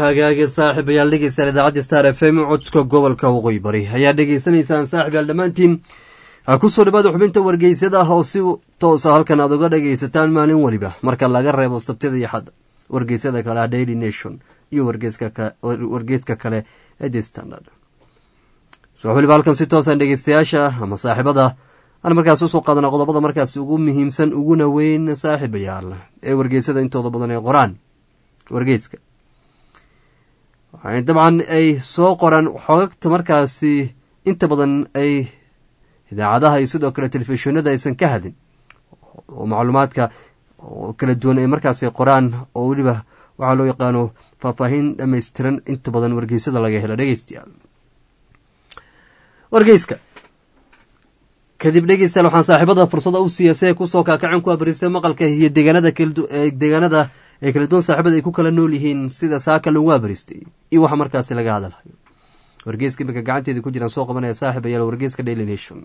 hagaagi saaxiibayaal dhegeystayaal idaacadda Star FM codka gobolka Waqooyi Bari ayaa dhageysanaysaan saaxiibayaal dhammaantiin ku soo dhawaada xubinta wargeysyada oo si toos ah halkan aad uga dhageysataan maalin waliba marka laga reebo Sabtida iyo Axad wargeysyada kale Daily Nation iyo wargeyska kale ee The Standard soo waliba halkan si toos ah dhageystayaasha ama saaxiibada aan markaas soo qaadana qodobada markaas ugu muhiimsan uguna weyn saaxiibayaal ee wargeysyada intooda badan ee qoraan wargeyska waxay dabcan ay soo qoran xogagta markaasi inta badan ay idaacadaha iyo sidoo kale telefishinada aysan ka hadin oo macluumaadka kala duwan ay markaasi qoraan oo waliba waxa loo yaqaano faahfaahin dhameystiran inta badan wargeysyada laga helo dhageystayaal wargeyska kadib dhegeystayaal waxaan saaxiibada fursada u siiyay ku soo kaakacin ku abriisay maqalka iyo deegaanada ay kala duwan saaxiibada ay ku kala nool yihiin sida saaka lagu abriistay iyo waxa markaas laga hadlayo wargeyska imika gacanteeda ku jiraan soo qabanaya saaxiibayaal wargeyska Daily Nation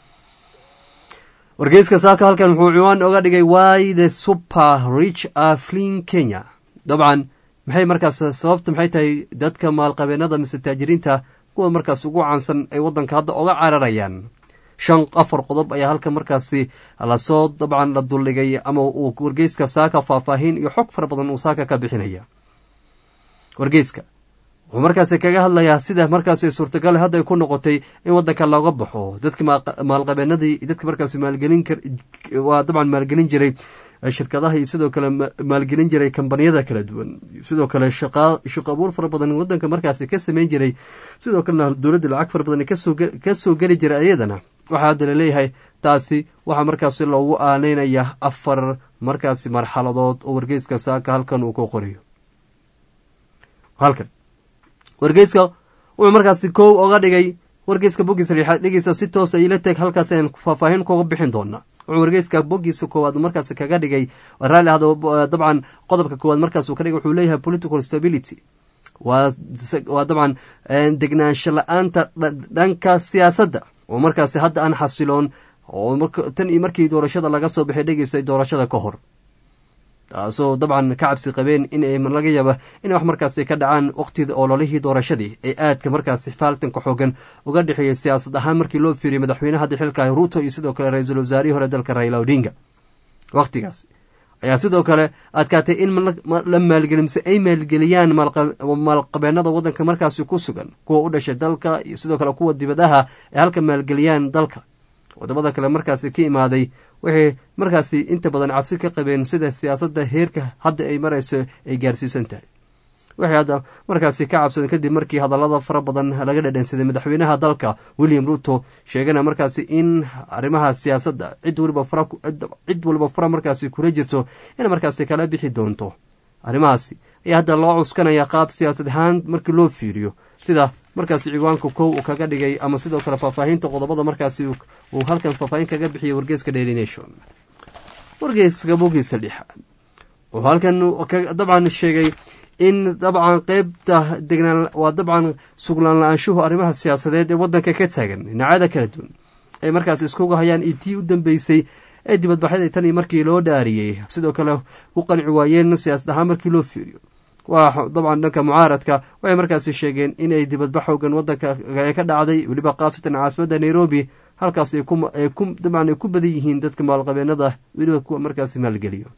wargeyska saaka halkan wuxuu ciwaan oga dhigay why the super rich are fleeing Kenya dabcan maxay markaas sababta maxay tahay dadka maalqabeennada mise taajiriinta kuwa markaas ugu caansan ay wadanka hadda uga cararayaan 4 qodob ayaa halkan markaasi la soo dabcan la duldhigay ama uu wargeyska saaka faahfaahin iyo xog fara badan uu saaka ka bixinaya wargeyska wuxuu markaasi kaga hadlayaa sida markaasi suurtagal hadda ay ku noqotay in wadanka looga baxo dadka maalqabeennadii dadka markaasi maalgelin jiray shirkadaha iyo sidoo kale maalgelin jiray kambaniyada kala duwan sidoo kale shaqo abuur fara badan wadanka markaasi ka sameyn jiray sidoo kalena dowladda lacag fara badan ka soo geli jiray ayadana waxaa hadda laleeyahay taasi waxaa markaasi loogu aaneynaya 4 markaasi marxaladood oo wargeyska saaka halkan uu ku qoriyo halkan wargeyska wuxuu markaasi koow oga dhigay wargeyska bogiisa lixaad dhigaysa si toos ah ila tag halkaas aan faahfaahin kuga bixin doona wuxuu wargeyska bogiisa koowaad markaasi kaga dhigay raali ahdo dabcan qodobka koowaad markaas uu ka dhigay wuxuu leeyahay political stability waa dabcan degnaansho la'aanta dhanka siyaasadda oo markaasi hadda aan xasiloon oo tan iyo markii doorashada laga soo bixay dhageystay doorashada ka hor taasoo dabcan ka cabsi qabeen in ay laga yaaba in wax markaasi ka dhacaan waqtida ololihii doorashadii ee aadka markaasi faaltanka xoogan uga dhexeeyay siyaasad ahaan markii loo fiiriyay madaxweynaha hadda xilka Ruto iyo sidoo kale ra'iisul wasaarihii hore dalka Raila Odinga waqtigaas ayaa sidoo kale adkaatay in la maalgelimse ay maalgeliyaan maalqabeennada wadanka markaasi ku sugan kuwa u dhashay dalka iyo sidoo kale kuwa dibadaha ee halka maalgeliyaan dalka wadamada kale markaasi ka imaaday waxay markaasi inta badan cabsi ka qabeen sida siyaasadda heerka hadda ay marayso ay gaarsiisan tahay waxay hadda markaasi ka cabsadeen kadib markii hadallada fara badan laga dhadhansaday madaxweynaha dalka William Ruto sheegana markaasi in arrimaha siyaasadda cid walba fara markaasi kula jirto in markaasi kala bixi doonto arrimahaasi ayaa hadda loo cuskanaya qaab siyaasad ahaan markii loo fiiriyo sida markaasi ciwaanka koow uu kaga dhigay ama sidoo kale faahfaahinta qodobada markaasi uu halkan faahfaahin kaga bixiyay wargeyska Daily Nation wargeyska bogiisa lixaad oo halkan dabcan sheegay in dabcan qaybta degnaan waa dabcan sugnaan la'aanshuhu arrimaha siyaasadeed ee wadanka ka taagan dhinacyada kala duwan ay markaas iskugu hayaan intii u dambeysay ee dibadbaxyada tan markii loo dhaariyay sidoo kale u qanci waayeen siyaasad ahaan markii loo fiiriyo waa dabcan dhanka mucaaradka waxay markaasi sheegeen in ay dibadbax xoogan wadanka ka dhacday waliba qaasatan caasimadda Nairobi halkaas ay ku badan yihiin dadka maalqabeennada waliba kuwa markaasi maalgeliyo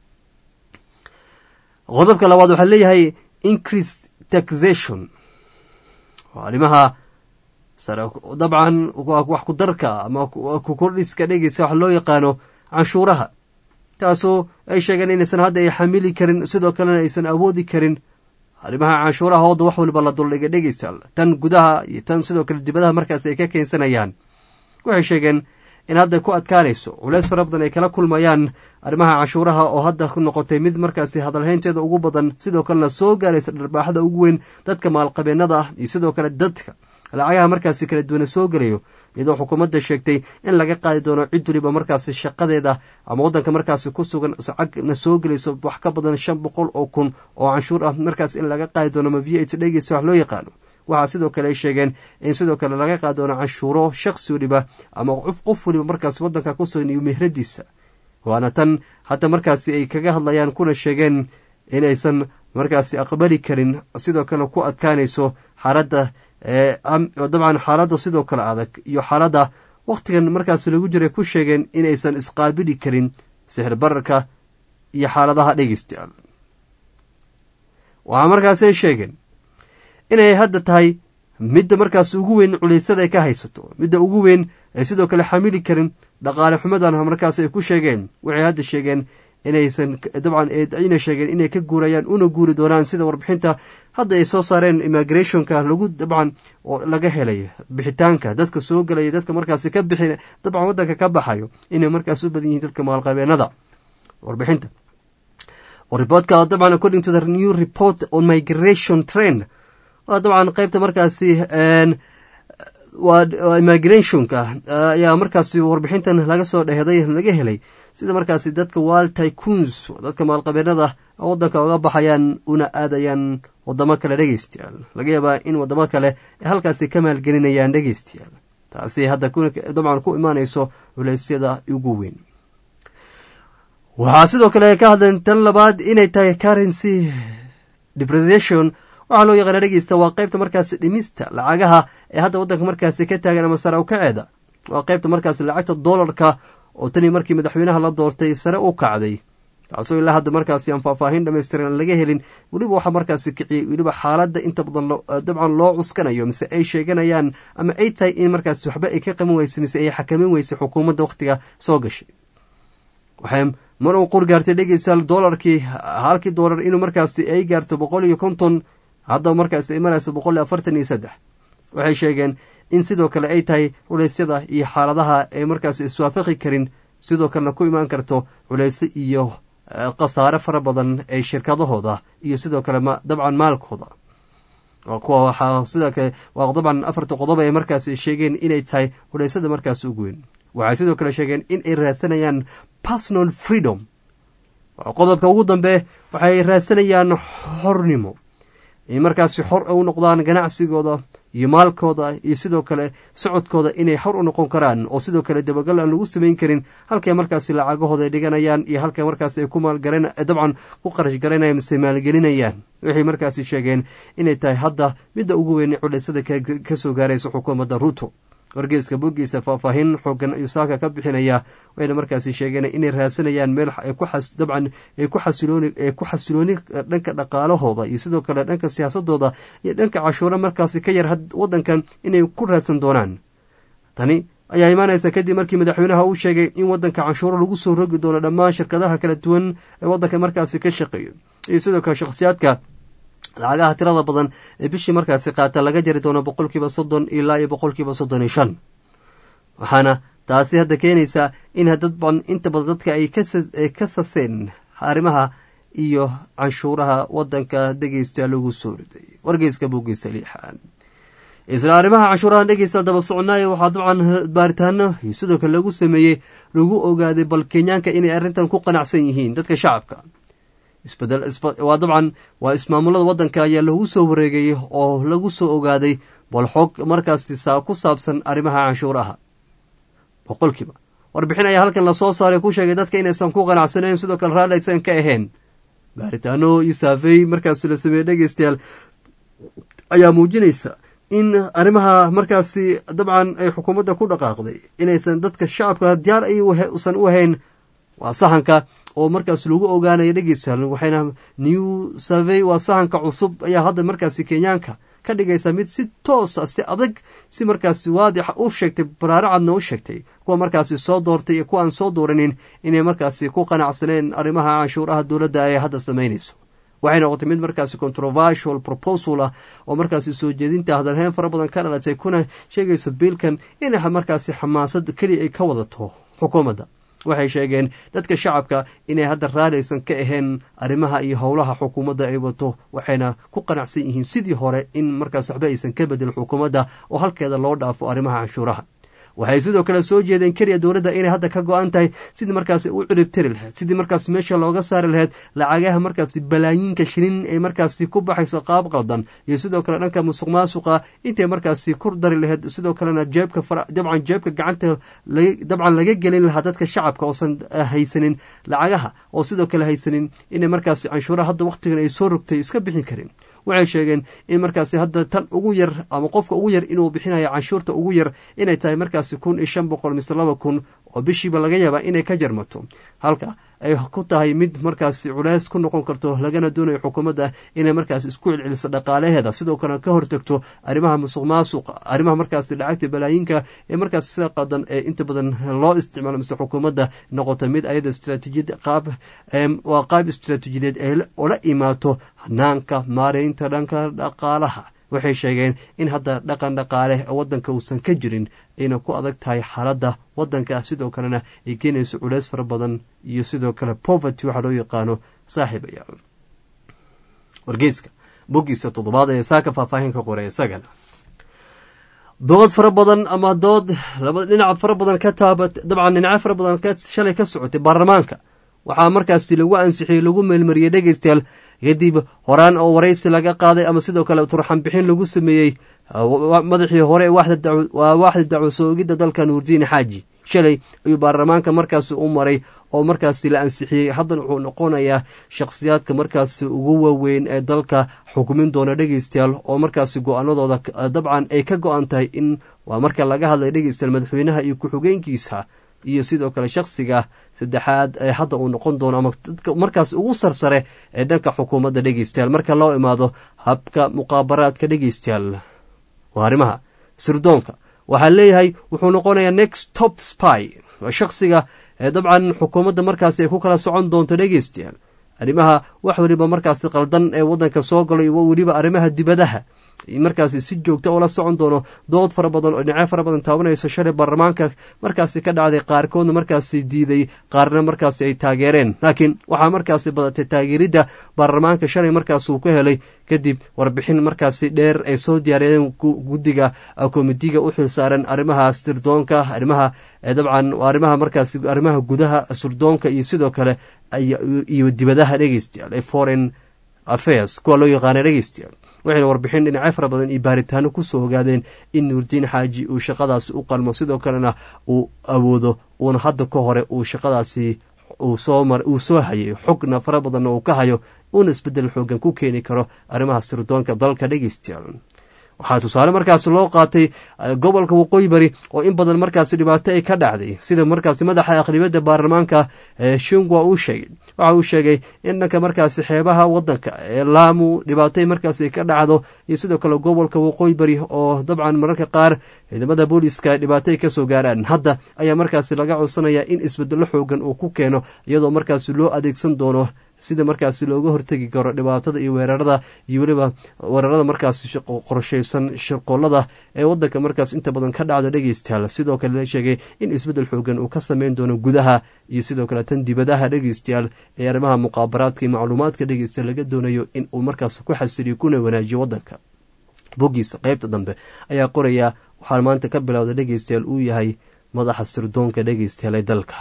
qodobka labaad waxaa leeyahay increased taxation arrimaha sare dabcan wax ku darka ama ku kordhiska dhigaysa wax loo yaqaano canshuuraha taasoo ay sheegeen inaysan hadda ay xamili karin sidoo kalena aysan awoodi karin arrimaha canshuuraha oo wax walba la duldhigay dhegeystayaal tan gudaha iyo tan sidoo kale dibadaha markaas ay ka keensanayaan waxay sheegeen in hadda ku adkaanayso culays fara badan ay kala kulmayaan arrimaha canshuuraha oo hadda ku noqotay mid markaasi hadalhaynteeda ugu badan sidoo kalena soo gaaraysa dharbaaxada ugu weyn dadka maalqabeennada ah iyo sidoo kale dadka lacagaha markaasi kala duwan soo galayo iyadoo xukuumadda sheegtay in laga qaadi doono cid waliba markaasi shaqadeeda ama wadanka markaasi ku sugan sacagna soo galayso wax ka badan 500 oo kun oo canshuur ah markaas in laga qaadi doono ma VAT dhegeyso wax loo yaqaano waxaa sidoo kale ay sheegeen in sidoo kale laga qaadi doono canshuuro shakhsi waliba ama qof waliba markaas wadanka ku sugan iyo meheradiisa waana tan hadda markaasi ay kaga hadlayaan kuna sheegeen inaysan markaasi aqbali karin sidoo kale ku adkaanayso xaaladda dabcan xaaladda sidoo kale adag iyo xaaladda wakhtigan markaasi lagu jiray ku sheegeen inaysan isqaabili karin sixir bararka iyo xaaladaha dhegeystayaal waxaa markaasay sheegeen inay hadda tahay midda markaas ugu weyn culiysada ay ka haysato midda ugu weyn ay sidoo kale xamili karin dhaqaale xumadan markaas ay ku sheegeen waxay hadda sheegeen inaysan dabcan inay sheegeen inay ka guurayaan una guuri doonaan sida warbixinta hadda ay soo saareen immigrationka lagu dabcan oo laga helay bixitaanka dadka soo gelaya dadka markaasi ka bixi dabcan waddanka ka baxayo inay markaas u badan yihiin dadka maalqabeenada warbixinta oo reportka dabcan according to the new report on migration trend waa dabcan qaybta markaasi waa immigrationka ayaa markaasi warbixintan laga soo dhehday laga helay sida markaasi dadka world tycoons dadka maalqabeenada waddanka uga baxayaan una aadayaan wadamo kale dhegeystayaal laga yaabaa in wadamo kale ay halkaasi ka maalgelinayaan dhegeystayaal taasi hadda dabcan ku imaanayso culeysyada ugu weyn waxaa sidoo kale ka hadleen tan labaad inay tahay currency depreciation waxaa loo yaqaana dhegeysta waa qaybta markaasi dhimista lacagaha ee hadda waddanka markaasi ka taagan ama sare u kaceeda waa qaybta markaasi lacagta dollarka oo tanii markii madaxweynaha la doortay sare u kacday taasoo ilaa hadda markaasi aan faahfaahin dhamaystiran laga helin weliba waxaa markaasi kiciyey weliba xaaladda inta badan dabcan loo cuskanayo mise ay sheeganayaan ama ay tahay in markaasi waxba ay ka qaban weysay mise ay xakamin weysay xukuumadda wakhtiga soo gashay waxay mar uu qor gaartay dhegeystayaal dollarkii halkii dollar inuu markaasi ay gaarto 150 hadda markaasi ay marayso 143 waxay sheegeen in sidoo kale ay tahay culeysyada iyo xaaladaha ay markaasi iswaafaqi karin sidoo kalena ku imaan karto culeysyo iyo khasaare fara badan ee shirkadahooda iyo sidoo kale dabcan maalkooda kuwa waxaa sidoo kale waa dabcan 4 qodob ay markaasi sheegeen inay tahay culeysyada markaasi ugu weyn waxay sidoo kale sheegeen in ay raadsanayaan personal freedom qodobka ugu dambe waxay raadsanayaan xornimo in markaasi xor u noqdaan ganacsigooda iyo maalkooda iyo sidoo kale socodkooda inay xor u noqon karaan oo sidoo kale dabagal aan lagu samayn karin halkay markaasi lacagahooda ay dhiganayaan iyo halkay markaasi ay ku dabcan ku qarash garanayaan mise maalgelinayaan waxay markaasi sheegeen inay tahay hadda midda ugu weyn culeysada ka soo gaaraysa xukuumadda ruto wargeyska boggiisa faahfaahin xoogan ayuu saaka ka bixinaya wayna markaasi sheegeen inay raadsanayaan meel dabcan ay ku xasilooni dhanka dhaqaalahooda iyo sidoo kale dhanka siyaasadooda iyo dhanka cashuura markaasi ka yar waddankan inay ku raadsan doonaan tani ayaa imaanaysa kadib markii madaxweynaha uu sheegay in waddanka canshuuro lagu soo rogi doono dhammaan shirkadaha kala duwan ee waddanka markaasi ka shaqeeyo iyo sidoo kale shakhsiyaadka lacagaha tirada badan ee bishii markaasi qaata laga jari doono 30% ilaa iyo 35%. waxaana taasi hadda keenaysaa in dadban inta badan dadka ay ka saseen arrimaha iyo canshuuraha waddanka dhegeysta lagu soo riday wargeyska boggiisa liixaan isla arrimaha canshuuraha dhegeysta daba soconaya waxaa dabcan baaritaano iyo sidoo kale lagu sameeyey lagu ogaaday bal Kenyaanka inay arrintan ku qanacsan yihiin dadka shacabka waa dabcan waa ismaamulada waddanka ayaa lagu soo wareegay oo lagu soo ogaaday bal xog markaasi ku saabsan arrimaha canshuuraha boqolkiiba warbixin ayaa halkan lasoo saaray ku sheegay dadka inaysan ku qanacsanayn sidoo kale raalli aysan ka ahayn baaritaano iyo saafey markaasi la sameeyey dhegeystayaal ayaa muujinaysa in arrimaha markaasi dabcan ay xukuumadda ku dhaqaaqday inaysan dadka shacabka diyaar ayuusan u ahayn waa sahanka oo markaas lagu ogaanayo dhegeystayaal waxayna new survey waa sahanka cusub ayaa hadda markaasi Kenyaanka ka dhigaysa mid si toos ah si adag si markaasi waadix u sheegtay baraaracadna u sheegtay kuwa markaasi soo doortay iyo kuwa aan soo dooranin inay markaasi ku qanacsaneen arrimaha canshuuraha dowladda ay hadda samaynayso waxay noqotay mid markaasi controversial proposal ah oo markaasi soo jeedinta hadalhayn fara badan ka dhalatay kuna sheegayso biilkan in markaasi xamaasad kaliya ay ka wadato xukuumadda waxay sheegeen dadka shacabka inay hadda raalaysan ka ahayn arrimaha iyo howlaha xukuumadda ay wato waxayna ku qanacsan yihiin sidii hore in markaas waxba aysan ka bedelin xukuumadda oo halkeeda loo dhaafo arrimaha canshuuraha waxay sidoo kale soo jeedeen keliya dowladda inay hadda ka go-an tahay sidii markaasi u ciribtiri lahayd sidii markaasi meesha looga saari lahayd lacagaha markaasi balaayiinka shilin ee markaasi ku baxayso qaab qaldan iyo sidoo kale dhanka musuq maasuqa intay markaasi ku dari lahayd sidoo kalena dabcan jeebka gacanta dabcan laga gelin lahaa dadka shacabka oosan haysanin lacagaha oo sidoo kale haysanin inay markaasi canshuuraha hadda wakhtigan ay soo rogtay iska bixin karin waxay sheegeen in markaasi hadda tan ugu yar ama qofka ugu yar inuu bixinayo canshuurta ugu yar inay tahay markaasi 1,500 mise 2,000 oo bishiiba laga yaabaa inay ka jarmato halka ay ku tahay mid markaasi culays ku noqon karto lagana doonayo xukuumadda inay markaasi isku celceliso dhaqaalaheeda sidoo kale ka hortagto arrimaha musuq maasuqa arrimaha markaasi lacagta balaayiinka ee markaasi sida qadan ee inta badan loo isticmaalo mise xukuumadda noqoto mid ayada istiraatiijiyad waa qaab istiraatiijiyadeed ee ola imaato hanaanka maareynta dhanka dhaqaalaha waxay sheegeen in hadda dhaqan dhaqaale waddanka uusan ka jirin ayna ku adag tahay xaaladda waddanka sidoo kalena ay keenayso culays fara badan iyo sidoo kale poverty waxaa loo yaqaano saaxiibayaal wargeyska boggiisa 7 ee saaka faahfaahin ka qoray isagana dood fara badan ama dood laba dhinac fara badan ka taabat dabcan dhinac fara badan ka shalay ka socotay baarlamaanka waxaa markaasi lagu ansixiyey lagu meelmariyey dhegeystayaal kadib horaan oo waraysi laga qaaday ama sidoo kale turxan bixin lagu sameeyey madaxii hore waaxda dacwo soo ogidda dalka nuurdiin xaaji shalay ayuu baarlamaanka markaasi u maray oo markaasi la ansixiyey haddana wuxuu noqonayaa shakhsiyaadka markaasi ugu waaweyn ee dalka xukumin doona dhegeystayaal oo markaasi go-aanadooda dabcan ay ka go-an tahay in waa marka laga hadlay dhegeystayaal madaxweynaha iyo ku-xigeenkiisa iyo sidoo kale shakhsiga saddexaad ee hadda uu noqon doono ama dadka markaas ugu sarsare ee dhanka xukuumadda dhegeystayaal marka loo imaado habka muqaabaraadka dhegeystayaal waa arrimaha sirdoonka waxaa leeyahay wuxuu noqonayaa next top spy waa shakhsiga ee dabcan xukuumadda markaasi ay ku kala socon doonto dhegeystayaal arrimaha wax weliba markaasi qaldan ee waddanka soo galo iyo weliba arrimaha dibadaha markaasi si joogta oo la socon doono dood fara badan oo dhinacyo fara badan taabanayso shalay baarlamaanka markaasi ka dhacday qaarkoodna markaasi diiday qaarna markaasi ay taageereen laakiin waxaa markaasi badatay taageeridda baarlamaanka shalay markaas uu ka helay kadib warbixin markaasi dheer ay soo diyaariyeen guddiga komitiga u xilsaaran arrimaha sirdoonka arrimaha dabcan arrimaha markaasi arrimaha gudaha sirdoonka iyo sidoo kale iyo dibadaha dhegeystayaal ee foreign affairs kuwa loo yaqaana dhegeystayaal waxayna warbixin dhinacyo fara badan iyo baaritaano kusoo ogaadeen in nuurdiin xaaji uu shaqadaasi u qalmo sidoo kalena uu awoodo uuna hadda ka hore uu shaqadaasi uu soo hayay xogna fara badanna uu ka hayo uuna isbeddel xoogan ku keeni karo arrimaha sirdoonka dalka dhegeystayaal waxaa tusaale markaasi loo qaatay gobolka waqooyi bari oo in badan markaasi dhibaato ay ka dhacday sida markaasi madaxa aqlibiyadda baarlamaanka shingwa uu sheegay waxa uu sheegay in dhanka markaasi xeebaha waddanka ee laamu dhibaatay markaasi ka dhacdo iyo sidoo kale gobolka waqooyi bari oo dabcan mararka qaar ciidamada booliiska dhibaatay ka soo gaaraan hadda ayaa markaasi laga codsanayaa in isbeddello xoogan uu ku keeno iyadoo markaasi loo adeegsan doono sida markaasi looga hortegi karo dhibaatada iyo weerarada iyo weliba weerarada markaasi qorshaysan shirqoolada ee waddanka markaas inta badan ka dhacda dhegeystayaal sidoo kale la sheegay in isbeddel xoogan uu ka sameyn doono gudaha iyo sidoo kale tan dibadaha dhegeystayaal ee arrimaha muqaabaraadka iyo macluumaadka dhegeystayaal laga doonayo in uu markaas ku xasiliyo kuna wanaajiyo waddanka boggiisa qaybta dambe ayaa qoraya waxaa maanta ka bilowda dhegeystayaal uu yahay madaxa sirdoonka dhegeystayaal ee dalka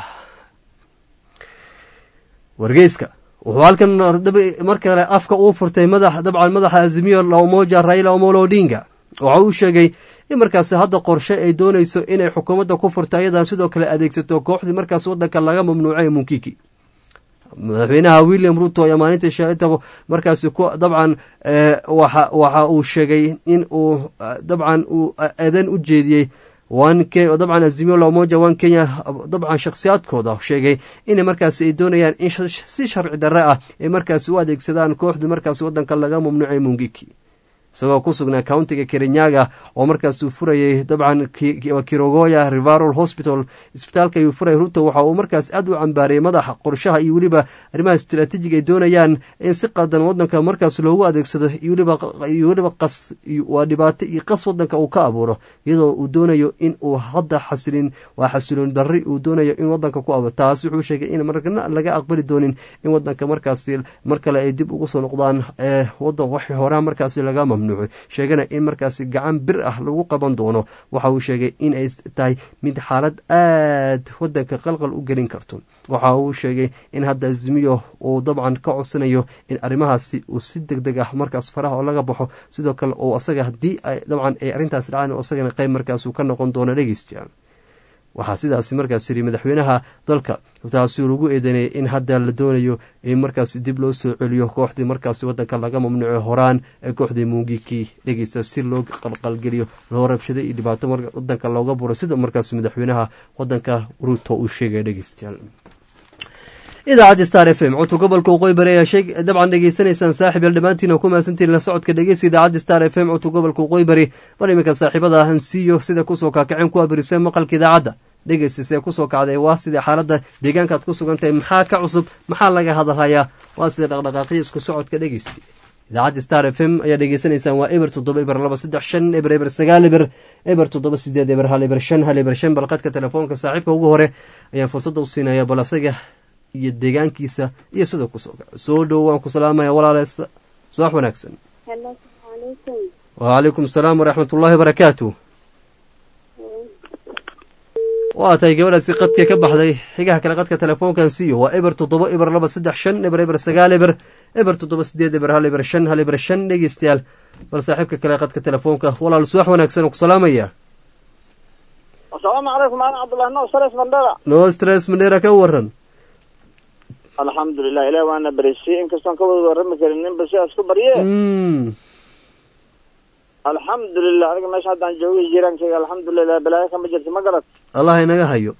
wargeyska wuxuu halkan mar kale afka uu furtay dabcan madaxa azimiyo la umoja Raila Amolo Odinga waxa uu sheegay in markaasi hadda qorshe ay doonayso inay xukuumadda ku furto ayadan sidoo kale adeegsato kooxdii markaas waddanka laga mamnuucay Munkiki madaxweynaha William Ruto ayaa maalintii shalayta markaasi dabcan waxa uu sheegay in uu dabcan uu eedan u jeediyey dabcan azimio la umoja wan Kenya dabcan shakhsiyaadkooda sheegay in markaasi ay doonayaan in si sharci darre ah ay markaasi u adeegsadaan kooxda markaasi waddanka laga mamnuucay Munkiki isagoo ku sugnaa countiga Kirinyaga oo markaas uu furayay dabcan Kirogoya Referral Hospital isbitaalka uu furay Ruto waxa uu markaas aad u cambaarey madaxa qorshaha iyo waliba arrimaha istiraatiijiga ay doonayaan in si qaldan waddanka markaas loogu adeegsado iyo waliba qas waa dhibaato iyo qas waddanka uu ka abuuro iyadoo uu doonayo in uu hadda xasiloon darri uu doonayo in waddanka ku abuuro taas wuxuu sheegay in markana laga aqbali doonin in waddanka markaas mar kale ay dib ugu soo noqdaan waddan wax hore markaas laga mamnuucay sheegana in markaasi gacan bir ah lagu qaban doono waxa uu sheegay in ay tahay mid xaalad aad wadanka qalqal u gelin karto waxa uu sheegay in hadda azimiyo uu dabcan ka codsanayo in arrimahaasi uu si deg deg ah markaas faraha oo laga baxo sidoo kale oo asaga haddii dabcan ay arrintaas dhacaan oo asagana qayb markaasuu ka noqon doono dhegeystayaal waxaa sidaasi markaas yiri madaxweynaha dalka taasi lagu eedanayay in hadda la doonayo in markaasi dib loo soo celiyo kooxdii markaasi wadanka laga mamnuuco horaan ee kooxdii muungikii dhegeysta si loo qalqalgeliyo loo rabshaday iyo dhibaato wadanka looga buro sida markaasi madaxweynaha wadanka ruuto uu sheegay dhegeystayaal idaacadda star f m codka gobolka waqooyi bari ayaa dabcan dhegeysanaysaan saaxib yaal dhammaantiin oo ku mahadsantiin la socodka dhegeysta idaacadda star f m codka gobolka waqooyi bari bal iminka saaxiibada hansiiyo sida kusoo kaakaceen ku abiriseen maqalka idaacadda dhegeysta see kusoo kacday waa sida xaaladda deegaankaad ku sugan tahay maxaa ka cusub maxaa laga hadalhayaa waa sida dhaqdhaqaaqyo isku socodka dhegeysti idaacadda star f m ayaa dhegeysanaysaan waa eber 7 eber 2 3 5 eber eber 9 eber eber 7 8 eber 1 eber 5 1 eber 5 balqadka telefoonka saaxiibka ugu hore ayaan fursadda u siinaya bal asaga iyo deegaankiisa iyo sida kusoo kaco soo dhow waan ku salaamaya walaaleesta subax wanaagsan وعليكم السلام ورحمة الله وبركاته واتاي gabadhaasi qadka ka baxday xigaha kale qadka telefoonkan siiyo waa eber 7 eber 2 3 5 eber eber 9 eber eber 7 8 eber 1 eber 5 1 eber 5 dhegeystayaal bal saaxiibka kale qadka telefoonka walaal subax wanaagsan oo ku salaamaya السلام عليكم انا عبد الله نو ستريس مندرا no stress mandera ka waran الحمد لله إلى وانا بريسي إن كستان كود ورمي كرينين بس أسكو بريه الحمد لله أنا مش حد عن جوي جيران كي الحمد لله بلاي كم بجرت ما قلت الله ينجح هيو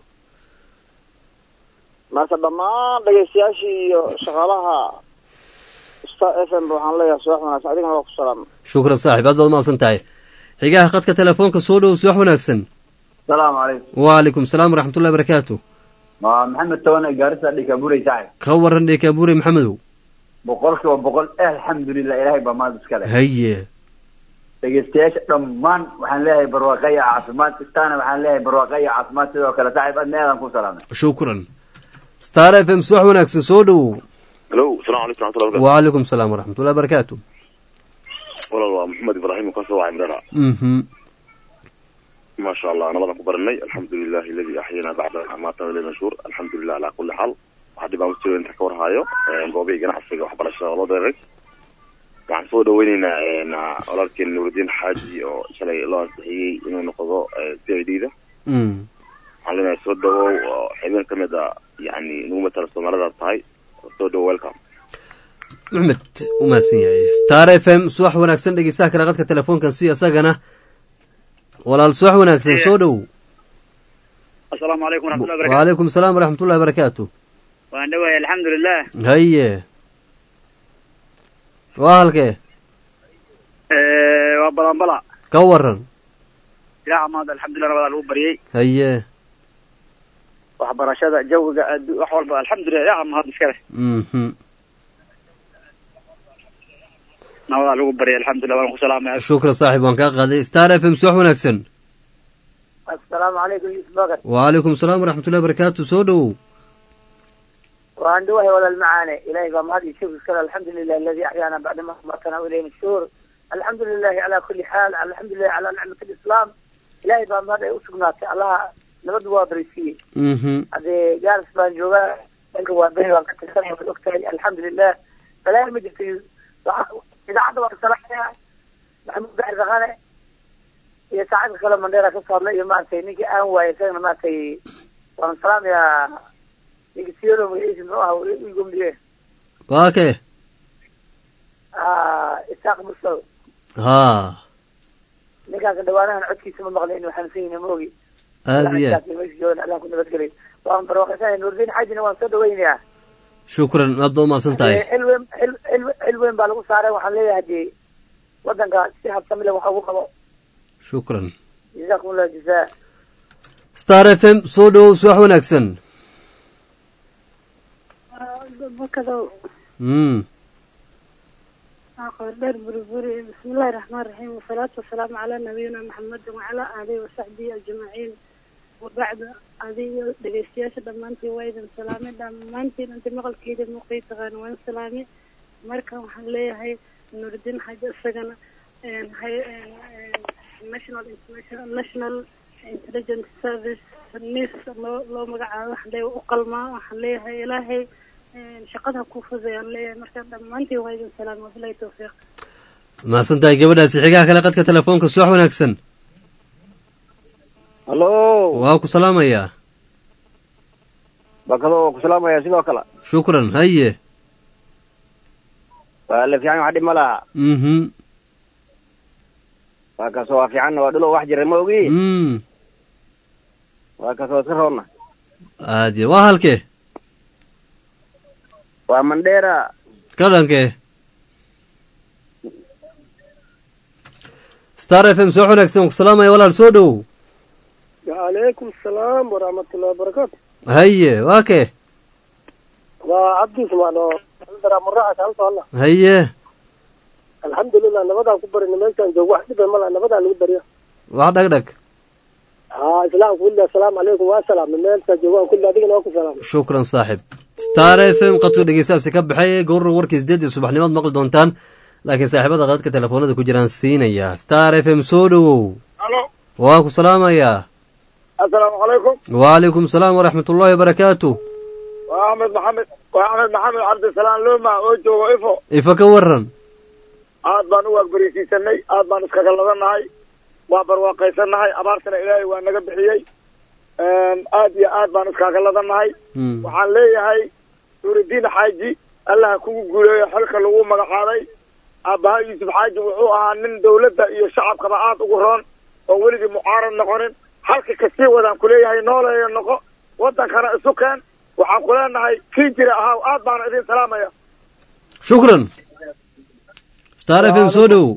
ما سبب ما بقي سياسي شغالها FM روحان الله يسوع من أسعدك الله السلام شكرا صاحب هذا ما صنتعي حقيقة قدك تلفونك صوله وسوح ونكسن السلام عليكم وعليكم السلام ورحمة الله وبركاته محمد تونا جارسة لكابوري ساعد كورن لكابوري محمدو بقولك وبقول الحمد لله إلهي بماذا سكله هي تجستيش رمان وحن لها برواقية عاصمات استانا وحن لها برواقية عاصمات وكلا تعب أدنى لنكون سلامة شكرا ستار اف ام سوح ونكسن سودو الو السلام عليكم ورحمة الله وبركاته وعليكم السلام ورحمة الله وبركاته والله محمد إبراهيم وقصة وعندنا ما شاء الله أنا بدنا كبرني الحمد لله الذي أحيانا بعد ما تولي مشهور الحمد لله على كل حال وحد يبقى مستوى انت كور هايو بوبي جناح في وحبر الشغل الله دايرك عن صوت ويننا ولكن نور الدين حاجي أو شلي الله هي إنه نقضاء جديدة علينا صوت حين كم ده يعني نومة الصومالة الطاي صوت ويلكم محمد وماسية ستار اف ام سوح ونكسن دقي ساكن لغتك تلفون كان سيا ساقنا ولا الصبح ونكسن سودو السلام عليكم ورحمة الله وبركاته وعليكم السلام ورحمة الله وبركاته وأنا الحمد لله هيا وأهلك وبرامبلا كورن يا عماد الحمد لله رب العالمين بريء هيا وحبر شذا جو وحول الحمد لله يا عم هذا مشكلة نوال العالمين بريء الحمد لله والسلام شكرا صاحب وانك غادي ستار اف ام سوح ونكسن السلام عليكم يوسف بقر وعليكم السلام ورحمة الله وبركاته سودو وعنده ولا المعاني إلهي قام هذه شوف السلام الحمد لله الذي أحيانا بعد ما أمرتنا إليه الشهور الحمد لله على كل حال الحمد لله على نعمة الإسلام إلهي قام هذا يوسفناك الله نبض وابريسي هذه جالس بانجوغا بانك وابري وانك تسلم في الوقت الحمد لله فلا يمجد إذا عدوا الصلاحية محمود بحر غاني يا ساعات كلام من ديرك صار لي ما سينيك أنوا يسين ما سي وانسلام يا يكسيرهم ويجي نوعه ويقوم ليه اوكي إساق مصر ها نكاك دوانا عدكي سمو مغلين وحنسين موغي هذه لا كنا بتقري وان بروح ثاني نور الدين حاجة وان صدوا وين يا شكرا نضو ما سنتاي حلوين بالغو صاري وحن ليه هدي ودن قال سيحب سميله وحوقه شكرا جزاكم الله جزاء ستار اف ام سودو سوح ونكسن بكذا أقدر بربري بسم الله الرحمن الرحيم والصلاة والسلام على نبينا محمد وعلى آله وصحبه أجمعين وبعد هذه دقيقة دمانتي وايد سلامي دمانتي أنت مغل كيد مقيت غانوان سلامي مركب حليه هاي نور الدين حاجة سجنا national intelligence service nis loo magacaabo waxaan leeyahay u qalmaa waxaan leeyahay ilaahay shaqada ku fudayaan leeyahay marka dhammaantiin waa idin salaam wabilahi tawfiiq mahadsan tahay gabadhaasi xigaha kale qadka telefoonka subax wanaagsan hallo waa ku salaamayaa bakado waa ku salaamaya sidoo kale shukran haye waa la fiican wax dhib ma laha waa kasoo waa fiicanna waa dhulo wax jira ma ogi waa kasoo iska roonna aadiya waa halkee waa mandheera ka dhankee star f m soo wanaagsan ku salaamaya walaal soo dhowow وعليكم السلام ورحمة الله وبركاته haye waa kee وعبد اسمعنا عندنا مرة سألت الله haye الحمد لله نبدا كبر إن كان جو واحد بملا نبدا نقدر يا wax dhagdhag إسلام كله السلام عليكم والسلام من مالك جوان كل هذيك نوقف سلام shukran saaxib star f m qadku dhegeystaasi ka baxay goorro warkii 8 subaxnimaad maqli doontaan laakiin saaxiibada qadka telefoonada ku jiraan siinaya star f m soo dhowow الو waa ku salaamayaa السلام عليكم وعليكم السلام ورحمة الله وبركاته وأحمد محمد عبد السلام لوما أوجو وإفو ifa ka waran aad baan u waagbarisiisanay aad baan iska galladanahay waa barwaaqaysanahay abaartana ilaahay waa naga bixiyey aad iyo aad baan iska galladanahay waxaan leeyahay nuuridiin xaaji allaha kugu guuleeyo xilka lagu magacaabay aabbaha yuusuf xaaji wuxuu ahaa nin dawladda iyo shacabkaba aad ugu roon oo weligii mucaarad noqonin halka kasii wadaan kuleeyahay nooleeya noqo wadankana isu keen waxaan ku leenahay kii jira ahaaw aad baana idin salaamaya shukran star f m soo dhowow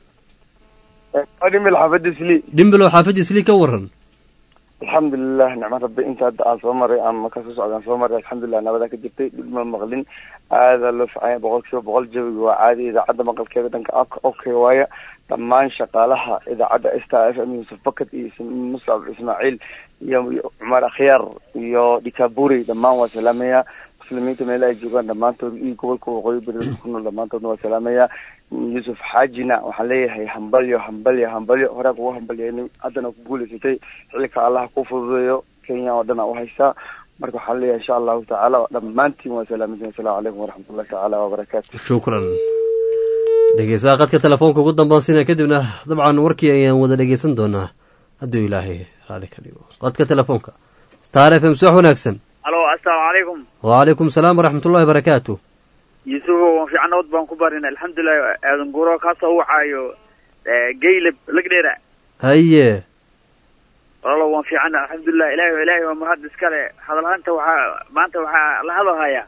dhimbil xaafadda isli dhimbilow xaafadda isli ka waran alxamdulilah nicmo rabbi inta hadda aan soo maray ama kasoo socdaan soo maray alxamdulilah nabadaa ka jirtay dhib ma maqlin aadaa loo ficanya 100% jawiga waa caadi idaacadda maqalkeeda dhanka okay waaya dhammaan shaqaalaha idaacadda star f m yusuf bakad iyo muscab ismaaciil iyo cumar akhyaar iyo dhikaburi dhammaan waa salaamaya muslimiinta meelaha ay joogaan dhammaantood iyo gobolka waqooyi bari ku nool dhammaantoodna waa salaamaya yusuf xaajina waxaan leeyahay hambalyo horaa kugu hambalyeynay haddana ku guulaysatay xilka allaha ku fududeeyo kenya oo dhan aa u haysaa marka waxaan leeyahay insha allahu tacaala dhammaantiin waa salaamaysan assalaamu calaykum waraxmatullahi tacaala wabarakaatu shukran dhegeystaha qadka telefoonka ugu dambaansiina kadibna dabcan warkii ayaan wada dhegeysan doonaa hadduu ilaahay raali ka dhigo qadka telefoonka star f m subax wanaagsan alo assalaamu calaykum وعليكم السلام ورحمة الله وبركاته yuusufow waan fiicanood baan ku barinay alxamdulilah aadan guuro kaasoo wacaayo geylab lagdheera haye walaalo waan fiicana alxamdulilah ilaahay waa mahad iskale hadalhaanta maanta waxaa la hadalhayaa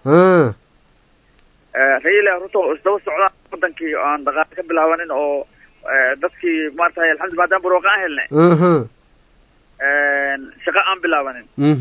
rayila ruto isdaba socdaan wadankii oo aan dhaqaale ka bilaabanin oo dadkii maaragtay alxamdulillah haddaan barwaaqo aan helnay shaqo aan bilaabanin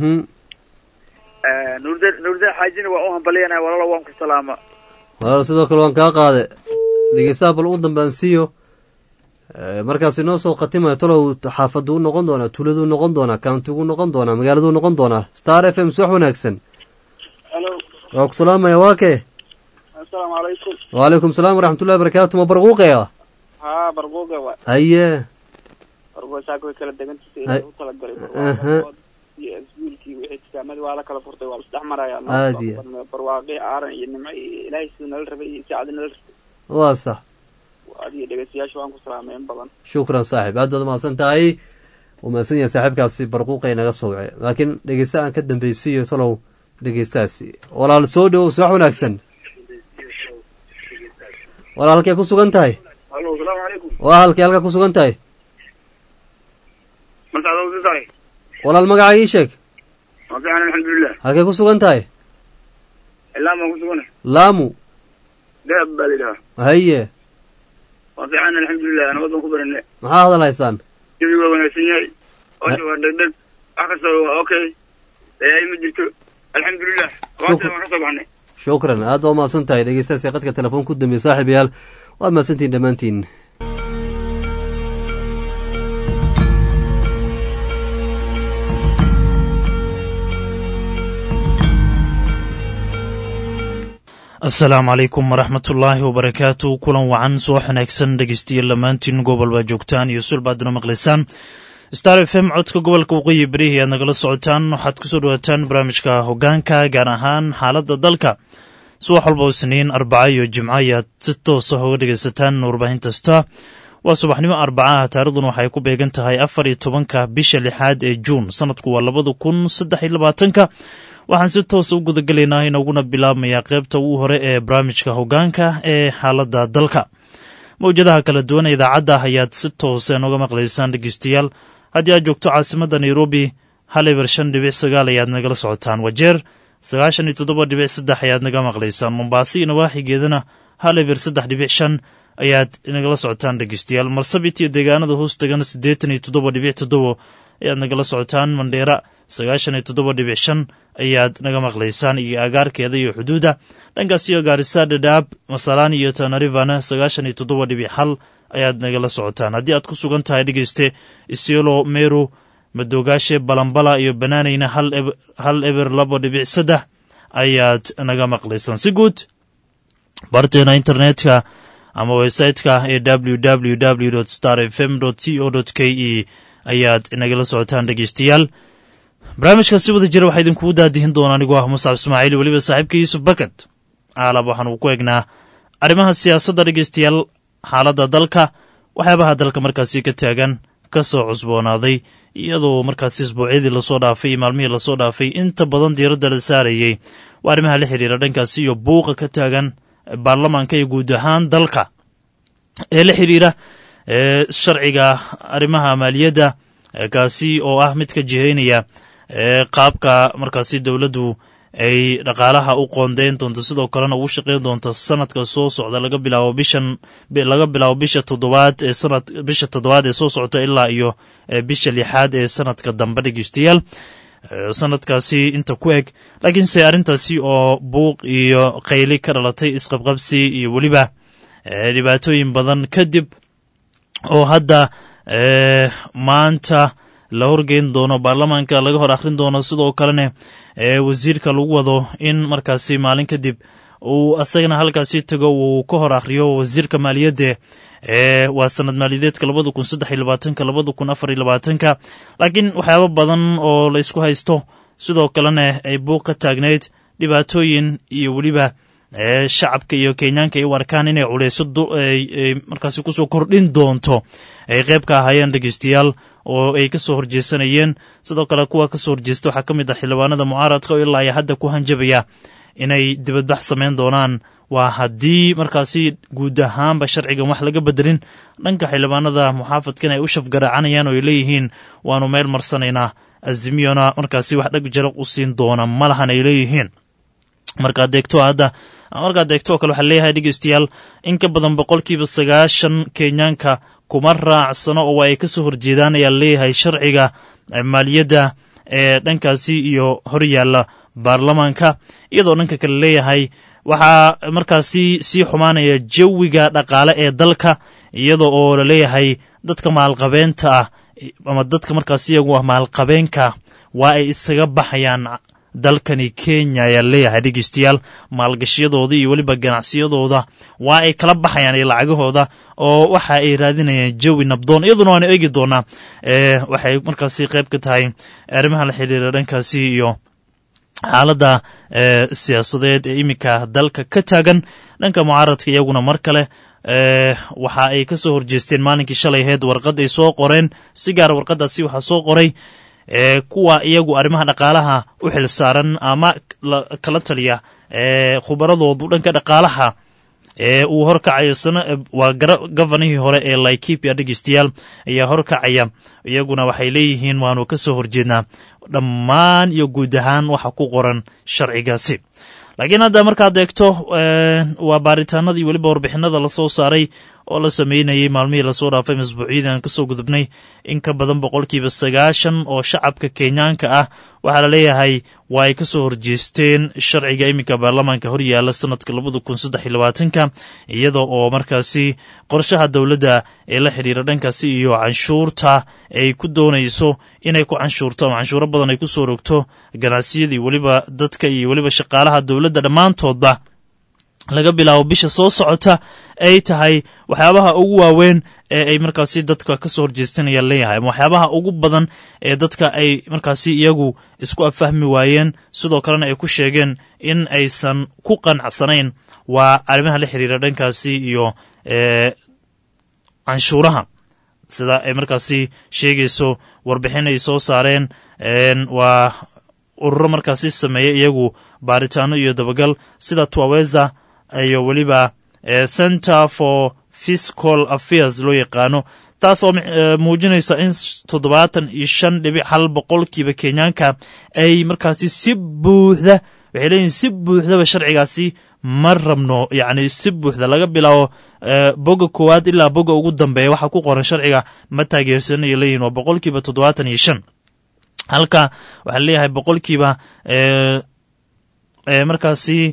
nuurdeen xaajina waa u hambalyanaya walaalo waan ku salaama walaal sidoo kale waan kaa qaade dhegeystaha bal u dambaansiiyo markaas inoo soo khatimayo talow xaafaduu noqon doonaa tuuladuu noqon doonaa countiguu noqon doonaa magaaladuu noqon doonaa star f m subax wanaagsan halo waa ku salaamaya waa kee assalaamu calaykum وعليكم السلام ورحمة الله وبركاته ma barquuqaya haa barquuqa waa haye barquuqasaaka way kala degantahay ilaahay u talagalay barquuqa iyo iskuulkii wixii tijaamada waa la kala furtay waa la isdhex maraya barwaaqi aaran iyo nimco iyo ilaahay siduu nala rabay iyo saacada nala rabay waa sax adiyo dhegeystayaasha waan ku salaamay in badan shukran saaxib aad baad umahadsan tahay uu mahadsan yahay saaxiibkaasi barquuqay naga soo wacay laakiin dhegeysta aan ka dambaysiiyo talow dhegeystaasi walaal soo dhowow subax wanaagsan walaal halkay ku sugan tahay halo assalaamu calaykum waa halkay halka ku sugan tahay mascado sare walaal magaca ii sheeg waa fiican alxamdulilah halkay ku sugan tahay ilaa maan ku sugana laamu gaab baa lidhaha haye waa fiican alxamdulilah nabad baan ku baranay maxaa hadal haysaan jawi waa wanaagsan yahay oosha waa dhegdheg wax kasta waa okay ay ma jirto alxamdulilah waan ka soo baxnay shukran aad baa umahadsan tahay dhegeystaasi qadka telefoon ku dambeeye saaxiibayaal waad mahadsantihiin dhammaantiin asalaamu calaykum waraxmatullaahi wabarakaatu. kulan wacan soo xanaagsan dhegeystayaal dhammaantiin gobol baa joogtaan iyo sul baadna maqlaysaan. star f m codka gobolka waqooyi barihi aad nagala socotaan. waxaad kusoo dhawaataan barnaamijka hogaanka, gaar ahaan xaaladda dalka. subax walba isniin, arbaca iyo jimco ayaad si toosa uga dhegaysataan warbaahinta star. waa subaxnimo arbacaha, taariikhduna waxay ku beegan tahay 14 bisha 6 ee juun, sanadku waa 2023. waxaan si toosa u gudagelaynaa inaguna bilaabmaya qaybta ugu hore ee barnaamijka hogaanka ee xaaladda dalka. mawjadaha kala duwan idaacadda ayaad si toosa nooga maqlaysaan dhegeystayaal. haddii aad joogto caasimadda nairobi 105.9 ayaad nagala socotaan. wajeer 97.3 ayaad naga maqlaysaan. mombaaso iyo nawaaxigeedana 103.5 ayaad nagala socotaan dhegeystayaal. marsabit iyo deegaanada hoos tagana 87.7 ayaad nagala socotaan. mandheera 97.5 ayaad naga maqlaysaan iyo agaarkeeda iyo xuduuda. dhankaas iyo gaarisa, dhadhaab, masalaan iyo tanarivana 97.1 ayaad nagala socotaan. haddii aad ku sugan tahay dhegeyste isiolo, meru, madoogaashe, balambala iyo banaanayna 102.3 ayaad naga maqlaysaan. si guud barteena internetka ama website-ka ee www.starfm.co.ke ayaad nagala socotaan dhegeystayaal. barnaamijka si wada jira waxaa idinkugu daadihin doona anigoo ah muscab ismaaciil, weliba saaxiibka yuusuf bakad. aalab waxaan uu ku egnaa arrimaha siyaasadda dhegeystayaal, xaaladda dalka, waxyaabaha dalka markaasi ka taagan, ka soo cusboonaaday, iyadoo markaasi isbuucyadii lasoo dhaafay iyo maalmihii lasoo dhaafay inta badan diiradda la saarayey waa arrimaha la xidhiira dhankaasi iyo buuqa ka taagan baarlamaanka iyo guud ahaan dalka ee la xidhiira sharciga arrimaha maaliyadda, kaasi oo ah mid ka jihaynaya qaabka markaasi dowladdu ay dhaqaalaha u qoondeyn doonto, sidoo kalena ugu shaqayn doonto sanadka soo socda laga bilaabo bisha toddobaad ee soo socota ilaa iyo bisha 6 ee sanadka dambe dhegeystayaal. sanadkaasi inta ku eg, laakiinse arrintaasi oo buuq iyo qayli ka dhalatay, isqabqabsi iyo weliba dhibaatooyin badan kadib, oo hadda maanta la horgeyn doono baarlamaanka, laga hor akhrin doono. sidoo kalena wasiirka lagu wado in markaasi maalin kadib uu asagana halkaasi tago, uu ka hor akhriyo wasiirka maaliyadda. waa sanad maaliyadeedka 2023-2024, laakiin waxyaabo badan oo la isku haysto, sidoo kalena ay buuq ka taagnayd, dhibaatooyin iyo weliba shacabka iyo kenyaanka ay u arkaan inay culeyso markaasi kusoo kordhin doonto, ay qayb ka ahaayeen dhegeystayaal, oo ay ka soo horjeesanayeen. sidoo kale kuwa ka soo horjeesta waxaa ka mid ah xildhibaanada mucaaradka oo ilaa hadda ku hanjabaya inay dibadbax samayn doonaan. waa haddii markaasi guud ahaanba sharcigan wax laga bedelin. dhanka xildhibaanada muxaafadkan ay u shafgaraacanayaan oo ay leeyihiin waanu meel marsanaynaa, azimiyona markaasi wax dhag jaraq u siin doona ma lahan ay leeyihiin. markaad eegto kale waxaa leeyahay dhegeystayaal, in ka badan 90% kenyaanka kuma raacsano oo ay ka soo horjeedaan ayaa leeyahay sharciga maaliyadda ee dhankaasi iyo horyaalla baarlamaanka, iyadoo dhanka kale leeyahay waxaa markaasi sii xumaanaya jawiga dhaqaale ee dalka, iyadoo oo la leeyahay dadka maalqabeenta ah ama dadka markaasi iyagu ah maalqabeenka waa ay isaga baxayaan dalkani Kenya ayaa leeyahay dhegeystayaal. maalgashiyadooda iyo weliba ganacsiyadooda waa ay kala baxayaan lacagahooda, oo waxa ay raadinayaan jawi nabdoon. iyaduna waan eegi doonaa waxay markaasi qayb ka tahay arrimaha la xiriira dhankaasi iyo xaaladda siyaasadeed ee iminka dalka ka taagan. dhanka mucaaradka iyaguna mar kale waxa ay ka soo horjeesteen maalinkii shalay ahayd warqad ay soo qoreen. si gaara warqadaasi waxaa soo qoray kuwa iyagu arrimaha dhaqaalaha u xil saaran ama kala taliya khubaradoodu dhanka dhaqaalaha uu horkacayo waa govanihii hore ee Laikipia dhegeystayaal ayaa horkacaya. iyaguna waxay leeyihiin waanu ka soo horjeednaa dhammaan iyo guud ahaan waxa ku qoran sharcigaasi. laakiin hadda markaad eegto waa baaritaanadii weliba warbixinada la soo saaray oo la sameynayay maalmihii lasoo dhaafay masbuuciyadan ka soo gudubnay. in ka badan 90% oo shacabka kenyaanka ah waxaa la leeyahay waa ay ka soo horjeesteen sharciga iminka baarlamaanka horyaala sanadka 2023, iyadoo oo markaasi qorshaha dowladda ee la xidhiira dhankaasi iyo canshuurta ay ku doonayso inay ku canshuurto ama canshuuro badan ay ku soo rogto ganacsiyadii weliba dadka iyo weliba shaqaalaha dowladda dhammaantoodba laga bilaabo bisha soo socota ay tahay waxyaabaha ugu waaweyn ee ay markaasi dadka ka soo horjeestanayaan leeyahay ama waxyaabaha ugu badan ee dadka ay markaasi iyagu isku affahmi waayeen sidoo kalena ay ku sheegeen in aysan ku qanacsanayn waa arrimaha la xiriira dhankaasi iyo canshuuraha sida ay markaasi sheegayso warbixin ay soo saareen waa ururo markaasi sameeya iyagu baaritaano iyo dabagal sida twaweza iyo weliba center for fiscal affairs loo yaqaano taas oo muujinaysa in 75.1 boqolkiiba kenyaanka ay markaasi si buuxda waxay leeyihin si buuxdaba sharcigaasi ma rabno yacni si buuxda laga bilaabo boga koowaad ilaa boga ugu dambeeya waxaa ku qoran sharciga ma taageersanaya leeyihin waa boqolkiiba 75 halka waxaa leeyahay boqolkiiba markaasi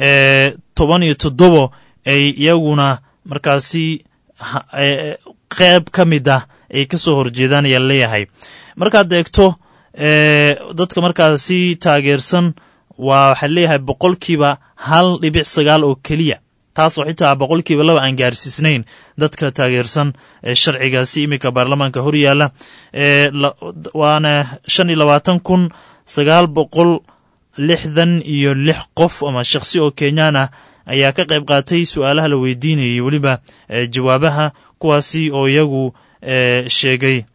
17 ay iyaguna markaasi qeyb ka mid ah ay ka soo horjeedaan ayaa leeyahay markaad eegto dadka markaasi taageersan waxaa leeyahay boqolkiiba 1.9 oo keliya taas oo xitaa boqolkiiba 2 aan gaarsiisnayn dadka taageersan sharcigaasi iminka baarlamaanka hor yaala waana 25,966 qof ama shakhsi oo kenyaan ah ayaa ka qayb qaatay su'aalaha la weydiinayay weliba jawaabaha kuwaasi oo iyagu sheegay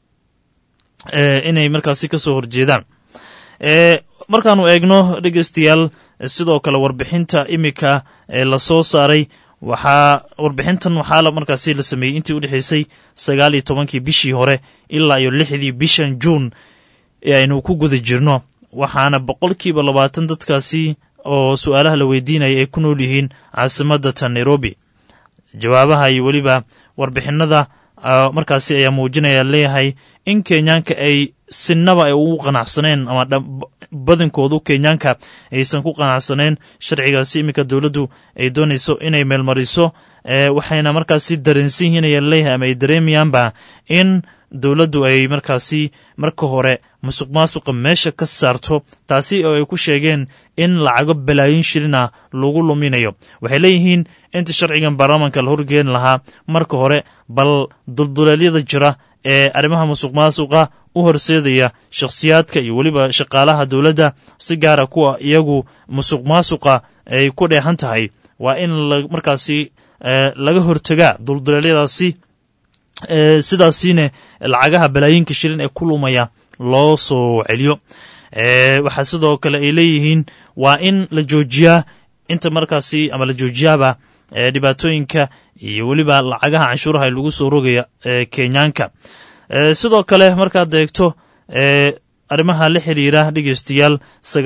inay markaasi ka soo horjeedaan markaanu eegno dhegeystayaal sidoo kale warbixinta iminka la soo saaray warbixintan waxaa markaasi la sameeyey intii u dhexaysay 19 bishii hore ilaa iyo 6 bishan juun ee aynu ku guda jirno waxaana boqolkiiba 20 dadkaasi oo su'aalaha la weydiinaya ay ku nool yihiin caasimadda tan Nairobi jawaabaha iyo weliba warbixinada markaasi ayaa muujinaya leeyahay in kenyaanka ay sinaba ay ugu qanacsaneen ama badankoodu kenyaanka aysan ku qanacsaneen sharcigaasi iminka dowladdu ay doonayso inay meelmariso waxayna markaasi dareensan yihiin ayaa leeyahay ama ay dareemayaanba in dowladdu ay markaasi marka hore musuq maasuqa meesha ka saarto taasi oo ay ku sheegeen in lacago balaayin shilina lagu luminayo waxay leeyihiin inta sharcigan baarlamaanka la horgeen lahaa marka hore bal dulduleelyada jira ee arrimaha musuq maasuqa u horseedaya shakhsiyaadka iyo weliba shaqaalaha dowladda si gaara kuwa iyagu musuq maasuqa ay ku dheehan tahay waa in markaasi laga hortagaa dulduleelyadaasi sidaasina lacagaha balaayinka shilin ee ku lumaya loo soo celiyo waxaa sidoo kale ay leeyihiin waa in la joojiyaa inta markaasi ama la joojiyaaba dhibaatooyinka iyo weliba lacagaha canshuuraha ee lagu soo rogaya kenyaanka sidoo kale markaad eegto arrimaha la xiriira dhegeystayaal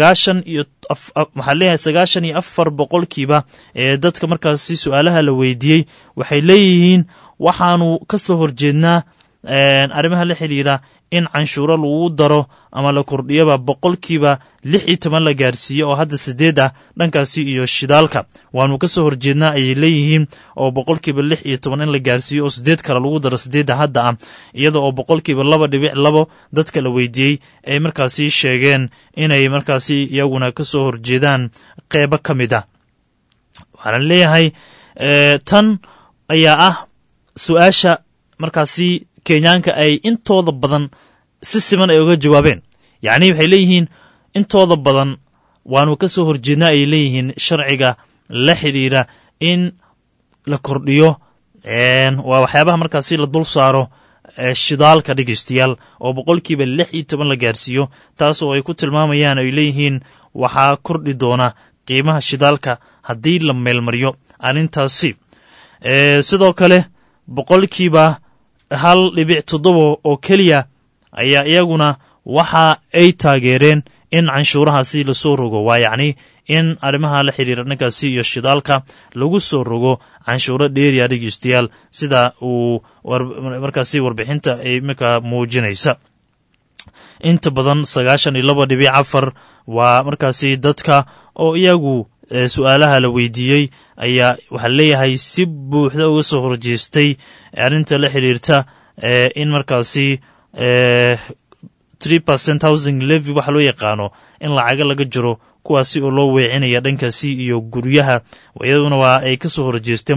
94 boqolkiiba ee dadka markaasi su'aalaha la weydiiyey waxay leeyihiin waxaanu ka soo horjeednaa arrimaha la xiriira in canshuuro lagu daro ama la kordhiyaba boqolkiiba 16 la gaarsiiyo oo hadda 8 ah dhankaasi iyo shidaalka waanu ka soo horjeednaa ayay leeyihiin oo boqolkiiba 16 in la gaarsiiyo oo 8 kale lagu daro 8 hadda ah iyada oo boqolkiiba 2.2 dadka la weydiiyey ay markaasi sheegeen inay markaasi iyaguna ka soo horjeedaan qeybo ka mid ah waxaana leeyahay tan ayaa ah su-aasha markaasi kenyaanka ay intooda badan si siman ay uga jawaabeen yacni waxay leeyihiin intooda badan waanu ka soo horjeednaa ay leeyihiin sharciga la xidhiira in la kordhiyo waa waxyaabaha markaasi la dul saaro shidaalka dhegeystayaal oo boqolkiiba 16 la gaarsiiyo taas oo ay ku tilmaamayaan ay leeyihiin waxaa kordhi doona qiimaha shidaalka haddii la meelmariyo arrintaasi sidoo kale boqolkiiba 1.7 oo keliya ayaa iyaguna waxa ay taageereen in canshuurahaasi lasoo rogo waa yacni in arrimaha la xiriira dhankaasi iyo shidaalka lagu soo rogo canshuuro dheeriya dhegeystayaal sida uu markaasi warbixinta ay iminka muujinaysa inta badan 92.4 waa markaasi dadka oo iyagu su'aalaha la weydiiyey ayaa waxaa leeyahay si buuxda uga soo horjeestay arrinta la xiriirta in markaasi 3% housing levy waxa loo yaqaano in lacaga laga jiro kuwaasi oo loo weecinaya dhankaasi iyo guryaha iyaduna waa ay ka soo horjeesteen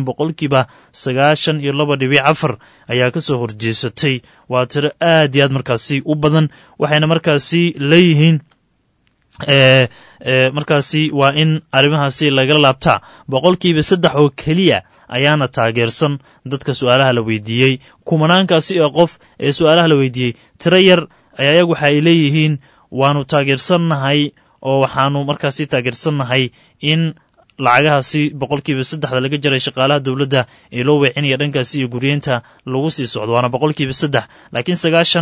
92.4 ayaa ka soo horjeesatay waa tiro aad iyo aad markaasi u badan waxayna markaasi leeyihiin markaasi waa in arrimahaasi lagala laabtaa 3% oo keliya ayaana taageersan dadka su-aalaha la weydiiyey kumanaankaasi ee qof ee su-aalaha la weydiiyey tiro yar ayaa iyagu waxa ay leeyihiin waanu taageersannahay oo waxaanu markaasi taageersannahay in lacagahaasi 3% laga jaray shaqaalaha dowladda ee loo weecinaya dhankaasi iyo guryeenta lagu sii socdo waana 3%, laakiin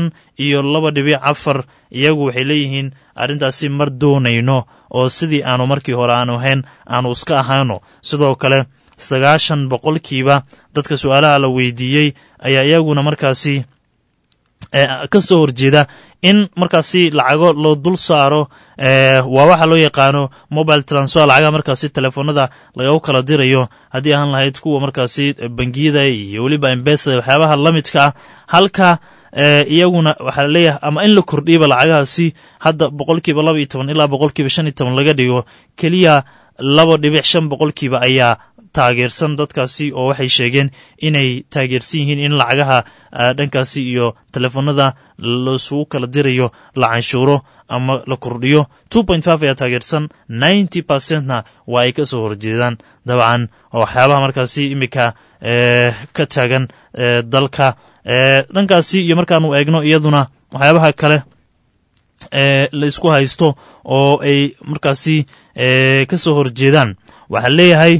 92.4 iyagu waxay leeyihiin arrintaasi mar doonayno oo sidii aanu markii hore aanu ahayn aanu iska ahaano. sidoo kale 90% dadka su-aalaha la weydiiyey ayaa iyaguna markaasi ka soo horjeeda in markaasi lacago loo dul saaro waa waxa loo yaqaano mobile transfer lacagaha markaasi telefoonada lagu kala dirayo haddii aan lahayd kuwa markaasi bangiyada iyo weliba M-Pesa waxyaabaha la midka ah halka iyaguna waxaa leeyahay ama in la kordhiiba lacagahaasi hadda 12% ilaa 15% laga dhigo keliya 2.5% ayaa taageersan dadkaasi oo waxay sheegeen inay taageersan yihiin in lacagaha dhankaasi iyo telefoonada lasugu kala dirayo la canshuuro ama la kordhiyo 2.5 ayaa taageersan 90%na waa ay ka soo horjeedaan dabcan waxyaabaha markaasi imika ka taagan dalka dhankaasi iyo markaanu eegno iyaduna waxyaabaha kale la isku haysto oo ay markaasi ka soo horjeedaan waxaa leeyahay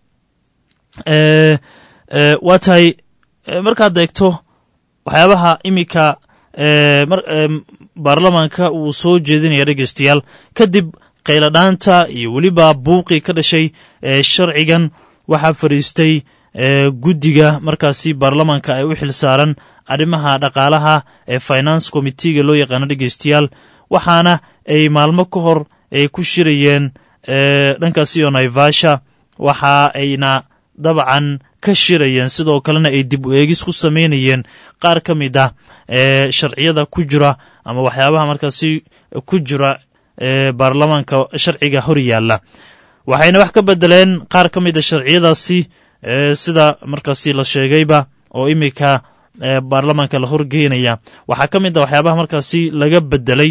waa tahay markaad eegto waxyaabaha imika baarlamaanka uu soo jeedinaya dhegeystayaal kadib qayladhaanta iyo weliba buuqii ka dhashay sharcigan waxaa fadhiistay guddiga markaasi baarlamaanka ay u xil saaran arrimaha dhaqaalaha ee finance committeega loo yaqaano dhegeystayaal waxaana ay maalmo ka hor ay ku shirayeen dhankaasi oo naivasha waxa ayna dabcan ka shirayeen sidoo kalena ay dib u eegis ku samaynayeen qaar ka mid ah sharciyada ku jira ama waxyaabaha markaasi ku jira baarlamaanka sharciga hor yaalla waxayna wax ka bedeleen qaar ka mid a sharciyadaasi sida markaasi la sheegayba oo imika baarlamaanka la horgeynaya waxaa ka mid a waxyaabaha markaasi laga bedelay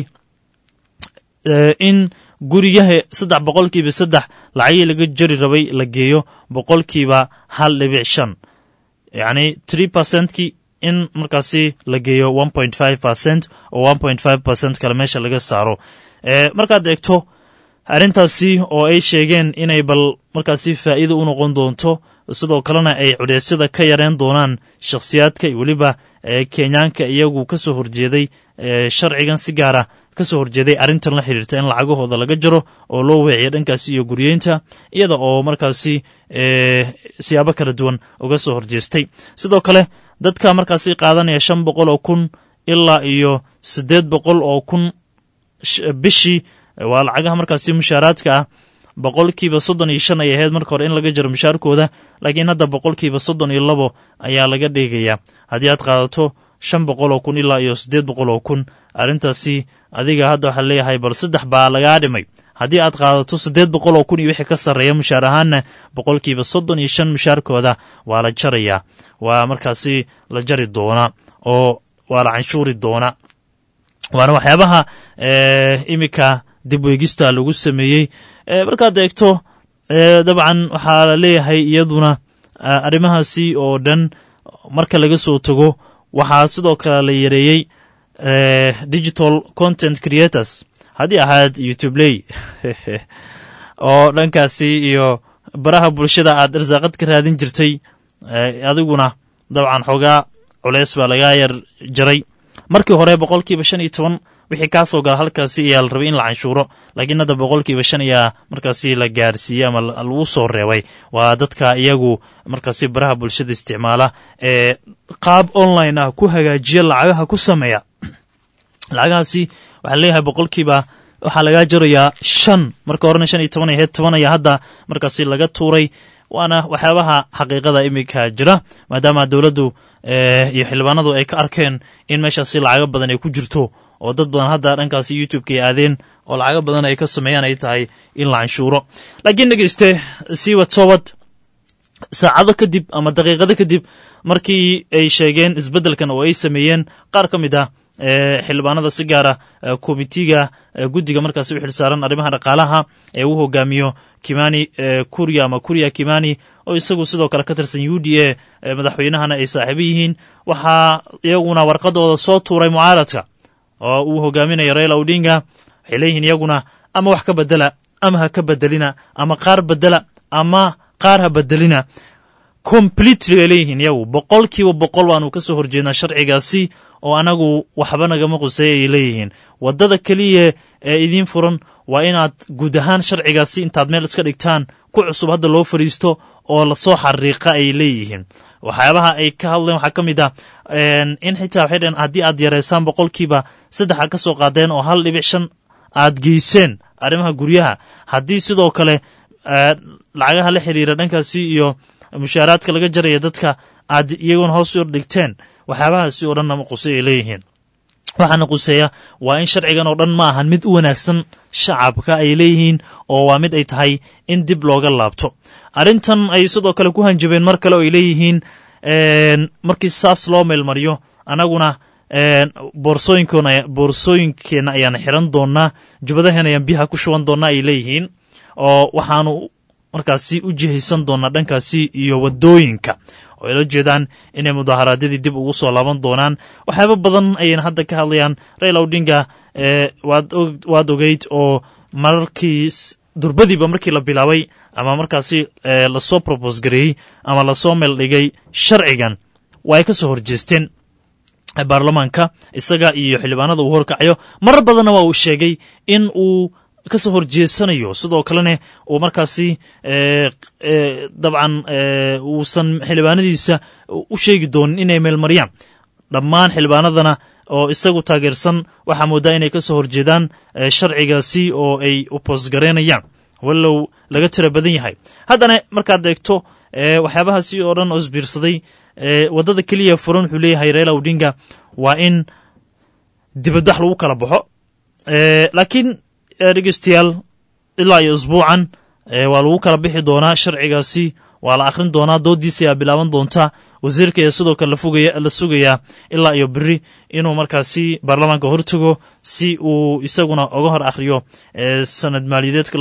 in guriyaha 3% lacagii laga jari rabay la geeyo 1.5%, yacni 3%kii in markaasi la geeyo 1.5% oo 1.5% kale meesha laga saaro. markaad eegto arrintaasi oo ay sheegeen inay bal markaasi faa'iido u noqon doonto sidoo kalena ay cudeysyada ka yareen doonaan shakhsiyaadka iyo weliba kenyaanka iyagu ka soo horjeeday sharcigan si gaara ka soo horjeeday arrintan la xiriirta in lacagahooda laga jaro oo loo weeciyo dhankaasi iyo guryeynta iyada oo markaasi siyaabo kala duwan uga soo horjeestay. sidoo kale dadka markaasi qaadanaya 500,000 ilaa iyo 800,000 bishii waa lacagaha markaasi mushaaraadka ah 35% ay ahayd marka hore in laga jaro mushaarkooda laakiin hadda 32% ayaa laga dhigayaa haddii aad qaadato 500,000 ilaa iyo 800,000 arrintaasi adiga hadda waxaa leeyahay bal 3 baa lagaa dhimay haddii aad qaadato 800,000 iyo wixii ka sarreeya mushaar ahaanna 35% mushaarkooda waa la jarayaa waa markaasi la jari doona oo waa la canshuuri doona waana waxyaabaha imika dib weegista lagu sameeyey. markaad eegto dabcan waxaa la leeyahay iyaduna arrimahaasi oo dhan marka laga soo tago waxaa sidoo kale la yareeyey digital content creators haddii ahaad youtubeley oo dhankaasi iyo baraha bulshada aad irsaaqad ka raadin jirtay adiguna dabcan xoogaa culeys baa lagaa yar jaray markii hore 15% wixii ka soo gal halkaasi ayaa la rabay in la canshuuro laakiin hadda 5% ayaa markaasi la gaarsiiyay ama lagu soo reebay waa dadka iyagu markaasi baraha bulshada isticmaala ee qaab online ah ku hagaajiya lacagaha ku sameeya lacagahaasi waxaa leeyahay 1% waxaa laga jarayaa 5 marka horena 15 ahayd 10 ayaa hadda markaasi laga tuuray waana waxyaabaha xaqiiqada imika jira maadaama dowladdu iyo xildhibaanadu ay ka arkeen in meeshaasi lacago badan ay ku jirto oo dad badan hadda dhankaasi youtube-ka ay aadeen oo lacago badan ay ka sameeyaan ay tahay in la canshuuro. laakiin dhegeyste sii wad soo wad saacado kadib ama daqiiqado kadib markii ay sheegeen isbeddelkan oo ay sameeyeen qaar ka mid ah xildhibaanada si gaara komitiga guddiga markaasi u xilsaaran arrimaha dhaqaalaha ee uu hogaamiyo Kimani Kuria ama Kuria Kimani oo isagu sidoo kale ka tirsan UDA madaxweynahana ay saaxiibo yihiin waxaa iyaguna warqadooda soo tuuray mucaaradka oo uu hogaaminayo Raila Odinga. waxay leeyihiin iyaguna ama wax ka bedela ama ha ka bedelina ama qaar bedela ama qaar ha bedelina completely ay leeyihiin iyagu 100% waanu ka soo horjeednaa sharcigaasi oo anagu waxba nagama quseey ay leeyihiin. wadada kaliya ee idin furan waa inaad guud ahaan sharcigaasi intaad meel iska dhigtaan ku cusub hadda loo fariisto oo la soo xariiqa ay leeyihiin. waxyaabaha ay ka hadleen waxaa ka mid ah in xitaa waxay dhaheen haddii aad yareysaan 3% ka soo qaadeen oo 1.5 aad geyseen arrimaha guryaha, haddii sidoo kale lacagaha la xiriira dhankaasi iyo mushaaraadka laga jaraya dadka aad iyaguna hoos u dhigteen, waxyaabahaasi oo dhan nama quseey ay leeyihiin. waxaana quseeya waa in sharcigan oo dhan ma ahan mid u wanaagsan shacabka ay leeyihiin oo waa mid ay tahay in dib looga laabto. arrintan ay sidoo kale ku hanjabeen mar kale oo ay leeyihiin markii saas loo meelmariyo anaguna boorsooyinkeena ayaan xiran doonaa, jubadaheena ayaan biyaha ku shuban doonaa ay leeyihiin oo waxaanu markaasi u jihaysan doonaa dhankaasi iyo wadooyinka oo ay la jeedaan inay mudaharaadyadii dib ugu soo laaban doonaan. waxyaaba badan ayayna hadda ka hadlayaan. Raila Odinga waad ogeyd oo markii durbadiiba markii la bilaabay ama markaasi lasoo propose gareeyey ama lasoo meel dhigay sharcigan waa ay ka soo horjeesteen baarlamaanka isaga iyo xildhibaanada uu horkacayo. marar badanna waa uu sheegay in uu ka soo horjeesanayo, sidoo kalena uu markaasi dabcan uusan xildhibaanadiisa u sheegi doonin inay meelmariyaan. dhammaan xildhibaanadana oo isagu taageersan waxaa moodaa inay ka soo horjeedaan sharcigaasi oo ay uposgareynayaan wallow laga tira badan yahay. haddana markaad eegto waxyaabahaasi oo dhan oo isbiirsaday wadada keliya furan wuxuu leeyahay Raila Odinga waa in dibadbax lagu kala baxo. laakiin dhegeystayaal ilaa iyo usbuucan waa lagu kala bixi doonaa sharcigaasi, waa la akhrin doonaa, doodiisa ayaa bilaaban doontaa. wasiirka ayaa sidoo kale la sugayaa ilaa iyo beri inuu markaasi baarlamaanka hortago si uu isaguna oga hor akhriyo sanad maaliyadeedka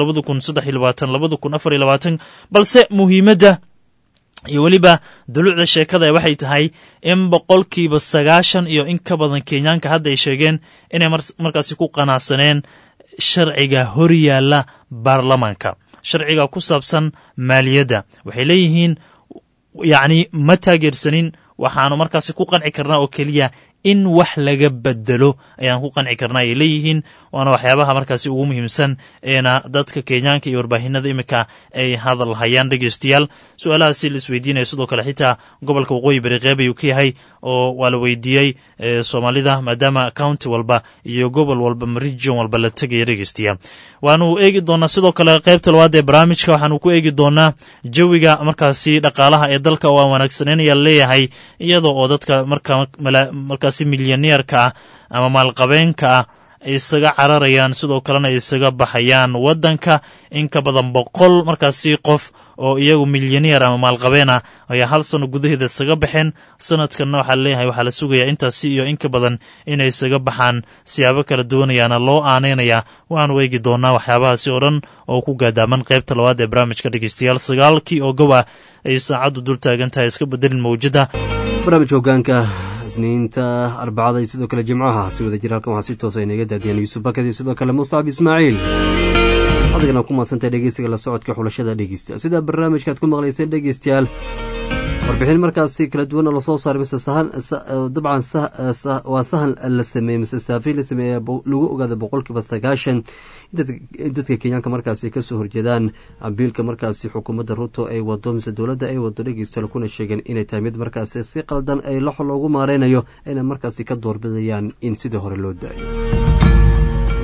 2023-2024. balse muhiimadda iyo weliba dulucda sheekada waxay tahay in 90% iyo in ka badan Kenyaanka hadda ay sheegeen inay markaasi ku qanacsaneen sharciga horyaala baarlamaanka, sharciga ku saabsan maaliyadda. waxay leeyihiin yacni ma taageersanin, waxaanu markaasi ku qanci karnaa oo keliya in wax laga bedelo ayaan ku qanci karnaa ay leeyihiin. waana waxyaabaha markaasi ugu muhiimsan eena dadka Kenyaanka iyo warbaahinada imika ay hadal hayaan. dhegeystayaal su-aalahaasi la isweydiinaya sidoo kale xitaa gobolka waqooyi bari qeyb ayuu ka yahay oo waa la weydiiyey soomaalida maadaama county walba iyo gobol walba region walba la tegaya. dhegeystayaal waanu eegi doonaa sidoo kale qaybta labaad ee barnaamijka waxaanu ku eegi doonaa jawiga markaasi dhaqaalaha ee dalka oo aan wanaagsaneynaya leeyahay iyadoo oo dadka markaasi milyaneerka ah ama maalqabeenka ah isaga cararayaan, sidoo kalena isaga baxayaan wadanka. in ka badan 100 markaasi qof oo iyagu milyaneer ama maalqabeen ah ayaa hal sano gudaheeda isaga baxeen. sanadkanna waxaa leeyahay waxaa la sugayaa intaasi iyo in ka badan inay isaga baxaan siyaabo kala doonayaana loo aaneynaya. waanu eegi doonaa waxyaabahaasi oo dhan oo ku gaadaaman qaybta labaad ee barnaamijka. dhegeystayaal 9 oo gowa ay saacaddu dul taagan tahay iska bedelin mawjada barnaamijka hogaanka isniinta arbacada iyo sidoo kale jimcaha si wada jir halkan waxaa si toosa inaga daadiyeen yuusuf bakad iyo sidoo kale mustaab ismaaciil. adigana ku maadsantahay dhegeysiga la socodka xulashada dhegeysta sida barnaamijkaad ku maqlayseen dhegeystayaal. warbixin markaasi kala duwana lasoo saaray mise dabcan waa sahan la sameeyey mise saafiin la sameeyey lagu ogaada 90% dadka Kenyaanka markaasi ka soo horjeedaan ambiilka markaasi xukuumadda Ruto ay wado mise dowladda ay wado. dhegeystayaal kuna sheegeen inay tahay mid markaasi si qaldan ay loogu maareynayo ayna markaasi ka doorbidayaan in sidii hore loo daayo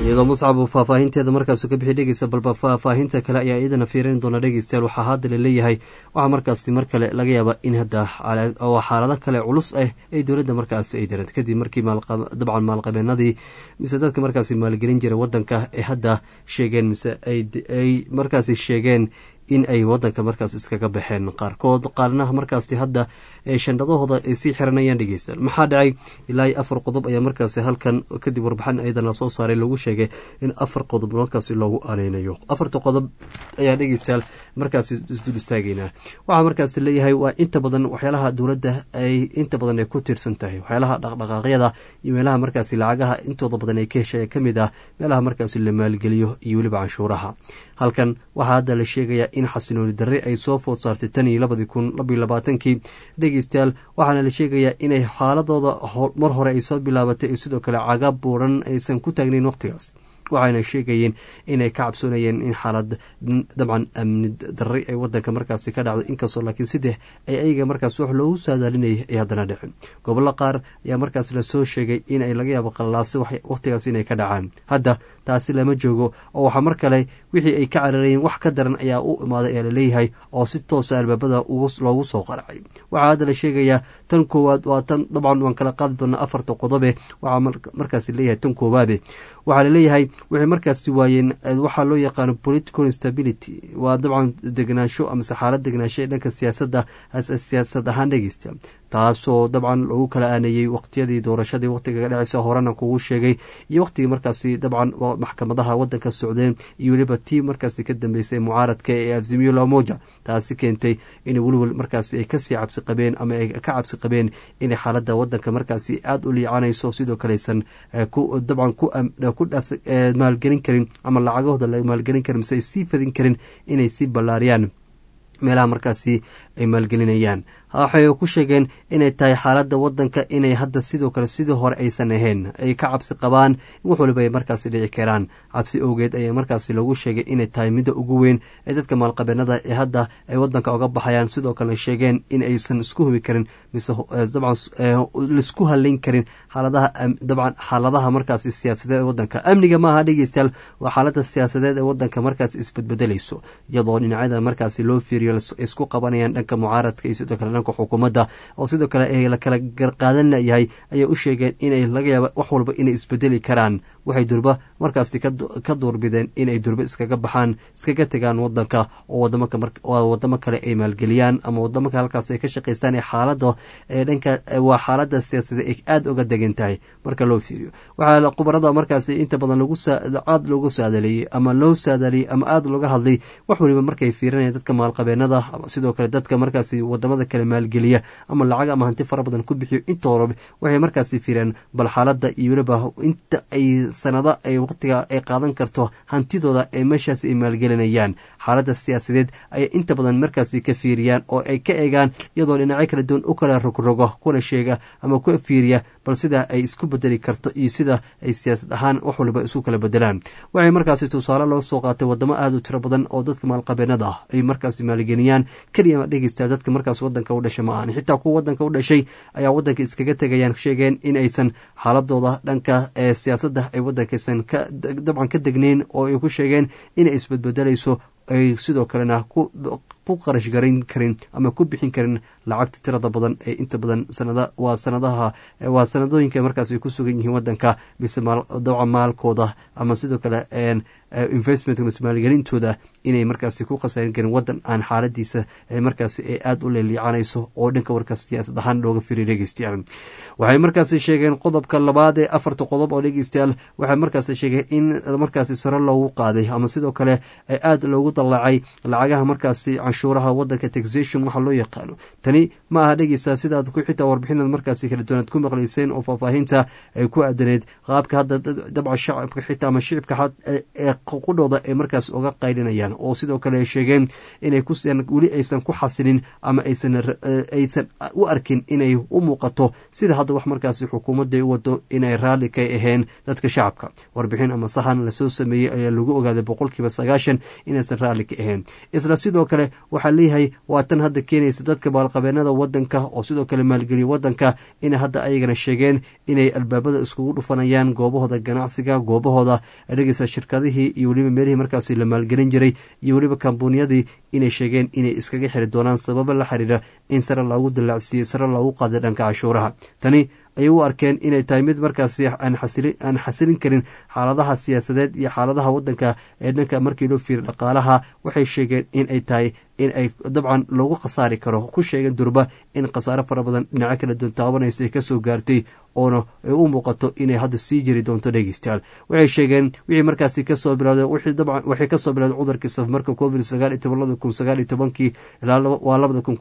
iyadoo muscab uu faahfaahinteeda markaasu ka bixi dhegeysta balba faahfaahinta kale ayaa iyadana fiirin doona dhegeystayaal waxaa hadda laleeyahay waxaa markaasi mar kale laga yaaba in hadda oo xaalado kale culus ah ay dowladda markaasi ay dareen kadib markii dabcan maalqabeenadii mise dadka markaasi maalgelin jira wadanka ay hadda sheegeen mise ay markaasi sheegeen in ay wadanka markaas iskaga baxeen qaarkood qaarnaha markaasi hadda shandhadahooda ay sii xiranayaan dhegeystayaal maxaa dhacay ilaa 4 qodob ayaa markaasi halkan kadib warbixin ayadana soo saaray lagu sheegay in 4 qodob markaasi loogu aaneynayo 4 qodob ayaa dhegeystayaal markaasi isdul istaagayna waxaa markaasi leeyahay waa inta badan waxyaalaha dowladda ay inta badan ay ku tiirsan tahay waxyaalaha dhaqdhaqaaqyada iyo meelaha markaasi lacagaha intooda badan ay ka heshay ka mid ah meelaha markaasi la maalgeliyo iyo weliba canshuuraha halkan waxaa hadda la sheegayaa in xasinooni darre ay soo food saartay 2022 dhegeystayaal waxaana la sheegayaa inay xaaladooda mar hore ay soo bilaabatay sidoo kale cagab buuran aysan ku taagnayn waqtigaas waxayna sheegayeen inay ka cabsoonayeen in xaalad dabcan amni darre ay wadanka markaasi ka dhacdo inkastoo laakiin sidee ay ayaga markaas wax loogu saadaalinayay ay haddana dhicin gobollo qaar ayaa markaas lasoo sheegay in ay laga yaabo qallaase waqtigaas inay ka dhacaan hadda taasi lama joogo oo waxaa mar kale wixii ay ka cararayeen wax ka daran ayaa u imaaday ayaa laleeyahay oo si toosa albaabada loogu soo qaracay waxaa hadda la sheegayaa tan koowaad waa tan dabcan waan kala qaadi doonaa 4 qodobe waxaa markaasi leeyahay tan koowaade waxaa laleeyahay waxay markaasi waayeen waxaa loo yaqaano political instability waa dabcan degnaansho amase xaalad degnaansho ee dhanka siyaasad ahaan dhegeysta taasoo dabcan lagu kala aaneeyey waqtiyadii doorashadii waqtiga ka dhaceysa horena kugu sheegay iyo waqtigii markaasi dabcan maxkamadaha wadanka socdeen iyo weliba tii markaasi ka dambeysay mucaaradka ee azimio la umoja taasi keentay inay weliwel markaasi ay kasii cabsi qabeen ama ay ka cabsi qabeen inay xaalada wadanka markaasi aada u liicanayso sidoo kaleysan dabcan ku maalgelin karin ama lacagahooda la maalgelin karin mise ay sii fadin karin inay sii ballaariyaan meelaha markaasi ay maalgelinayaan waxay ku sheegeen inay tahay xaalada wadanka inay hadda sidoo kale sidii hore aysan ahayn ay ka cabsi qabaan wax waliba ay markaasi dhici karaan cabsi awgeed ayaa markaasi lagu sheegay inay tahay midda ugu weyn ee dadka maalqabeenada ee hadda ay wadanka uga baxayaan sidoo kale sheegeen in aysan isku hubi karin mise dabcan laisku halayn karin xaaladaha markaasi siyaasadeed ee wadanka amniga maaha dhegeystayaal waa xaalada siyaasadeed ee wadanka markaasi isbedbedelayso iyadoo dhinacyada markaasi loo fiiriyo isku qabanayaan dhanka mucaaradka iyo sidoo kale xukuumadda oo sidoo kale ay la kala garqaadan layahay ayay u sheegeen inay laga yaaba wax walba inay isbedeli karaan waxay durba markaasi ka doorbideen inay durba iskaga baxaan iskaga tegaan wadanka oo wadamo kale ay maalgeliyaan ama wadamo kale halkaas ay ka shaqaystaan ee xaalada ee dhanka waa xaalada siyaasadeed ay aada uga degan tahay marka loo fiiriyo waxaa khubarada markaasi inta badan aada loogu saadaliyey ama loo saadaliyey ama aada looga hadlay wax waliba markay fiirinayaan dadka maalqabeenada sidoo kale dadka markaasi wadamada kale maalgeliya ama lacag ama hanti fara badan ku bixiyo intooraba waxay markaasi fiireen bal xaalada iyo weliba inta ay sanado ay waqtiga ay qaadan karto hantidooda ee meeshaas ay maalgelinayaan xaalada siyaasadeed ayay inta badan markaasi ka fiiriyaan oo ay ka eegaan iyadoo dhinacyo kala duwan u kala rogrogo kuna sheega ama ku fiiriya bal sida ay isku bedeli karto iyo sida ay siyaasad ahaan wax waliba isku kala bedelaan waxay markaasi tusaale loo soo qaatay wadamo aada u tiro badan oo dadka maalqabeenada ah ay markaasi maalgeliyaan keliya dhegeysta dadka markaas wadanka u dhashay ma ahan xitaa kuwa wadanka u dhashay ayaa wadanka iskaga tegayaan sheegeen in aysan xaaladooda dhanka ee siyaasadda ay wadankaysan dabcan ka degneyn oo ay ku sheegeen inay isbedbedelayso ay sidoo kalena ku qarash garan karin ama ku bixin karin lacagta tirada badan ee inta badan waa sanadooyinka markaas ay ku sugan yihiin wadanka mise dabcan maalkooda ama sidoo kale investment maalgelintooda inay markaasi ku khasaarin karin wadan aan xaaladiisa markaasi ay aada u leeliicanayso oo dhanka warkaas siyaasad ahaan looga firiy dhegeystayaal waxay markaasi sheegeen qodobka labaad ee 4 qodob oo dhegeystayaal waxay markaasi sheegeen in markaasi sare loogu qaaday ama sidoo kale aada loogu dallacay lacagaha markaasi canshuuraha wadanka taxation waxa loo yaqaano tani ma aha dhegeysta sidaad ku xitaa warbixinad markaasi kala duwanaad ku maqlayseen oo faahfaahinta ay ku aadaneed qaabka hadda dabca shacabka xitaa ama shicibka qudhooda ay markaas uga qaylinayaan oo sidoo kale ay sheegeen inay weli aysan ku xasilin ama aysan u arkin inay u muuqato sida hadda wax markaasi xukuumadda u wado inay raalli ka aheen dadka shacabka warbixin ama sahan lasoo sameeyey ayaa lagu ogaaday 90% inaysan raalli ka ahayn. isla sidoo kale waxaa leeyahay waa tan hadda keenaysa dadka maalqabeenada wadanka oo sidoo kale maalgeliya wadanka inay hadda ayagana sheegeen inay albaabada iskugu dhufanayaan goobahooda ganacsiga, goobahooda dhegeysa shirkadihii iyo weliba meelihii markaasi la maalgelin jiray iyo weliba kambuuniyadii inay sheegeen inay iskaga xiri doonaan sababo la xiriira in sare loogu dilaacsiiyey, sare loogu qaaday dhanka cashuuraha. tani ayay u arkeen inay tahay mid markaasi aan xasilin karin xaaladaha siyaasadeed iyo xaaladaha wadanka ee dhanka markii loo fiiriy dhaqaalaha. waxay sheegeen inay tahay in ay dabcan loogu khasaari karo, ku sheegeen durba in khasaare fara badan dhinaco kala duwan taabanaysa ay kasoo gaartay oona ay u muuqato inay hadda sii jiri doonto dhegeystayaal. waxay sheegeen wixii markaasi kasoo bilowday waxay kasoo bilowday cudurkii safmarka COVID-19 ilaa waa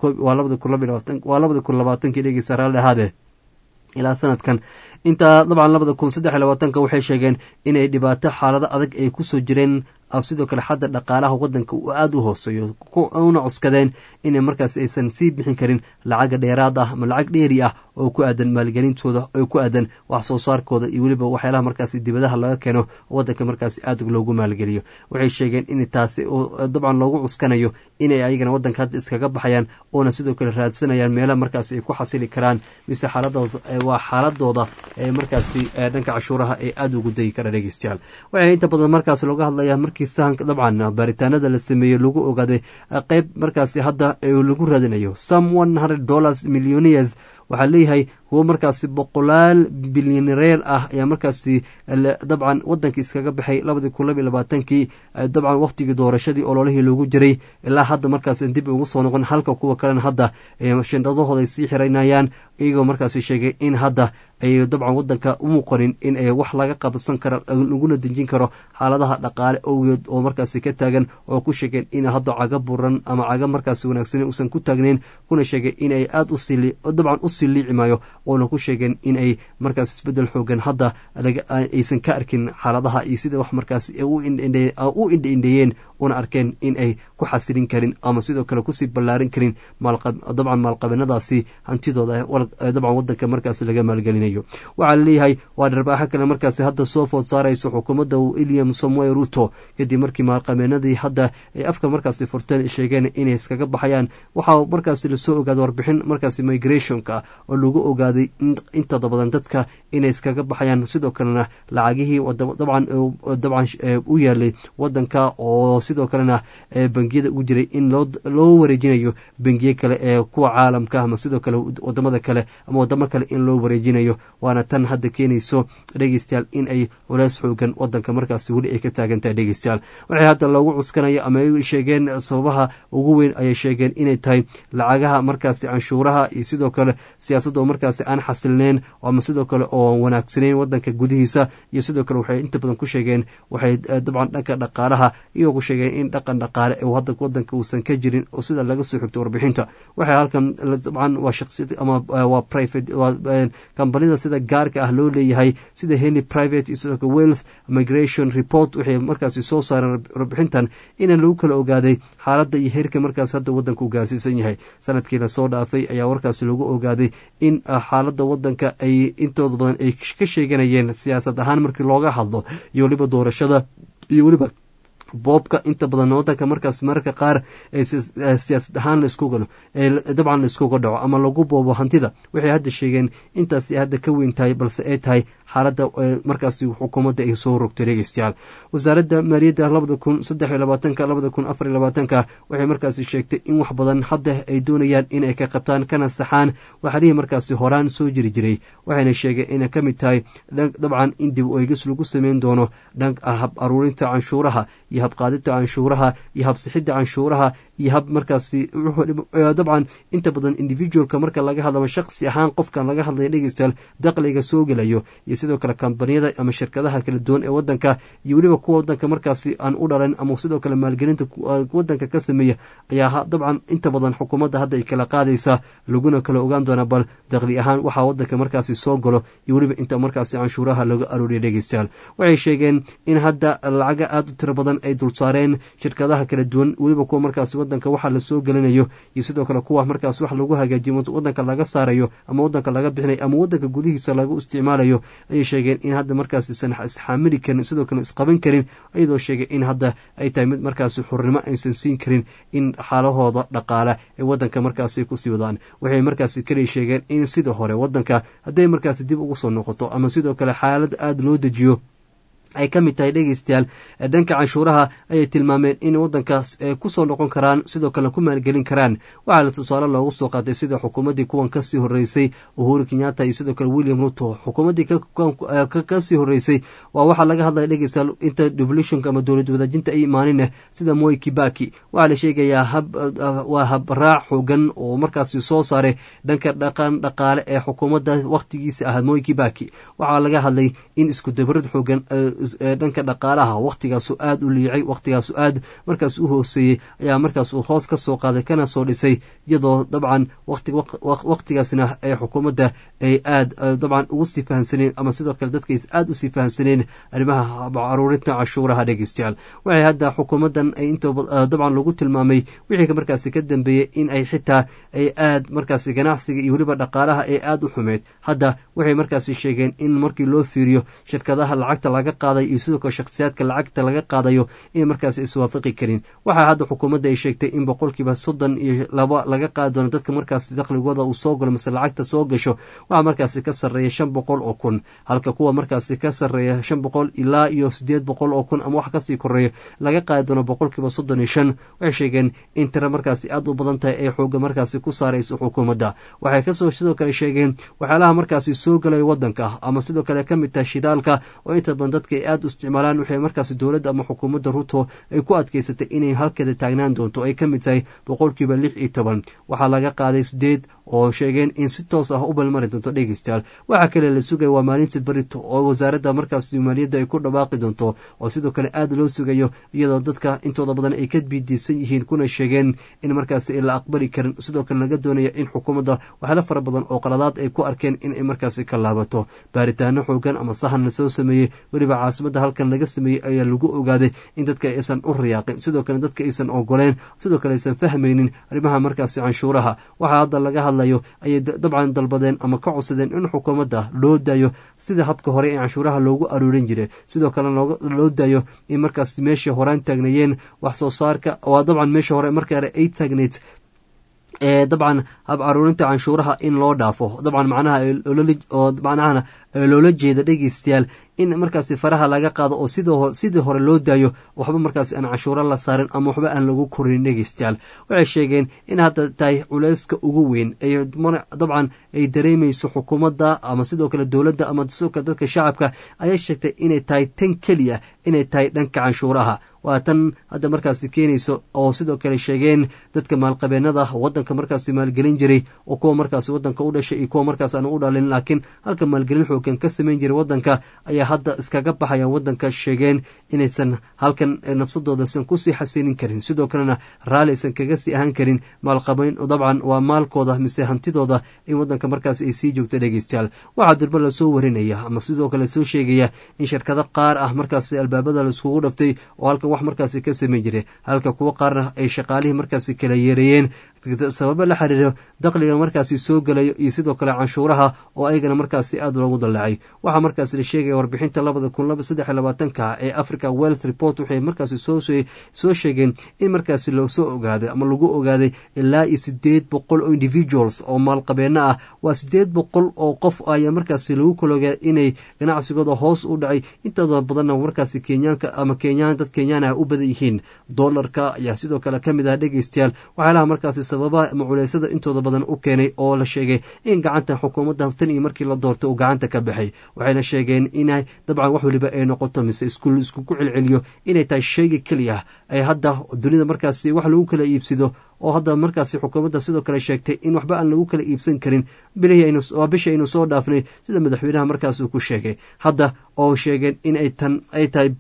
2020 dhegeysta raalli ahaadee ilaa sanadkan intaa dabcan 2023 waxay sheegeen inay dhibaato xaalado adag ay kusoo jireen sidoo kale xadda dhaqaalaha wadanka uu aada u hooseeyo una cuskadeen inay markaas aysan sii bixin karin lacaga dheeraad ah ama lacag dheeri ah oo ku aadan maalgelintooda oo ku aadan wax soo saarkooda iyo weliba waxyaalaha markaasi dibadaha laga keeno wadanka markaasi aad loogu maalgeliyo. waxay sheegeen in taasi dabcan loogu cuskanayo inay ayagana wadanka hadda iskaga baxayaan oona sidoo kale raadsanayaan meelaha markaasi ay ku xasili karaan mise waa xaaladooda markaasi dhanka cashuuraha ay aada ugu dayi kara dhegeystayaal. waxay inta badan markaas looga hadlayaa markii sahanka dabcan baaritaanada la sameeyey lagu ogaaday qeyb markaasi hadda lagu raadinayo some $100 millionaires. waxaa leeyahay kuwo markaasi boqolaal bilyanereer ah ayaa markaasi dabcan wadankii iskaga baxay 2022 dabcan waqtigii doorashadii ololihii loogu jiray ilaa hadda markaas dib ugu soo noqon, halka kuwa kalena hadda shandadahooda ay sii xiranayaan iyagoo markaasi sheegay in hadda ay dabcan wadanka u muuqanin in ay wax laga qabsan karo laguna dejin karo xaaladaha dhaqaale owgeed oo markaasi ka taagan, oo ku sheegeen in hadda caga buran ama caga markaasi wanaagsan uusan ku taagnayn, kuna sheegay in ay aada dabcan u liici maayo, oona ku sheegeen in ay markaas isbedel xoogan hadda aysan ka arkin xaaladaha iyo sida wax markaas u indhaindheeyeen una arkeen in ay ku xasilin karin ama sidoo kale kusii ballaarin karin dabcan maalqabeennadaasi hantidooda dabcan wadanka markaas laga maalgelinayo. waxaa laleeyahay waa dharbaaxo kale markaasi hadda soo food saarayso xukuumadda William Samoei Ruto kadib markii maalqabeennadii hadda ay afka markaasi furteen sheegeen inay iskaga baxayaan. waxaa markaasi lasoo ogaaday warbixin markaasi migrationka oo lagu ogaaday inta badan dadka inay iskaga baxayaan, sidoo kalena lacagihii dabcan u yaalay wadanka oo sidoo kalena bangiyada ugu jiray in loo wareejinayo bangiye kale ee kuwa caalamka ama sidoo kale wadamada kale ama wadamo kale in loo wareejinayo. waana tan hadda keenayso dhegeystayaal in ay culays xoogan wadanka markaasi weli ay ka taagantahay dhegeystayaal. waxay hadda loogu cuskanayo ama ay sheegeen sababaha ugu weyn ayay sheegeen inay tahay lacagaha markaasi canshuuraha iyo sidoo kale siyaasadda oo markaasi aan xasilneyn ama sidoo kale oo wanaagsanayn wadanka gudihiisa, iyo sidoo kale waxay inta badan ku sheegeen waxay dabcan dhanka dhaqaalaha iyagoo ku sheegeen in dhaqan dhaqaale ee wadanka uusan ka jirin oo sida laga soo xigto warbixinta. waxay halkan dabcan waa shaqsiyad ama waa private kambanida sida gaarka ah loo leeyahay sida Henry Private iyo sidoo kale Wealth Migration Report waxay markaasi soo saareen warbixintan in lagu kala ogaaday xaaladda iyo heerka markaas hadda wadanka uu gaarsiisan yahay. sanadkiina soo dhaafay ayaa warkaasi lagu ogaaday in xaaladda wadanka ay intooda badan ay ka sheeganayeen siyaasad ahaan markii looga hadlo iyo weliba doorashada iyo weliba boobka inta badan wadanka markaas mararka qaar siyaasad ahaan dabcan laiskuga dhaco ama lagu boobo hantida. waxay hadda sheegeen intaasi hadda ka weyn tahay, balse ay tahay xaaladda markaasi xukuumadda ay soo rogtay dhegeystayaal. wasaaradda maaliyadda 2023-2024 waxay markaasi sheegtay in wax badan hadda ay doonayaan inay ka qabtaan kana saxaan waxalihii markaasi horaan soo jiri jiray. waxayna sheegeen inay ka mid tahay dabcan in dib u eegis lagu sameyn doono dhanka hab aruurinta canshuuraha iyo habqaadinta canshuuraha iyo habsixidda canshuuraha iyo hab markaasi dabcan inta badan individualka marka laga hadlama shaqsi ahaan qofkan laga hadlaya dhegeystayaal dakhliga soo gelayo iyo sidoo kale kambaniyada ama shirkadaha kala duwan ee wadanka iyo weliba kuwa wadanka markaasi aan u dhalan ama sidoo kale maalgelinta wadanka ka sameeya ayaa dabcan inta badan xukuumadda hadda ay kala qaadaysaa laguna kala ogaan doona bal dakhli ahaan waxaa wadanka markaasi soo galo iyo weliba inta markaasi canshuuraha laga arooriya dhegeystayaal. waxay sheegeen in hadda lacaga aada u tiro badan ay dulsaareen shirkadaha kala duwan weliba kuwa markaasi wadanka waxa la soo gelinayo iyo sidoo kale kuwa markaas wax lagu hagaajiyo wadanka laga saarayo ama wadanka laga bixinayo ama wadanka gudihiisa lagu isticmaalayo ayay sheegeen in hadda markaas isan isxaamili karin sidoo kale isqaban karin iyadoo sheegay in hadda ay tahay mid markaas xurnimo aysan siin karin in xaalahooda dhaqaale ee wadanka markaasi kusii wadaan waxay markaasi kaliya sheegeen in sida hore wadanka hadday markaasi dib ugu soo noqoto ama sidoo kale xaalad aada loo dejiyo ay ka mid tahay dhegeystayaal dhanka canshuuraha ayay tilmaameen in wadankaas kusoo noqon karaan sidoo kale ku maalgelin karaan waxaa la tusaale loogu soo qaatay sida xukuumaddii kuwan kasii horeysay uhuru kenyatta iyo sidoo kale william ruto xukuumaddii kasii horeysay waa waxaa laga hadlaya dhegeystayaal inta devolutionka ama dowlad wadaajinta ay imaanin sida Moi Kibaki waxaa la sheegayaa waa habraac xoogan oo markaasi soo saaray dhanka dhaqaale ee xukuumadda waqtigiisa ahaa Moi Kibaki waxaa laga hadlay in isku dabarad xoogan dhanka dhaqaalaha waqtigaasu aada u liicay waqtigaasu aad markaas u hooseeyey ayaa markaas uu hoos ka soo qaaday kana soo dhisay iyadoo dabcan waqtigaasna ee xukuumadda ay aada dabcan ugu sii fahansaneen ama sidoo kale dadkays aada usii fahansaneen arrimaha caruurinta cashuuraha dhegeystayaal waxay hadda xukuumaddan ay inta dabcan lagu tilmaamay wixii markaasi ka dambeeyey in ay xitaa ay aad markaasi ganacsiga iyo weliba dhaqaalaha ay aada u xumeyd hadda waxay markaasi sheegeen in markii loo fiiriyo shirkadaha lacagta laga qaaday iyo sidoo kale shakhsiyaadka lacagta laga qaadayo in markaasi iswaafaqi karin waxaa hadda xukuumadda ay sheegtay in 32% laga qaadi doono dadka markaasi dakhligooda uu soo galo mise lacagta soo gasho waxaa markaasi ka sarreeya 500 oo kun halka kuwa markaasi ka sarreeya 500 ilaa iyo 800 oo kun ama wax kasii koreeyo laga qaadi doono 35% waxay sheegeen in tira markaasi aada u badan tahay ay xooga markaasi ku saarayso xukuumadda waxay kasoo sidoo kale sheegeen waxyaalaha markaasi soo galay wadanka ama sidoo kale ka mid tahay shidaalka oo inta badan dadka ay aada u isticmaalaan waxay markaasi dowladda ama xukuumadda ruto ay ku adkeysatay inay halkeeda taagnaan doonto ay ka mid tahay 16% waxaa laga qaaday 8 oo sheegeen in si toos ah u balmari doonto dhegeystayaal waxaa kale la sugaya waa maalinta berito oo wasaaradda markaasi maaliyadda ay ku dhawaaqi doonto oo sidoo kale aada loo sugayo iyadoo dadka intooda badan ay ka biidiisan yihiin kuna sheegeen in markaasi la aqbali karin sidoo kale laga doonayo in xukuumadda waxyaalo fara badan oo qaladaad ay ku arkeen in ay markaasi ka laabato baaritaano xoogan ama sahan la soo sameeyey weliba caasimadda halkan laga sameeyey ayaa lagu ogaaday in dadka aysan u riyaaqin sidoo kale dadka aysan ogoleen sidoo kale aysan fahmaynin arrimaha markaasi canshuuraha waxaa hadda laga hadlayo ayay dabcan dalbadeen ama ka codsadeen in xukuumadda loo daayo sida habka hore ee canshuuraha loogu aruurin jiray sidoo kale loo daayo in markaasi meesha horaan taagnayeen wax soo saarka waa dabcan meesha hore marka hore ay taagneyd dabcan hab caruurinta canshuuraha in loo dhaafo dabcan macnaha loola jeeda dhegeystayaal in markaasi faraha laga qaado oo sidii hore loo daayo waxba markaasi aan canshuuro la saarin ama waxba aan lagu korin dhegeystayaal waxay sheegeen in hadda tahay culeyska ugu weyn dabcan ay dareemayso xukuumadda ama sidoo kale dowladda ama sidoo kale dadka shacabka ayay sheegtay inay tahay tan keliya inay tahay dhanka canshuuraha waa tan hadda markaasi keenayso oo sidoo kale sheegeen dadka maalqabeenada wadanka markaasi maalgelin jiray oo kuwa markaasi wadanka u dhashay iyo kuwa markaas aan u dhalin laakiin halka maalgelin xoogan ka samayn jiray wadanka ayaa hadda iskaga baxayaan wadanka sheegeen inaysan halkan nafsadoodasan kusii xasinin karin sidoo kalena raalli aysan kaga sii ahaan karin maalqabeyn dabcan waa maalkooda mise hantidooda in wadanka markaasi ay sii joogto dhegeystayaal waxaa durba lasoo warinaya ama sidoo kale soo sheegaya in shirkado qaar ah markaasi albaabada laiskugu dhaftay oo halka wax markaasi ka samayn jiray halka kuwo qaarna ay shaqaalihii markaasi kala yeereeyeen sababa la xiriiro dakhliga markaasi soo galayo iyo sidoo kale canshuuraha oo ayagana markaasi aada loogu dallacay waxaa markaasi la sheegaya warbixinta 2023 ee Africa Wealth Report waxay markaasi soo sheegeen in markaasi loo soo ogaaday ama lagu ogaaday ilaa 800 oo individuals oo maalqabeena ah waa 800 oo qof ayaa markaasi lagu kaloogay inay ganacsigooda hoos u dhacay intooda badanna markaasi Kenyaanka ama dad Kenyaan ah u badan yihiin dollarka ayaa sidoo kale kamid ah dhegeystayaal waxaalaha markaasi sababa maculeysada intooda badan u keenay oo la sheegay in gacanta xukuumadda tan iyo markii la doortay uu gacanta ka baxay waxayna sheegeen inay dabcan wax waliba ay noqoto mise iskugu celceliyo inay tahay shayga keliya ay hadda dunida markaasi wax lagu kala iibsado oo hadda markaasi xukuumadda sidoo kale sheegtay in waxba aan lagu kala iibsan karin bisha aynu soo dhaafnay sida madaxweynaha markaas uu ku sheegay hadda oo sheegeen in ay tahay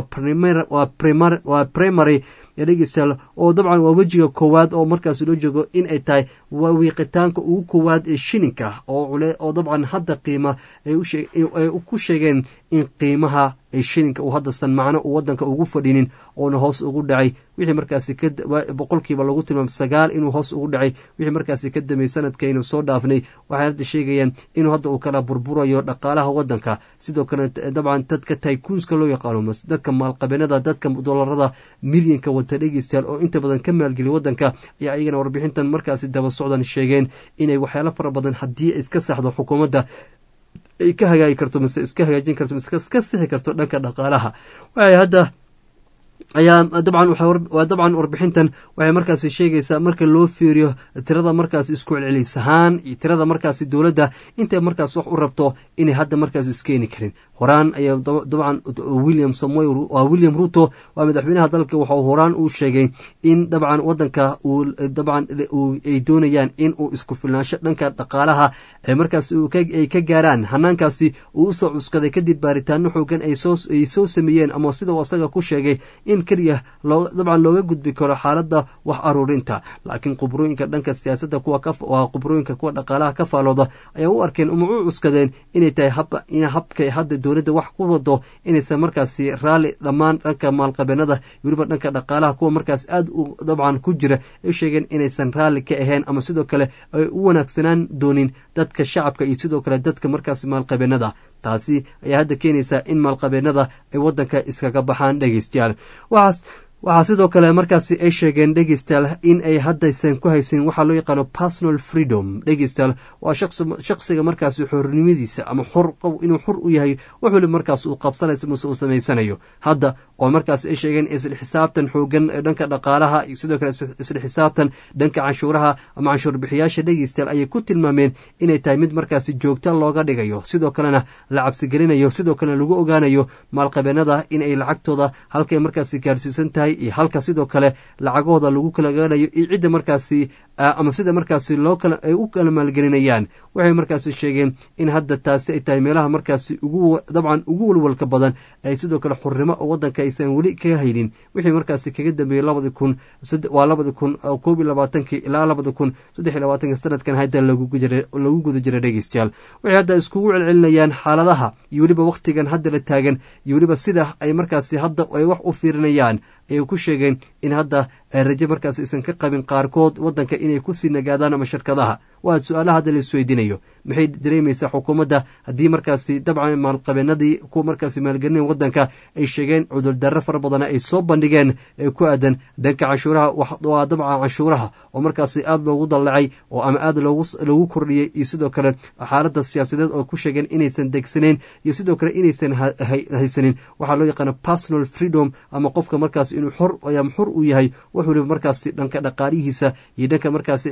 waa primary dhegeystayaal oo dabcan waa wejiga koowaad oo markaas loo joogo in ay tahay waa wiiqitaanka ugu koowaad ee shilinka oo dabcan hadda qiima ay ku sheegeen in qiimaha ee shilinka uu haddasan macno uu wadanka ugu fadhinin oona hoos ugu dhacay wixii markaasi boqolkiiba lagu tilmaamay 9 inuu hoos ugu dhacay wixii markaasi ka damay sanadkaynu soo dhaafnay waxay hadda sheegayaan inuu hadda uu kala burburayo dhaqaalaha wadanka sidoo kale dabcan dadka tycoonska loo yaqaano dadka maalqabeennada dadka dollarada milyanka wata dhegeystayaal oo inta badan ka maalgeliya wadanka ayaa iyagana warbixintan markaasi daba socdan sheegeen inay waxyaalo fara badan haddii iska saxdo xukuumadda ay ka hagaagi karto mise iska hagaajin karto mise iska sixi karto dhanka dhaqaalaha waxay hadda ayaa dabcan warbixintan waxay markaasi sheegaysaa marka loo fiiriyo tirada markaasi isku celcelis ahaan iyo tirada markaasi dowladda intay markaas wax u rabto inay hadda markaas iskeeni karin horaan ayaa dabcan William Ruto waa madaxweynaha dalka waxa uu horaan uu sheegay in dabcan wadanka uu dabcan ay doonayaan in uu isku filnaansho dhanka dhaqaalaha ay markaas ay ka gaaraan hanaankaasi uu soo cuskaday kadib baaritaano xoogan ay soo sameeyeen ama sida uu asaga ku sheegay in kaliya dabcan looga gudbi karo xaaladda wax aruurinta laakiin qubrooyinka dhanka siyaasadda waa qubrooyinka kuwa dhaqaalaha ka faalooda ayaa u arkeen uma u cuskadeen inay tahay habkay hadda dowladda wax ku wado inaysan markaasi raalli dhammaan dhanka maalqabeennada weliba dhanka dhaqaalaha kuwa markaas aad u dabcan ku jira ay sheegeen inaysan raalli ka ahayn ama sidoo kale ay u wanaagsanaan doonin dadka shacabka iyo sidoo kale dadka markaasi maalqabeennada taasi ayaa hadda keenaysaa in maalqabeennada ay wadanka iskaga baxaan dhegeystayaal waxaa sidoo kale markaasi ay sheegeen dhegeystayaal in ay haddaysan ku haysanin waxaa loo yaqaano personal freedom dhegeystayaal waa shaqsiga markaasi xornimadiisa ama inuu xor u yahay wax waliba markaas uu qabsanayso mase uu samaysanayo hadda oo markaas ay sheegeen isla xisaabtan xoogan dhanka dhaqaalaha iyo sidoo kale isla xisaabtan dhanka canshuuraha ama canshuur bixiyaasha dhegeystayaal ayay ku tilmaameen inay tahay mid markaasi joogta looga dhigayo sidoo kalena la cabsigelinayo sidoo kalena lagu ogaanayo maalqabeennada inay lacagtooda halkay markaasi gaarsiisan tahay iyo halka sidoo kale lacagahooda lagu kala gaanayo iyo cidda markaasi ama sida markaasi ay u kala maalgelinayaan waxay markaasi sheegeen in hadda taasi ay tahay meelaha markaasi dabcan ugu walwalka badan ay sidoo kale xurnimo oo wadanka aysan weli kaga haynin wixii markaasi kaga dambeeyey 2021 ilaa 2023 sanadkan hadda lagu guda jira dhegeystayaal waxay hadda iskugu celcelinayaan xaaladaha iyo weliba wakhtigan hadda la taagan iyo weliba sida ay markaasi hadda ay wax u fiirinayaan ayay ku sheegeen in hadda rajo markaas aysan ka qabin qaarkood wadanka inay kusii nagaadaan ama shirkadaha waa su-aalaha hadda la isweydiinayo maxay dareemaysaa xukuumadda haddii markaasi dabcan maalqabeenadii kuwa markaasi maalgelinayn wadanka ay sheegeen cudurdarro fara badana ay soo bandhigeen ee ku aadan dhanka canshuuraha waa dabcan canshuuraha oo markaasi aada loogu dallacay oo ama aada loogu kordhiyey iyo sidoo kale xaaladda siyaasadeed oo ku sheegeen inaysan degsanayn iyo sidoo kale inaysan haysanin waxaa loo yaqaano personal freedom ama qofka markaas inuu xor u yahay wax waliba markaasi dhanka dhaqaalihiisa iyo dhanka markaasi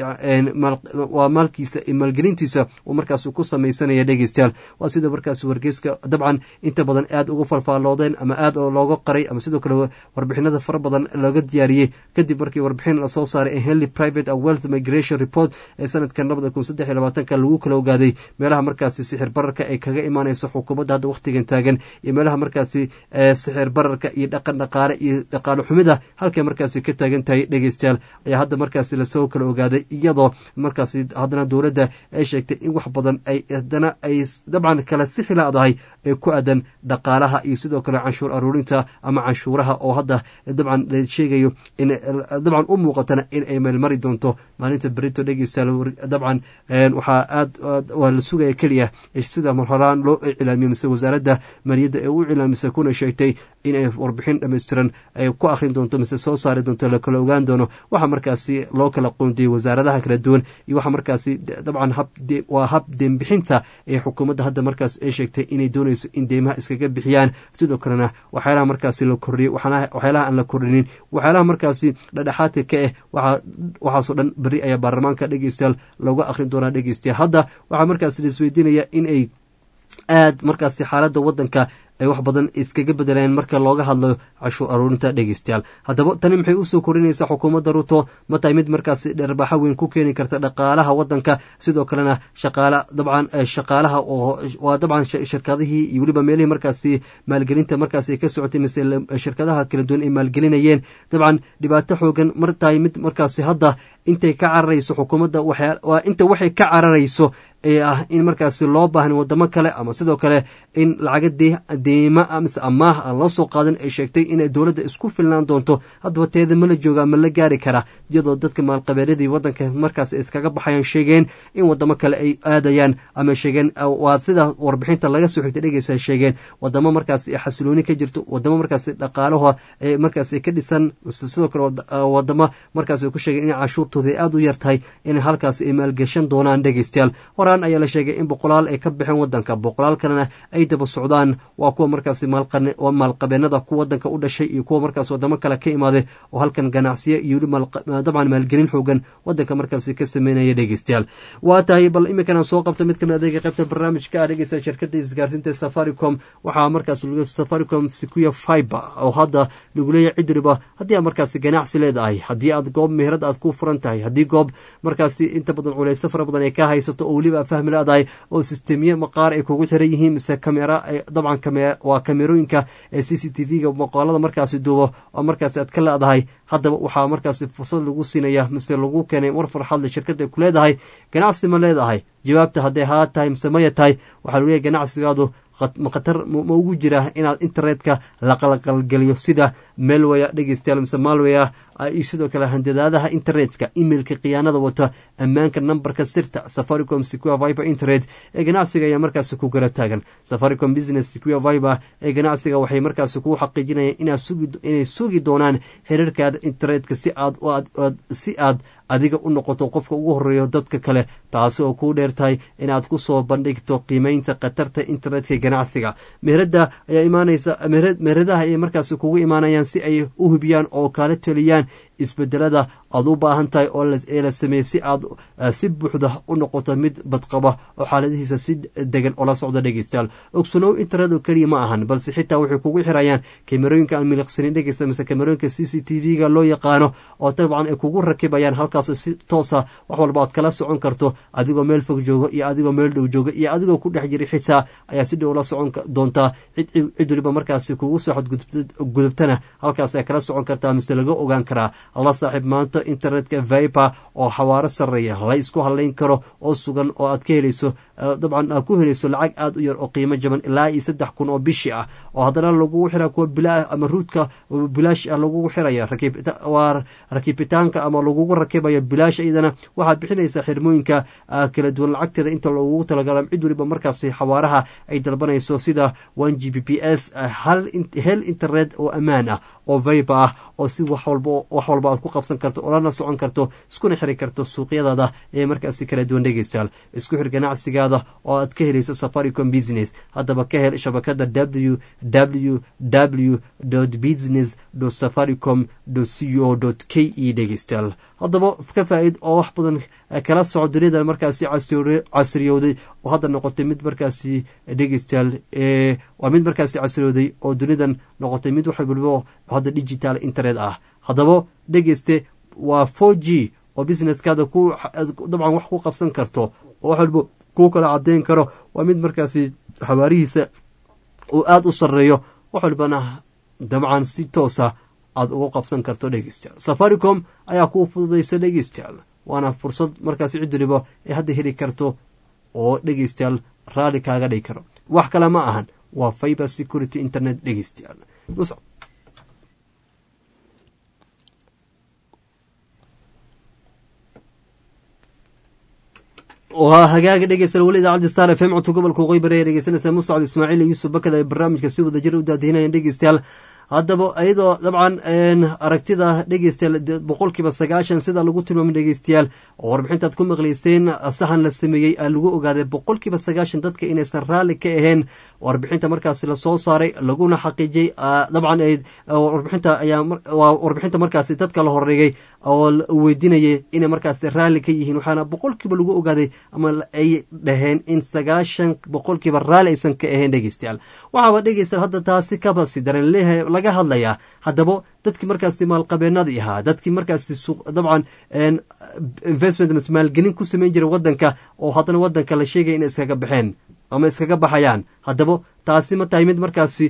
waa maalkiisa iyo maalgelintiisa uu markaas ku samaysanaya dhegeystayaal waa sida markaas wargeyska dabcan inta badan aad ugu falfaalloodeen ama aad oo looga qaray ama sidoo kale warbixinada fara badan looga diyaariyey kadib markii warbixin lasoo saaray ee Henley Private and Wealth Migration Report ee sanadkan 2023 lagu kala ogaaday meelaha markaasi sixir bararka ay kaga imaanayso xukuumadda hadda waqtigan taagan iyo meelaha markaasi sixir bararka iyo dhaqan dhaqaale iyo dhaqaale xumida halkay markaasi ka taagan tahay dhegeystayaal ayaa hadda markaasi lasoo kala ogaaday iyadoo markaasi haddana dowladda ay sheegtay in wax badan ay haddana ay dabcan kala sixi laadahay ee ku aadan dhaqaalaha iyo sidoo kale canshuur aruurinta ama canshuuraha oo hadda dabcan la sheegayo in dabcan u muuqatana in ay meelmari doonto maalinta berito dhegeystayaal dabcan waxaa aad waa la sugaya keliya sida marhoraan loo iclaamiyey mise wasaaradda maaliyadda ee u iclaamisay kuna sheegtay in ay warbixin dhammaystiran ay ku akhrin doonto mise soo saari doonto la kala ogaan doono waxa markaasi loo kala qoondiyey wasaaradaha kala duwan iyo waxa markaasi dabcan waa hab deembixinta ee xukuumadda hadda markaas ay sheegtay inay doonayso in deymaha iskaga bixiyaan sidoo kalena waxyaalaha markaasi la kordhiyey waxyaalaha aan la kordhinin waxyaalaha markaasi dhadhexaadka ka waxaasoo dhan beri ayaa baarlamaanka dhegeystayaal looga akhrin doonaa dhegeystayaal hadda waxaa markaasi la isweydiinaya in ay aad markaasi xaaladda wadanka ay wax badan iskaga bedeleen marka looga hadlo cashuur aruurinta dhegeystayaal haddaba tani maxay usoo korinaysaa xukuumadda ruto ma tahay mid markaasi dherbaxa weyn ku keeni karta dhaqaalaha wadanka sidoo kalena shaqaalaha oo waa dabcan shirkadihii iyo weliba meelihii markaasi maalgelinta markaasi ka socotay mise shirkadaha kala duwan ay maalgelinayeen dabcan dhibaato xoogan mar tahay mid markaasi hadda intay ka cararayso xukuumadda waa inta waxay ka cararayso ee ah in markaasi loo baahan wadamo kale ama sidoo kale in lacaga deyma mise amaah aan loo soo qaadan ay sheegtay inay dowladda isku filnaan doonto haddaba teeda ma la jooga ma la gaari kara iyadoo dadka maalqabeeladii wadanka markaas iskaga baxayaan sheegeen in wadamo kale ay aadayaan ama sheegeen waa sida warbixinta laga soo xigtay dhegeysa sheegeen wadamo markaas xasilooni ka jirto wadamo markaas dhaqaalaha markaas ka dhisan sidoo kale wadamo markaas ku sheegeen in cashuurtooda aad u yar tahay in halkaas ay maalgashan doonaan dhegeystayaal horaan ayaa la sheegay in boqolaal ay ka baxeen wadanka boqolaal kalena ay daba socdaan waa kuwa markaas maalqabeenada kuwa wadanka u dhashay iyo kuwa markaas wadamo kale ka imaaday oo halkan ganacsiya iyo dabcan maalgelin xoogan wadanka markaas ka sameynaya dhegeystayaal waa tahay bal iminkana soo qabta mid kamid adeega qaybta barnaamijka dhegeysta shirkada isgaarsiinta Safaricom waxaa markaas lagu Safaricom Secure Fiber oo hadda lagu leeyahay cidriba haddii aad markaas ganacsi leedahay haddii aad goob meherad aad ku furan tahay haddii goob markaas inta badan culays fara badan ay ka haysato oo waliba fahmi leedahay oo sistemiye maqaar ay kugu xiran yihiin mise kamera dabcan waa kamerooyinka CCTV-ga muuqaalada markaas duubo oo markaas aad ka leedahay haddaba waxaa markaas fursad lagu siinaya mise lagu keenay war farxad leh shirkada ku leedahay ganacsi ma leedahay jawaabta hadday haa tahay mise maya tahay waxaa lagu leeyahay ganacsigaadu maqatar ma ugu jira inaad internetka la qalqalgeliyo sida malware dhegeystayaal mise malware iyo sidoo kale handadaadaha internetka emailka khiyaanada wata ammaanka nambarka sirta Safaricom Secure Fiber Internet ee ganacsiga ayaa markaas ku garab taagan Safaricom Business Secure Fiber ee ganacsiga waxay markaas ku xaqiijinayaan inay sugi doonaan xiriirkaada internetka si aad adiga u noqoto qofka ugu horeeyo dadka kale taasi oo ku dheertahay inaad ku soo bandhigto qiimeynta khatarta internetka ganacsiga meherada ayaa imaanaysa meheradaha ay markaas kugu imaanayaan si ay u hubiyaan oo kala taliyaan isbedelada aad u baahan tahay oo la sameeyay si aad si buuxda u noqoto mid badqaba oo xaaladihiisa si degan oo la socda dhegeystayaal ogsanow internet oo kaliya ma ahan balse xitaa waxay kugu xirayaan kamerooyinka aan miliqsanin dhegeysta mise kamerooyinka CCTV-ga loo yaqaano oo dabcan ay kugu rakibayaan halkaas si toosa wax walba aad kala socon karto adigoo meel fog jooga iyo adigoo meel dhow jooga iyo adigoo ku dhex jiray xitaa ayaa si dhow la socon doontaa cid waliba markaas kugu soo xadgudubtana halkaas ay kala socon kartaa mise laga ogaan karaa alla saaxiib maanta internetka Viber oo xawaaro sareeya la isku haleyn karo oo sugan oo aad ka helayso dabcan aad ku helayso lacag aad u yar oo qiimo jaban ilaa 3,000 oo bishi ah oo haddana lagu xira kuwa bilaa ama ruudka bilaash lagu xiraya rakibitaanka ama lagu rakibayo bilaash idana waxaad bixinaysaa xirmooyinka kala duwan lacagteeda inta loogu talagalay cid waliba markaas xawaaraha ay dalbanayso sida 1 Gbps hel internet oo amaan ah oo Viber ah oo si wax walba aad ku qabsan karto oo la socon karto iskuna xiri karto suuqyadaada ee markaas kala duwan dhegeystayaal isku xir ganacsigaada oo aad ka helayso Safaricom Business haddaba ka hel shabakada www.business.safaricom.co.ke dhegeystayaal haddaba ka faa'iid oo wax badan kala socdo dunida markaas casriyowday oo hadda noqotay mid markaas dhegeystayaal waa mid markaas casriyowday oo dunidan noqotay mid wax walba hadda digital internet ah haddaba dhegeyste waa 4G oo businesskaada ku dabcan wax ku qabsan karto oo wax walba ku kala cadeyn karo waa mid markaas xawaarihiisa oo aad u sareeyo wax walbana dabcan si toosa aad ugu qabsan karto dhegeystayaal Safaricom ayaa ku fududeysa dhegeystayaal waana fursad markaas cid waliba ay hadda heli karto oo dhegeystayaal raali kaaga dhigi karo wax kale ma ahan waa fiber security internet dhegeystayaal وهاجاج دقيس الوليد عبد الستار FM عطوا قبل كوغي بري دقيسنا مصعب إسماعيل يوسف بكذا برنامج كسيو ذا جرو ده هنا دقيستيال haddaba iyadoo dabcan aragtida dhegeystayaal boqolkiiba 9 sida lagu tilmaamay dhegeystayaal oo warbixintaad ku maqleyseen sahan la sameeyay lagu ogaaday boqolkiiba 9 dadka inaysan raali ka ahayn warbixinta markaas la soo saaray laguna xaqiijiyay dabcan warbixinta markaas dadka la horeeyay oo weydiinayay in markaas raali ka yihiin waxaana boqolkiiba lagu ogaaday ama ay dhaheen in 9 boqolkiiba raali aysan ka ahayn dhegeystayaal waxaaba dhegeystayaal hadda taasi ka basi daran leeyahay laga hadlayaa haddaba dadkii markaas maalqabeenadii ahaa dadkii markaas dabcan investment maalgelin ku sameyn jiray wadanka oo haddana wadanka la sheegay in iskaga baxeen ama iskaga baxayaan haddaba taasi ma tahay mid markaasi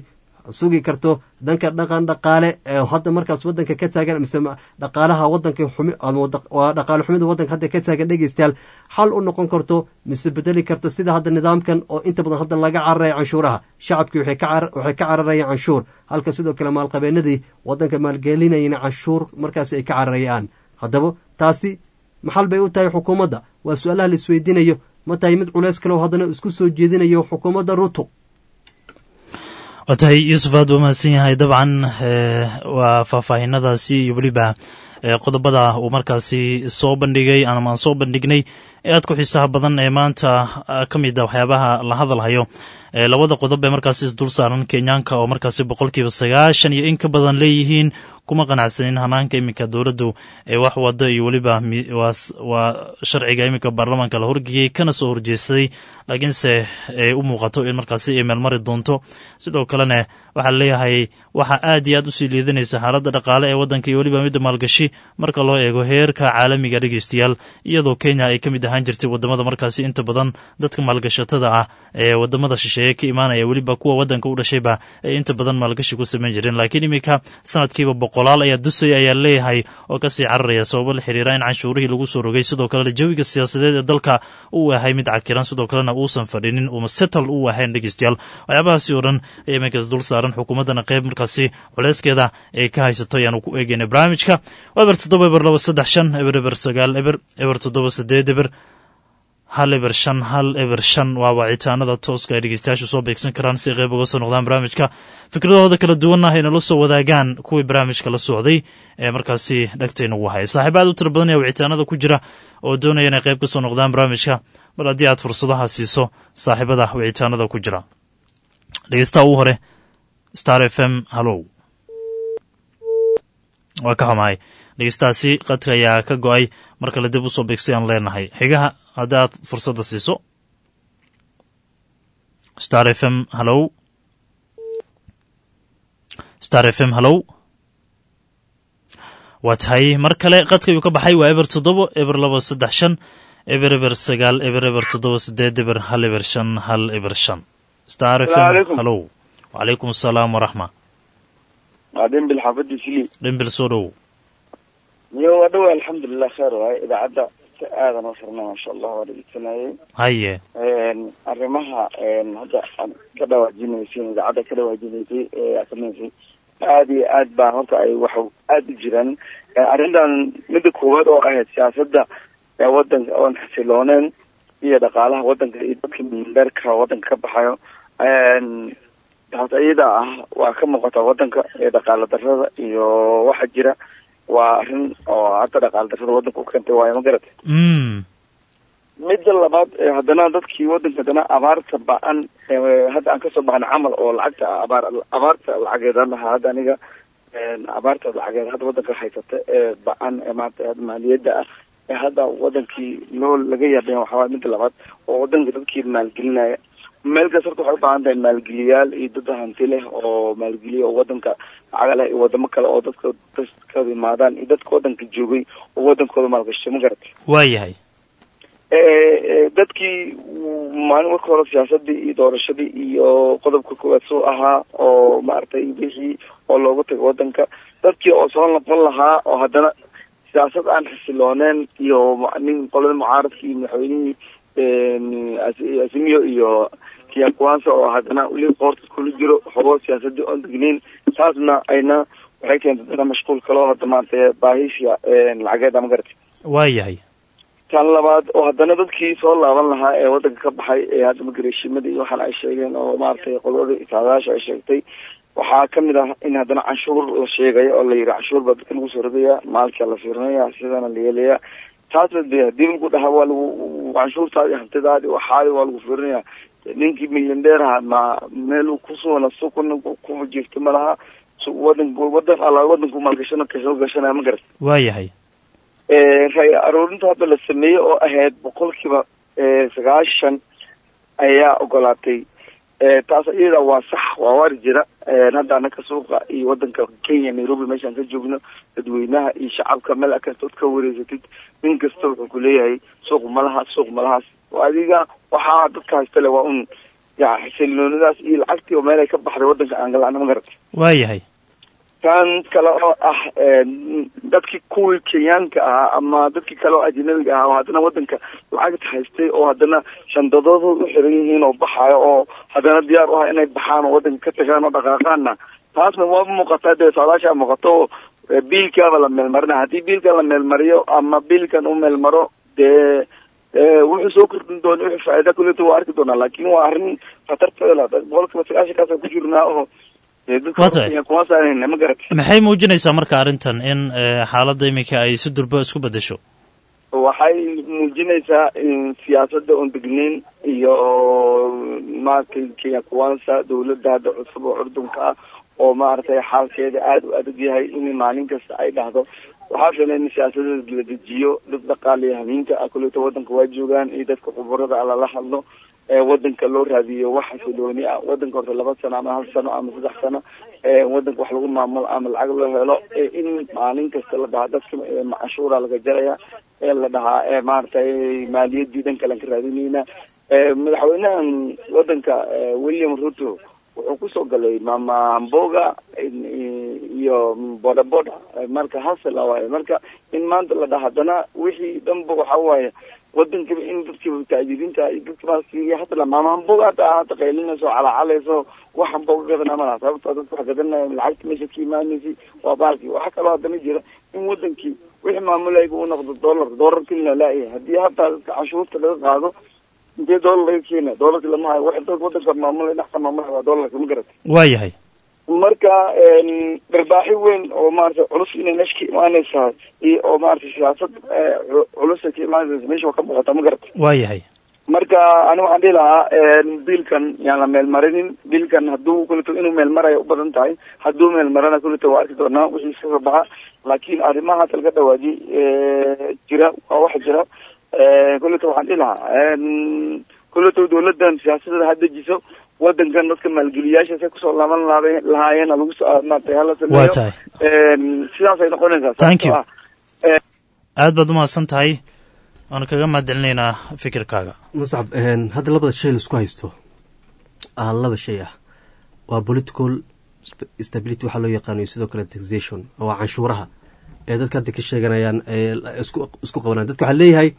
sugi karto dhanka dhaqan dhaqaale ee hadda markaas wadanka ka taagan mise dhaqaalaha wadanka waa dhaqaale xumida wadanka hadda ka taagan dhegeystayaal xal u noqon karto mise bedeli karto sida hadda nidaamkan oo inta badan hadda laga cararaya canshuuraha shacabkii waxay ka cararayaan canshuur halka sidoo kale maalqabeenadii wadanka maalgelinayana canshuur markaas ay ka cararayaan haddaba taasi maxal bay u tahay xukuumadda waa su-aalaha la isweydiinayo ma tahay mid culeys kale oo haddana isku soo jeedinayo xukuumadda ruto waa tahay yuusuf aad waa mahadsan yahay dabcan waa faahfaahinadaasi iyo weliba qodobada uu markaasi soo bandhigay ama aan soo bandhignay ee aad ku xiisaha badan ee maanta ka mid a waxyaabaha la hadalhayo labada qodob ee markaasi isdul saaran kenyaanka oo markaasi 90% iyo in ka badan leeyihiin kuma qanacsanin hanaanka iminka dowladdu ee wax wada iyo weliba waa sharciga iminka baarlamaanka la horgeeyey kana soo horjeesaday laakiinse u muuqato in markaasi ay meelmari doonto sidoo kalena waxaa leeyahay waxaa aad iyo aad usii liidanaysa xaaladda dhaqaale ee waddanka iyo weliba midda maalgashi marka loo eego heerka caalamiga dhegeystayaal iyadoo kenya ay ka mid ahaan jirtay wadamada markaasi inta badan dadka maalgashatada ah ee wadamada shisheeye ka imaanaya weliba kuwa waddanka u dhashayba ay inta badan maalgashi ku samayn jireen laakiin iminka sanadkiiba boqolaal ayaa dusaya ayaa leeyahay oo kasii cararaya sababo la xiriira in canshuurihii lagu soo rogay sidoo kalena jawiga siyaasadeed ee dalka uu ahay mid cakiran sidoo kalena uusan fadhinin uma settle uu ahayn dhegeystayaal waxyaabahaasi oo dhan ay iminkaas dul saaran xukuumaddana qayb markaasi culeyskeeda ay ka haysato ayaanu ku eegayna barnaamijka eber 7 eber 9 eber 7 1-5 waa wacitaanada tooska ay dhegeystayaashu soo beegsan karaan si qayb uga soo noqdaan barnaamijka fikradahooda kala duwanna hayna la soo wadaagaan kuwii barnaamijka la socday ee markaasi dhagtaynagu haya saaxiiba aad u tira badan ee wacitaanada ku jira oo doonaya inay qayb ka soo noqdaan barnaamijka bal haddii aad fursadaha siiso saaxiibada wacitaanada ku jira dhegeystaha ugu hore star f m hallow waa ka xumahay dhegeystahaasi qadka ayaa ka go-ay mar kale dib u soo beegsay aan leenahay xigaha haddii aad fursadda siiso star f m hallow star f m hallow waa tahay mar kale qadka ayuu ka baxay waa eber 7 eber 2 eber 9 eber 7 eber 1 eber 5 star f m hallow وعليكم السلام ورحمة دنبل حافظي سلي دنبل سودو يو أدوى الحمد لله خير وهاي إذا عدى آذان وصرنا ما شاء الله ورد السنة هاي أرمها هذا كذا واجيني فين إذا عدى كذا واجيني في أكمل في هذه أدبا هرت أي وحو أدجرن أرندا مدك هو ده أهل سياسة ده ودن أون حسلونن هي دقالة ودن يدك من بركة ودن كبحيو taas iyada ah waa ka muuqata wadanka ee dhaqaale darrada iyo waxa jira waa arrin oo hadda dhaqaale darrada wadanka u keentay waayo ma garatay midda labaad haddana dadkii wadanka haddana abaarta ba-an hadda aan kasoo baxna camal oo lacagta abaarta lacageeda lahaa hadda aniga abaarta lacageed hadda wadanka haysata ee ba-an ee maanta maaliyadda ah ee hadda wadankii loo laga yaabeen waxaa midda labaad oo wadanka dadkii maalgelinaya meelkaas horta waxay u baahan tahay maalgeliyaal iyo dad hanti leh oo maalgeliya oo wadanka lacag leh iyo wadamo kale oo dadka imaadaan iyo dadka wadanka joogay oo wadankooda maalgashay ma garatay waayahay dadkii maalin marka hore siyaasadii iyo doorashadii iyo qodobka koowaad soo ahaa oo maaragtay bixii oo loogu tagay wadanka dadkii oo soo noqon lahaa oo haddana siyaasad aan xasilooneen iyo nin qolada mucaaradka iyo madaxweynihii asimiyo iyo kiyakuwansa oo haddana weli qoorta kula jiro xogo siyaasadii oon degneyn taasna ayna waxay keentay dana mashquul kaloo hadda maanta baahisha lacageeda ma garatay waayahay tan labaad oo haddana dadkii soo laaban lahaa ee wadanka ka baxay ee hadda magareeshimada iyo waxaana ay sheegeen oo maaragtay qolada itaadaasha ay sheegtay waxaa kamid ah in haddana canshuur la sheegayo oo la yidhi canshuur baa dadka lagu soo rogaya maalkaa la fiirinaya sidana la yeelaya taasna dee hadii lagu dhaha waa lagu canshuurtaadi hantidaadi waxaadi waa lagu fiirinaya ninkii milyandeeraha ma meel kusoo nasto kuma jirto ma laha wadan alla wadanku maalgashana kasoo gashanaya ma garat waayahay ray aroorinta hadda la sameeyey oo ahayd 90% ayaa ogolaatay taas iyada waa sax waa war jira hadda anaka suuqa iyo wadanka Kenya Nairobi meeshaan ka joogno dadweynaha iyo shacabka meel kasta oo ka wareegsatid nin kasta wuxuu ku leeyahay suuq malaha adiga waxa dadka haystale waa un yani xasiloonidaas iyo lacagtii oo meel ay ka baxday wadanka aan galacna ma garata waayahay kan kale oo ah dadkii kuwii kenyaanka ahaa ama dadkii kale oo ajnabiga ahaa oo haddana wadanka lacagta haystay oo haddana shandadoodu u xiran yihiin oo baxaayo oo haddana diyaar u ah inay baxaan oo wadanka ka tagaan oo dhaqaaqaana taasna waa muuqataa dee saadaashaa muuqato biilkaaba la meelmarina haddii biilkan la meelmariyo ama biilkan u meelmaro dee wuxuu soo kordhin doona wixii faa'iida kuleeto waa arki doonaa laakiin waa arrin khatarteeda la 90% ku jirnaa oo kuma saarayna ma garat maxay muujinaysaa marka arrintan in xaaladda iminka ay si durba isku bedesho waxay muujinaysaa in siyaasadda oon degnayn iyo maaragtay Kenya Kwanza dawladda hadda cusub oo curdunka ah oo maaragtay xaalkeeda aada u adag yahay in maalin kasta ay dhahdo waxaa filan in siyaasadda la dejiyo dad dhaqaalayahaninka ah kuleeto wadanka waa joogaan iyo dadka khubarada ala la hadlo wadanka loo raadiyo wax xasilooni ah wadanka horta 2 sano ama 1 sano ama 3 sano wadanka wax lagu maamulo ama lacag loo helo in maalin kasta la dhahaa dadka cashuura laga jaraya la dhahaa maaragtay maaliyadii dhanka lan ka raadinayna madaxweynahan wadanka William Ruto wuxuu kusoo galay mama mboga iyo boda boda marka hasala waaye marka in maanta la dhahaa haddana wixii dhanba waxa waaye wadanka in dadkii taajiriinta iyo dadka maaskiga hata mama mboga hata qaylinayso calaacalayso waxan boga gadana malaha sababtoo dadka wax gadanaya lacagta meesha ka imaanaysa waa baalkii waxa kaloo haddana jira in wadankii wixii maamulayga uu noqdo doolarkii la laayahay haddii hataa dadka canshuurta laga qaado intee doolar laga keena doolarka lama hayo wax dad wadanka maamulay dhaqka maamulay waa doolarka ma garata waayahay marka darbaaxi weyn oo maaragtay culus inay meesha ka imaanaysaa iyo oo maaragtay siyaasad culus ka imaanaysa meesha waa ka muuqata ma garata waayahay marka ani waxaan dhihi lahaa biilkan yaan la meelmarinin biilkan hadduu kuleto inuu meelmarayo u badan tahay hadduu meelmarana kuleto waa arki doonaa wixii iskaga baxa laakiin arrimaha hadda laga dhawaaji jira waa wax jira kuleto waxaan dhihi lahaa kuleto dawladdan siyaasadda ha dejiso wadankan dadka maalgeliyaasha say kusoo laaban lahaayeen lagu soo maartay hala sameeyo sidaas ay noqonaysaa thank you aad baad umahadsan tahay waan kaga mahadcelinaynaa fikirkaaga muscab hadda labada shay laisku haysto laba shay ah waa political stability waxaa loo yaqaanayo sidoo kale taxation waa canshuuraha ee dadka hadda ka sheeganayaan isku qabanaan dadka waxaa leeyahay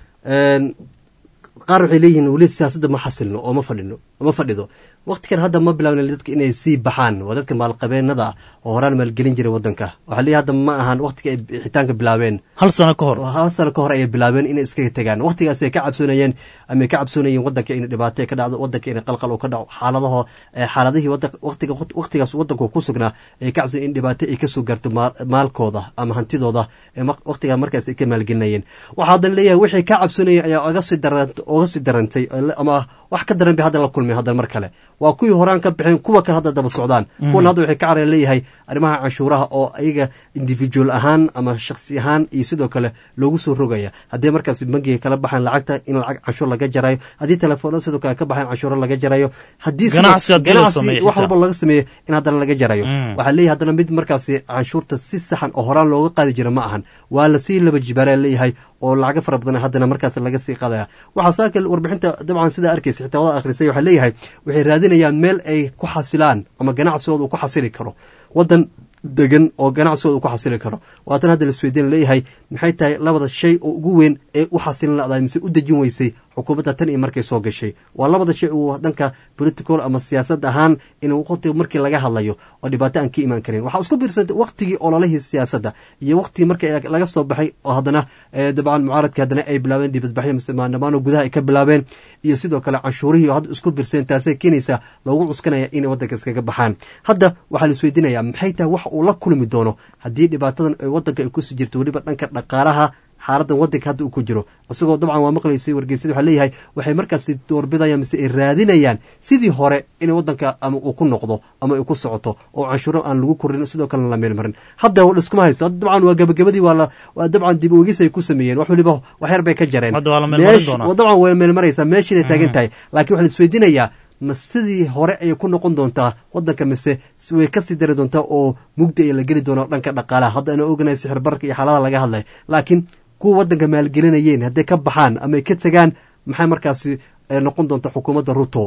qaar waxay leeyihiin weli siyaasadda ma xasilno oo ma fadhido waqtikan hadda ma bilaabna dadka inay sii baxaan waa dadka maalqabeenada ah oo horaan maalgelin jiray wadanka waxaa leeyahay hadda ma ahan waqtiga ay bixitaanka bilaabeen hal sano ka hor ayay bilaabeen inay iskaga tagaan waqtigaas ay ka cabsoonayeen ama ka cabsoonayeen wadanka in dhibaato ka dhacdo wadanka in qalqal uu ka dhaco xaaladihii waqtigaas wadanku ku sugnaa ay ka cabsoonayeen in dhibaato ay ka soo gaarto maalkooda ama hantidooda waqtiga markaas ay ka maalgelinayeen waxaa hadda leeyahay wixii ka cabsoonayeen ayaa uga sii darantay ama wax ka daran bay hadda la kulmay hadda mar kale waa kuwii horaan ka bixeen kuwa kale hadda daba socdaan kuwana hadda waxay ka careen leeyahay arrimaha canshuuraha oo ayaga individual ahaan ama shakhsi ahaan iyo sidoo kale loogu soo rogaya haddii markaas bangiga kala baxaan lacagta in lacag canshuur laga jarayo haddii telefoonada sidoo kale ka baxaan canshuuro laga jarayo haddii ganacsi wax walba laga sameeyo in haddana laga jarayo waxaa leeyahay haddana mid markaasi canshuurta si saxan oo horaan looga qaadi jira ma ahan waa lasii laba jibaaraa leeyahay oo lacaga fara badan haddana markaas laga sii qaadaya waxaa saakal warbixinta dabcan sidaa arkaysa xitaa wada akhrisay waxaa leeyahay waxay raadinayaan meel ay ku xasilaan ama ganacsigooda uu ku xasili karo wadan degan oo ganacsigooda uu ku xasili karo waatan hadda laisweydiin leeyahay maxay tahay labada shay oo ugu weyn ee u xasilin la'daay mise u dejin weysay xukuumadda tan iyo markay soo gashay waa labada shay uu dhanka political ama siyaasad ahaan inuu waqtiga markii laga hadlayo oo dhibaato aan ka imaan karin waxaa isku biirsantay waqtigii ololihii siyaasadda iyo waqtigii markii laga soo baxay oo haddana dabcan mucaaradkii haddana ay bilaabeen dibadbaxyo mise maandamaano gudaha ay ka bilaabeen iyo sidoo kale canshuurihii oo hadda isku biirseen taasay keenaysaa loogu cuskanaya inay waddanka iskaga baxaan hadda waxaa la isweydiinayaa maxay tahay wax uu la kulmi doono haddii dhibaatadan waddanka ay kusii jirto weliba dhanka dhaqaalaha xaaladan wadanka hadda uu ku jiro isagoo dabcan waa maqlaysay wargeysada waxaa leeyahay waxay markaasi doorbidayaan mise ay raadinayaan sidii hore inay wadanka ama uu ku noqdo ama ay ku socoto oo canshuuro aan lagu korin sidoo kalena la meelmarin hadda iskuma haysto dabcan waa gabagabadii waa dabcan dib uegis ay ku sameeyeen wax waliba wax yar bay ka jareen dabcan way meelmaraysaa meeshiiday taagan tahay laakiin waxaa la isweydiinayaa ma sidii hore ayay ku noqon doontaa wadanka mise way kasii dari doontaa oo mugdi ay la geli doona dhanka dhaqaalaha hadda ana oganahay sixir bararka iyo xaaladaha laga hadlay laakiin kuwa wadanka maalgelinayeen hadday ka baxaan ama ay ka tagaan maxay markaasi noqon doonta xukuumadda Ruto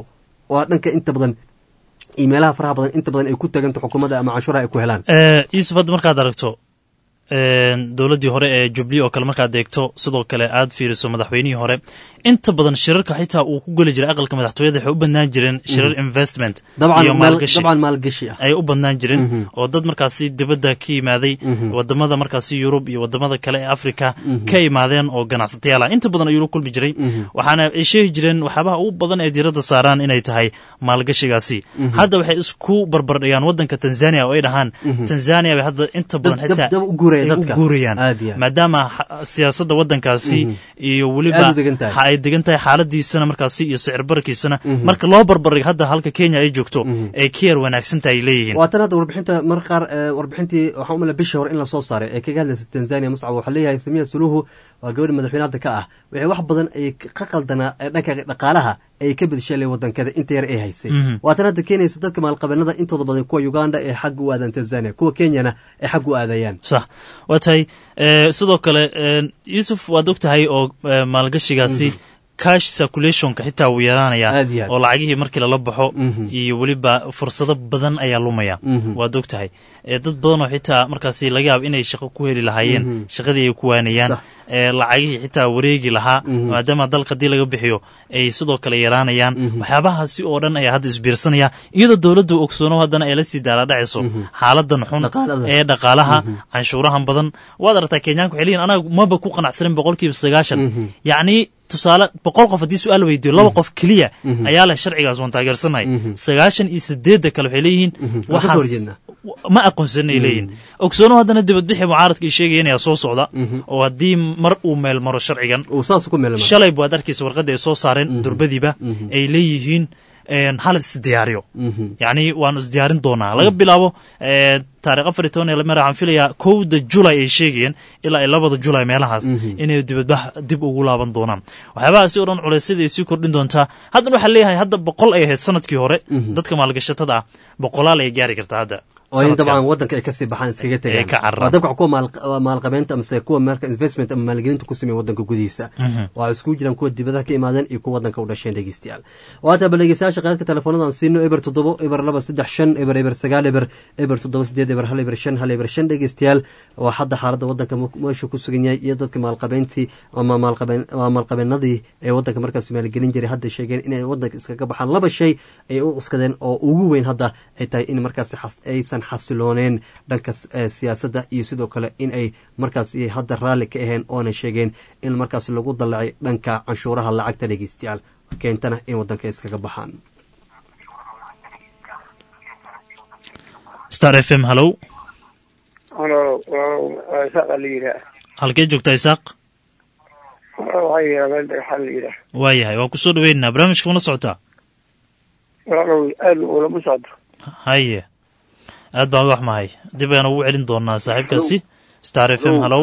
oo dhanka inta badan iyo meelaha faraha badan inta badan ay ku tagantay xukuumadda ama canshuuraha ay ku helaan. Yuusuf, hadda markaad aragto dowladdii hore ee Jubilee oo kale markaad eegto, sidoo kale aad fiiriso madaxweynihii hore, inta badan shirarka xitaa uu ku geli jiray aqalka madaxtooyada waxay u badnaan jireen shirar investment iyo maalgashi ay u badnaan jireen oo dad markaasi dibadda ka yimaaday wadamada markaasi Yurub iyo wadamada kale ee Afrika ka yimaadeen oo ganacsatayaal ah inta badan ayuu la kulmi jiray, waxaana ay sheegi jireen waxyaabaha ugu badan ee diiradda saaraan inay tahay maalgashigaasi. Hadda waxay isku barbardhigaan wadanka Tanzania oo ay dhahaan Tanzania bay hadda inta badan xitaa u guurayaan maadaama siyaasadda wadankaasi iyo weliba ay degan tahay xaaladiisana markaasi iyo sicir barkiisana marka loo barbardhigo hadda halka Kenya ay joogto ay ka yar wanaagsan tahay leeyihiin. waa tan hadda warbixinta mar qaar warbixintii waxaan u malay bishii hore in la soo saaray ee kaga hadlaysay Tanzania. Muscab waxa leeyahay Samia Suluhu waa gabadha madaxweynaha ka ah, wixii wax badan ay ka qaldanaa dhanka dhaqaalaha ay ka bedeshay wadankada inta yar ay haysay. waa tan hadda keenaysa dadka maalqabeennada intooda badan kuwa Uganda ee xaq u aadan Tanzania, kuwa Kenyana ee xaq u aadayaan. sax waa tahay. sidoo kale Yusuf waad ogtahay oo maalgashigaasi cash circulationka xitaa wuu yaraanaya oo lacagihii markii lala baxo iyo weliba fursado badan ayaa lumaya. waad ogtahay dad badan oo xitaa markaasi laga yaabo inay shaqo ku heli lahaayeen shaqadii ay ku waanayaan, lacagihii xitaa wareegi lahaa maadaama dalka hadii laga bixiyo ay sidoo kale yaraanayaan. waxyaabahaasi oo dhan ayaa hadda isbiirsanaya iyadoo dowladdu ogsoono haddana ay la sii daalaadhacayso xaaladan xun ee dhaqaalaha canshuurahan badan. waad aragtaa Kenyaanku waxay leeyihiin anaga maba ku qanacsanin 90%. yacni tusaale 100 qof haddii su-aal weydiiyo 2 qof keliya ayaa leh sharcigaas waan taageersanay, 98 kale waxay leeyihiin ma aqoonsanay leeyihiin. ogsoono haddana dibadbixi mucaaradka ay sheegayeen ayaa soo socda oo haddii mar uu meel maro sharcigan shalay baad arkaysa warqadda ay soo saareen durbadiiba ay leeyihiin hal isdiyaariyo, yacni waanu isdiyaarin doonaa laga bilaabo taariikh 14 waxaan filayaa 1 July ay sheegayeen ilaa 2 July meelahaas inay dibadbax dib ugu laaban doonaan. waxyaabahaasi oo dhan culaysyada ay sii kordhin doontaa. haddana waxaa leeyahay hadda 100 ay ahayd sanadkii hore dadka maalgashatada ah 100 ay gaari kartaa hadda oo طبعا wadanka ay ka sii baxaan iskaga tagaan dadka kuwa maalqabeenta ama kuwa marka investment ama maalgelinta ku sameeya wadanka gudihiisa waa isku jiraan kuwa dibadaha ka imaadeen iyo kuwa wadanka u dhasheen dhageystayaal. waata balageysaasha qaadka teleefoonadan siino eber 7 eber 235 eber 9 eber 78 eber 1 eber 5 1 eber 5 dhageystayaal. waa hadda xaaladda wadanka meesha ku sugan yahay iyo dadka maalqabeyntii ama maalqabeenadii ee wadanka markaas maalgelin jiray hadda sheegeen inay wadanka iskaga baxaan. laba shay ay u uskadeen oo ugu weyn hadda ay tahay in markaas aysan xasilooneen dhanka siyaasadda iyo sidoo kale in ay markaas hadda raalli ka aheen oona sheegeen in markaas lagu dallacay dhanka canshuuraha lacagta dhegeystayaal keentana in wadanka iskaga baxaan. Star FM hello halkee joogtaa Isaaq? waayahay waa ku soo dhaweynaa barnaamijka una socotaa haye aad baan uga waxmahay dib ayaan ugu celin doonaa saaxiibkaasi. Star FM hello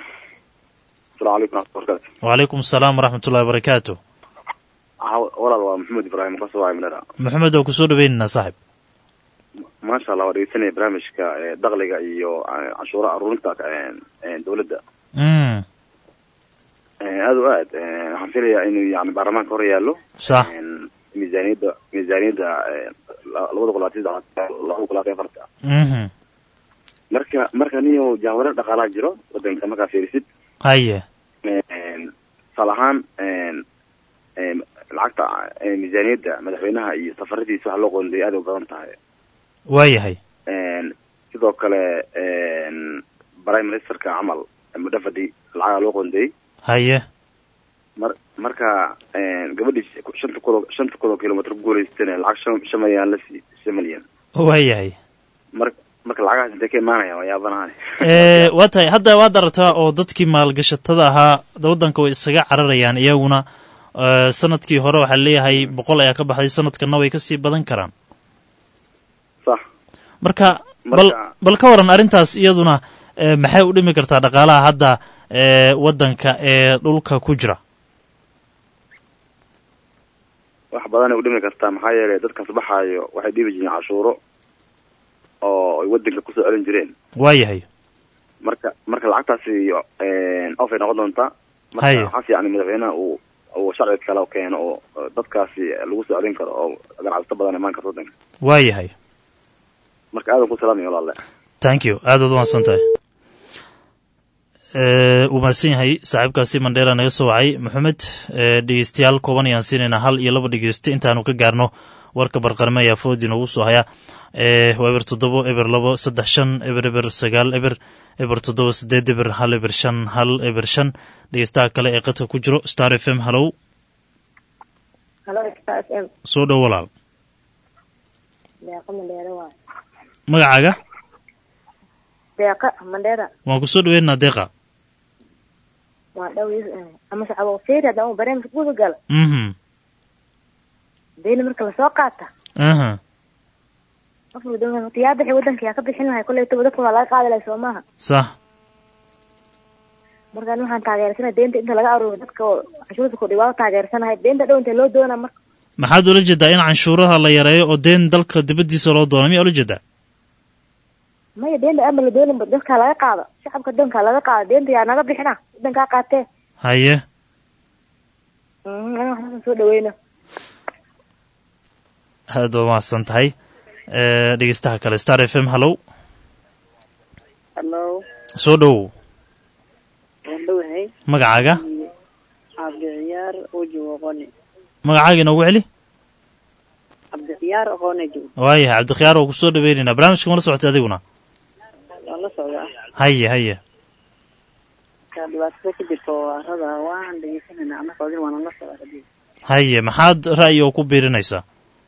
وعليكم السلام ورحمة الله وبركاته. walaal محمد إبراهيم قصة وعمرنا محمد oo kusoo dhaweynaa saaxiib. ما شاء الله وريتني برنامجك دغلقة iyo cashuura aruurinta dawladda aad u aad waxaan filayaa inuu yani baarlamaanka hor yaallo صح miisaaniyadda 2024 marka niyo jaawaro dhaqaalaha jiro wadanka markaa fiirisid haye salahaan lacagta miisaaniyadda madaxweynaha iyo safaradiisa waxa loo qoonday aad u badan tahay. waayahay sidoo kale prime ministerka camal mudafadi lacag loo qoonday haye marka gabadhii 5 kilometer guuleysteen lacag 5 milyan la sii 5 milyan. waayahay marka lacagahaas intee ka imaanayaan waa yaabanahay. waa tahay hadda waad aragtaa oo dadkii maalgashatada ahaa wadanka way isaga cararayaan iyaguna. sanadkii hore waxaa leeyahay 100 ayaa ka baxday, sanadkana way ka sii badan karaan. sax marka bal ka waran arrintaas iyaduna maxay u dhimi kartaa dhaqaalaha hadda wadanka ee dhulka ku jira? wax badan ay u dhimi kartaa maxaa yeelay dadkaas baxaayo waxay dhibi jireen cashuuro oo ay wadanka ku soo celin jireen. waayahay marka lacagtaasi off ay noqon doontaa. marka waxaa fiican madaxweynaha uu oo sharci kale oo keeno oo dadkaasi lagu soo celin karo oo ganacsato badan imaan karto wadanka. waayahay marka aadan ku salaamay walaale. thank you aad u wanaagsan tahay. uu mahadsan yahay saaxiibkaasi Mandela naga soo wacay. Maxamed, dhegeystayaal kooban ayaan siinaynaa 1 iyo 2 dhegeyste intaanu ka gaarno warka barqarme ayaa foodi noogu soo haya. waa eber 7 eber 2 3 5 eber eber 9 eber eber 7 8 eber 1 eber 5 1 eber 5 dhegeystaha kale ee qadka ku jiro Star FM. Hello Star FM. soo dhow walaal. Deeqa Mandela waa. magacaaga? Deeqa Mandela. waan ku soo dhaweynaa Deeqa. waa dhaweys ama shacabo fiir hada oo barnaamij ku gal. deyn marka la soo qaata. afur doon tiyaada xi wadanka ka bixin lahay kulay todoba kun la qaadi lahay Soomaha. صح. markaan waxaan taageersanahay deynta inta laga aruuriyo dadka cashuurta ku dhiwaa taageersanahay deynta dhownta loo doona marka. maxaad ula jeedaa in canshuuraha la yareeyo oo deyn dalka dibadiisa loo doono miyaa ula jeedaa? maya deynta ama la doonin dadka laga qaado shacabka doonka laga qaado deynta yaa naga bixina wadanka qaatee. haye waxaan soo dhaweyna. aad waa mahadsan tahay. dhegeystaha kale Star FM. hello hello soo dhow. wandhowahay magacaaga? cabdiciyaar uji waqoni. magacaaga inoogu celi. cabdiciyaar aqoonejo. waayahay cabdikhiyaar oo ku soo dhaweynaynaa barnaamijka ma la socotay adiguna? waan la socdaa. haye haye ka dhibaatada ka jirto arada waan dhegeysanayna ama qoodin waan la socdaa. haye maxaad ra'yi oo ku biirinaysaa?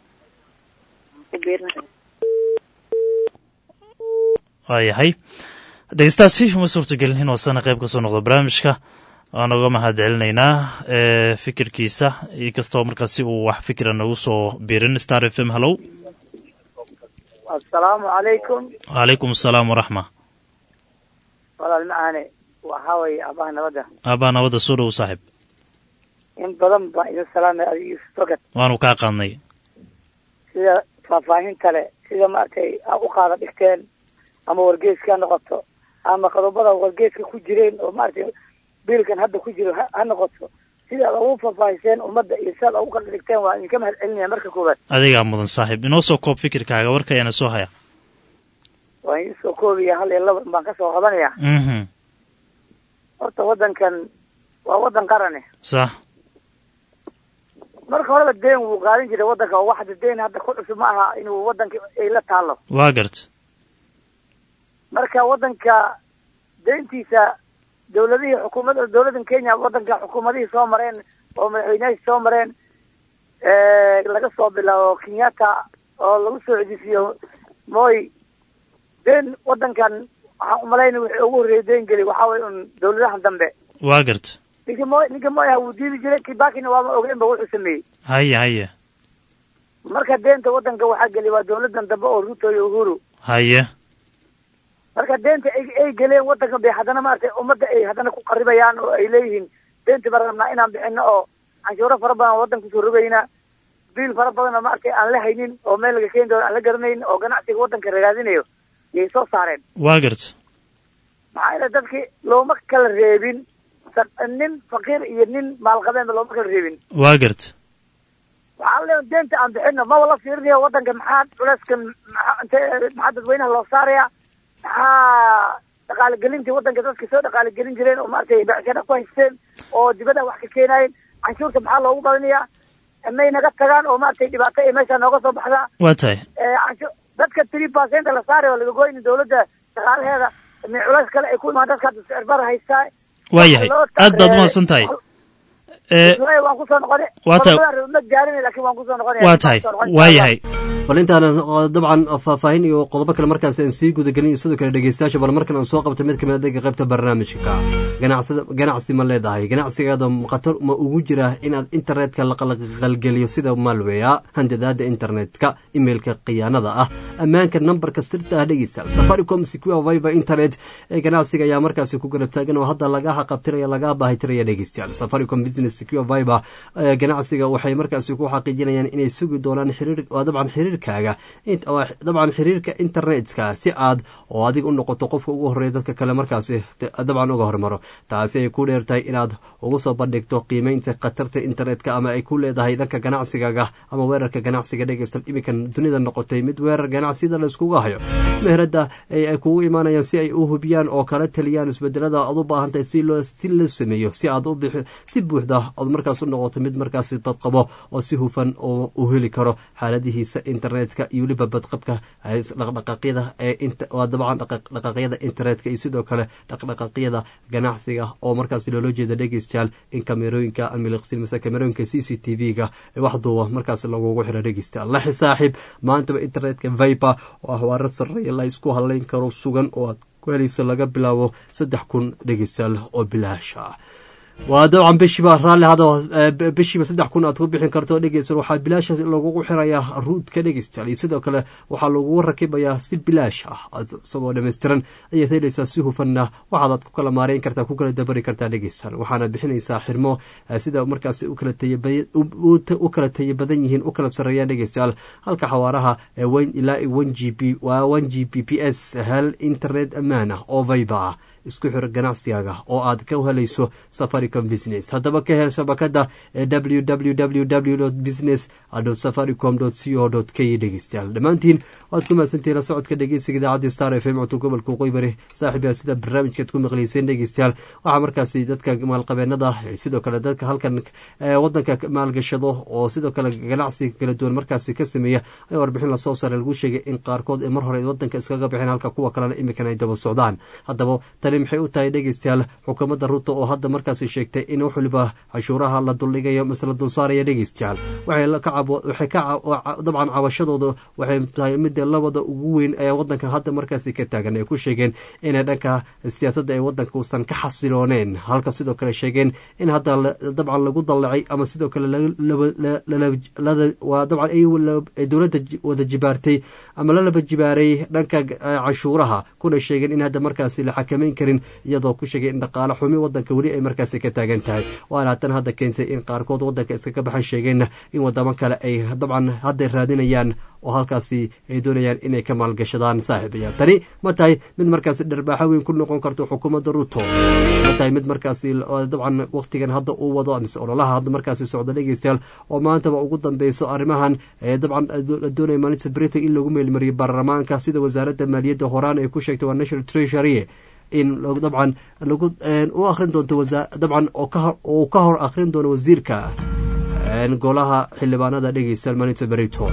waayahay dhegeystaasi uma suurtagelin in wasana qayb ka soo noqdo barnaamijka. waan uga mahad celinaynaa fikirkiisa inkastoo markaasi uu wax fikira nagu soo biirin. Star FM. hello assalaamu calaykum. wacalaykum assalaam waraxma. walaal macaane waxaa weeye aabaha nabadda. aabaha nabadda soo dhow saaxiib. in badan baa idin salaamay adiga Yusuf Togad. waanu kaa qaadnay. sida faahfaahinta le sida maaragtay u qaada dhigteen ama wargeeska noqoto ama qodobada wargeeska ku jireen oo maaragtay biilkan hadda ku jiro ha noqoto sida ugu faahfaahiseen ummadda iyo sida ugu kala dhigteen waa idinka mahad celinaya marka koowaad. adigaa mudan saaxiib inoo soo koob fikirkaaga warka ayaana soo haya. waan idin soo koobiya 1 iyo 2 baan ka soo qabanaya. horta wadankan waa wadan qarane. sax. marka horeba deen wuu qaadan jiray wadanka oo wax deen hadda ku cusub ma aha inuu wadanka ay la taalo. waa garta. marka wadanka deyntiisa dawladihii xukuumadda dawladdan Kenya wadanka xukuumadihii soo mareen oo madaxweynaha soo mareen laga soo bilaabo Kenyatta oo lagu soo cedisiyo Moi deen wadankan waxaan u malaynay wixii ugu horreeyay deen geli waxaa weeye un dawladahan dambe. waa garta. ninka Moi wuu diidi jiray Kibakina waa ma ogeyn ba wuxuu sameeyey. haye haye marka deenta wadanka waxaa geli waa dawladdan dambe oo Ruto iyo Uhuru. haye marka deenta ay galeen wadanka bay haddana maaragtay ummadda ay haddana ku qaribayaan oo ay leeyihiin deenta baan rabnaa inaan bixino oo canshuuro fara badan wadanka kusoo rogaynaa biil fara badanoo maaragtay aan la haynin oo meel laga keeni doono aan la garanayn oo ganacsiga wadanka ragaadinayo yay soo saareen. waa garta. maxaa yeele dadkii looma kala reebin nin faqiir iyo nin maalqabeenba looma kala reebin. waa garta. waxaa leeyahay deenta aan bixino maba la fiirinayo wadanka maxaa culeyskan maxaa dadweynaha loo saaraya maxaa dhaqaalegelintii wadanka dadka soo dhaqaalegelin jireen oo maaragtay becshara ku haysteen oo dibadda wax ka keenayeen canshuurta maxaa loogu badinayaa may naga tagaan oo maaragtay dhibaato ay meesha nooga soo baxdaa. waa tahay. dadka 3% la saaray oo laga goynin dawladda shaqaalaheeda min culays kale ay ku imaan dadka sicir bar haystaa. waayahay aad baad umahadsan tahay. waan kusoo noqonay. waa tahay. ma gaarin laakiin waan kusoo noqonay. waa tahay. waayahay bal intaanan dabcan faahfaahin iyo qodobo kale markaas aan sii gudagelin iyo sidoo kale dhegeystayaasha bal markan aan soo qabto mid kamid ah qaybta barnaamijka ganacsi ma leedahay ganacsigaada khatar ma ugu jira inaad internetka la qalgeliyo sida malware handadaada internetka emailka khiyaanada ah ammaanka numberka sirta ah dhegeysta Safaricom Secure Viber Internet ee ganacsiga ayaa markaas ku garab taagan oo hadda laga qabtiraya laga baahitiraya dhegeystayaal Safaricom Business Secure Viber ganacsiga waxay markaas ku xaqiijinayaan inay sugi doonaan xiriir oo dabcan xiriir xiriirkaaga dabcan xiriirka internetka si aad oo adig u noqoto qofka ugu horeeya dadka kale markaasi dabcan uga hormaro taasi ay ku dheertahay inaad ugu soo bandhigto qiimeynta khatarta internetka ama ay ku leedahay dhanka ganacsigaaga ama weerarka ganacsiga dhegeysta iminkan dunida noqotay mid weerar ganacsiyada laiskuga hayo meherada ay kugu imaanayaan si ay u hubiyaan oo kala taliyaan isbedelada aad u baahantahay si loo sameeyo si aad si buuxda ood markaas u noqoto mid markaasi badqabo oo si hufan oo u heli karo xaaladihiisa internetka iyo weliba badqabka dhaqdhaqaaqyada dabcan dhaqdhaqaaqyada internetka iyo sidoo kale dhaqdhaqaaqyada ganacsiga oo markaas loola jeeda dhegeystayaal in kamerooyinka miliqsin mise kamerooyinka CCTV-ga wax duuba markaas lagugu xiro dhegeystayaal la xisaaxib maantaba internetka viper oo ah waara sarreeya la isku halayn karo sugan oo aad ku helayso laga bilaabo 3,000 dhegeystayaal oo bilaasha waa dabcan bishiiba raalli hado bishiiba 3,000 aad ku bixin karto dhegeystayaal waxaa bilaash lagugu xirayaa ruudka dhegeystayaal iyo sidoo kale waxaa lagugu rakibayaa si bilaash ah isagoo dhammaystiran ayaad helaysaa si hufanna waxaad ku kala maareyn kartaa ku kala dabari kartaa dhegeystayaal waxaana bixinaysaa xirmo sida markaas u kala tayo badan yihiin u kala sareeyaan dhegeystayaal halka xawaaraha ilaa 1 Gbps hal internet ammaan ah oo viber isku xir ganacsigaaga oo aad ka helayso Safaricom Business haddaba ka hel shabakada www.business.safaricom.co.ke dhegeystayaal dhammaantiin waad ku mahadsantihiin la socodka dhegeysiga idaacadda Star FM codka gobolka Qoybari saaxiibayaal sida barnaamijkaad ku maqleyseen dhegeystayaal waxaa markaasi dadka maalqabeennada sidoo kale dadka halkan wadanka maalgashado oo sidoo kale ganacsi kala duwan markaasi ka sameeya ay warbixin lasoo saaray lagu sheegay in qaarkood mar hore wadanka iskaga bixeen halka kuwa kalena imikan ay daba socdaan haddaba tani maxay u tahay dhegeystayaal xukuumadda Ruto oo hadda markaasi sheegtay in wax waliba cashuuraha la duldhigayo masla dulsaaraya dhegeystayaal waxay ka dabcan cabashadooda waxay tahay mid labada ugu weyn ee wadanka hadda markaasi ka taagan ay ku sheegeen in dhanka siyaasadda ee wadanka uusan ka xasilooneen halka sidoo kale sheegeen in hadda dabcan lagu dallacay ama sidoo kale waa dabcan ay dowladda wada jibaartay ama la laba jibaaray dhanka cashuuraha kuna sheegeen in hadda markaasi la xakameyn karin iyadoo ku sheegay in dhaqaale xumi wadanka weli ay markaasi ka taagan tahay waana tan hadda keentay in qaarkood wadanka iskaga baxan sheegeen in wadamo kale ay dabcan hadda raadinayaan oo halkaasi ay doonayaan inay ka maalgashadaan saaxiibayaal tani ma tahay mid markaasi dharbaaxo weyn ku noqon karto xukuumadda Ruto ma tahay mid markaasi dabcan waqtigan hadda uu wado mise ololaha hadda markaasi socda dhegeystayaal oo maantaba ugu dambeyso arrimahan dabcan la doonaya maalinta Britain in lagu meelmariyo baarlamaanka sida wasaaradda maaliyadda horaan ay ku sheegtay waa National Treasury in dabcan lagu u akhrin doonto dabcan oo ka hor akhrin doono wasiirka golaha xildhibaanada dhegeystayaal maalinta Britain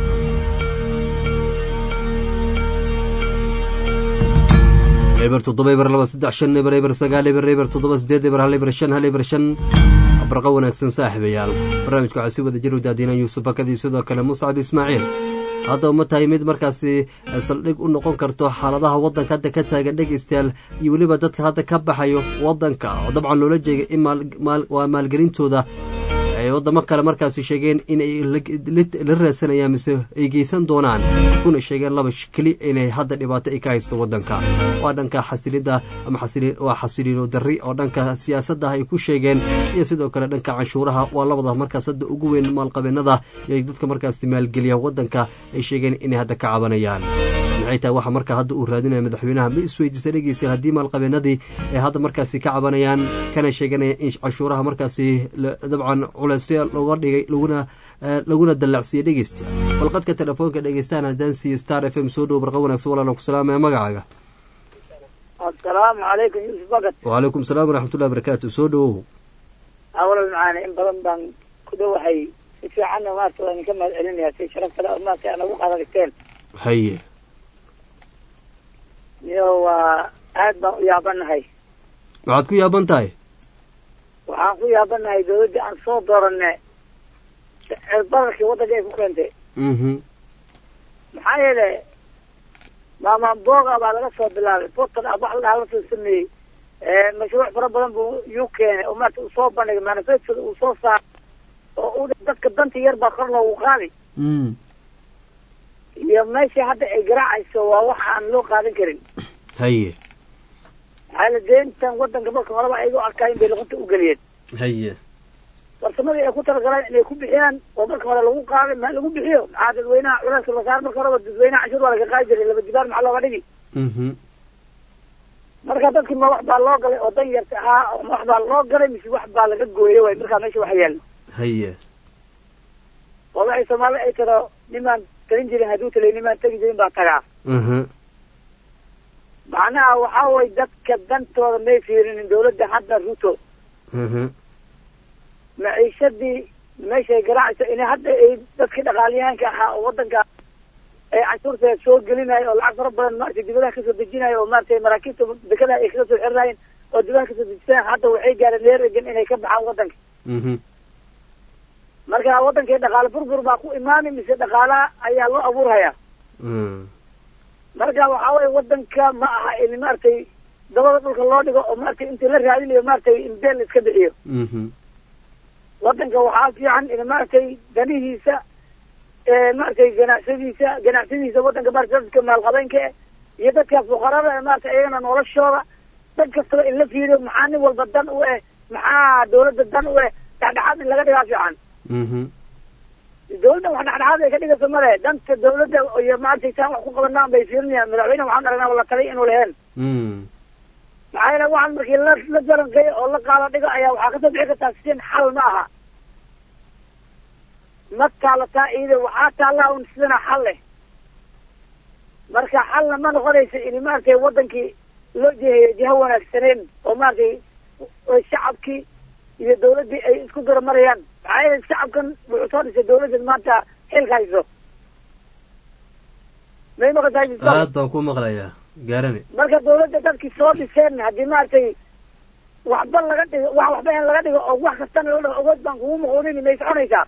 eber 7 eber 2 3 eber 9 eber 7 eber 1 eber 5 eber 5 abraqa wanaagsan saaxiibayaal barnaamijka waxaa si wada jir u daadinaya Yuusuf Bakadi sidoo kale Muscab Ismaaciil hadda ma tahay mid markaasi saldhig u noqon karto xaaladaha wadanka hadda ka taagan dhegeystayaal iyo weliba dadka hadda ka baxayo wadanka oo dabcan loola jeegay in waa maalgelintooda ay wadamo kale markaasi sheegeen in ay la raadsanayaan mise ay geysan doonaan kuna sheegeen laba keli inay hadda dhibaato ay ka haysto wadanka waa dhanka xasilida ama waa xasiliino darri oo dhanka siyaasadda ay ku sheegeen iyo sidoo kale dhanka canshuuraha waa labada markaas hadda ugu weyn maalqabeennada iyo dadka markaasi maalgeliya wadanka ay sheegeen inay hadda ka cabanayaan maxay tahay waxa markaa hadda uu raadinaya madaxweynaha ma isweydiisa dhegeystayaal haddii maalqabeennadii ay hadda markaasi ka cabanayaan kana sheeganaya in canshuuraha markaasi dabcan culeysya looga dhigay laguna dallacsiiyey dhegeystayaal balqadka telefoonka dhegeystaan haddaan siiye Star FM soo dhow barqa wanaagsan walaalan ku salaamaya magacaaga assalaamu calaykum Yuusuf Bakad wacalaykum salaam waraxmatullahi wabarakaatu soo dhowow awalal macaana in badan baan ku dhowahay si fiicanna maarta waan ka mahad celinayaa si sharaf kale oo maarta aan ugu qaadagteen haye iyo waa aad baan u yaabanahay waxaad ku yaaban tahay waxaan ku yaabanahay dowladda aan soo dooranay bararkii waddanka ay ku keentay maxaa yeelay maamambooga baa laga soo bilaabay portal ah wax lahaa la soo sameeyey mashruuc fara badan buu yuu keenay oo maarta uu soo bandhigay manifestada uu soo saaray oo u dadka danta yar baa kor loogu qaaday iyo meeshii hadda ay garaacayso waa wax aan loo qaadan karin haye maxaa la deentan wadanka marka horeba ayagoo arkayin bay luqunta u geliyeen haye farsamadii ay ku talagaleen inay ku bixiyaan oo marka hore lagu qaaday ma lagu bixiyo maxaa dadweynaha culayska la saar marka horeba dadweynaha cashuur waa laga qaadi jiray laba jibaar maxaa looga dhigi marka dadkii ma wax baa loo galay oo dan yarta ahaa oo wax baa loo galay mise wax baa laga gooyay way markaa meesha wax yaalo haye oo waxay Soomaali ay tiro nimaan talin jirin hadduu talay nimaan tagi jirin baa tagaa macnaha waxaa way dadka dantooda may fiirinin dawladda hadda Ruto maciishadii meeshay garaacayso inay hadda ay dadkii dhaqaaliyahanka ahaa oo waddanka ay cashuurta soo gelinayo oo lacag fara badan maaragtay dibadaha kasoo dejinayo oo maaragtay maraakiibta dekadaha ay kaga soo xirnaayeen oo dibadaha kasoo dejisanayan hadda waxay gaareen heer egan inay ka baxaan waddanka marka waddankii dhaqaale burbur baa ku imaanay mise dhaqaalaha ayaa loo abuurhayaa marka waxaa weye waddanka ma aha in maaragtay dabada dhulka loo dhigo oo maaragtay intii la raadinayo maaragtay in beel iska bixiyo waddanka waxaa fiican in maaragtay danihiisa maaragtay ganacsadiisa waddanka maaragtay dadka maalqabeenka iyo dadka fuqarada maaragtay iyagana noloshooda dad kastaba in la fiiriyo maxaa nin walba dan u maxaa dawladda dan u dhexdhexaad in laga dhigaa fiican dawladda wax dhexdhexaad ay ka dhigayso male danta dawladda iyo maaragtay saan wax ku qabanaan bay fiirinayaan madaxweyne waxaan aragnaa wala talay inuu laheen maxaa yeele waxaan markii la jaranqeeyo oo la qaala dhigo ayaa waxaa kasoo bixi kartaa sin xal ma aha ma taalataa iida waxaa taallaa un sidana xal leh marka xalna ma noqonaysa in maaragtay waddankii loo jiheeyo jiho wanaagsaneen oo maaragtay shacabkii iyo dawladdii ay isku garamarayaan maxaa yeele shacabkan wuxuu soo dhisay dawladda maanta xilka hayso may maqashay aad baan ku maqlayaa gaarane marka dawladda dadkii soo dhiseen haddii maaragtay waxba laga dhigo waxba in laga dhigo oo wax kastana loo dhaho awood baan kugu muquunin may soconaysaa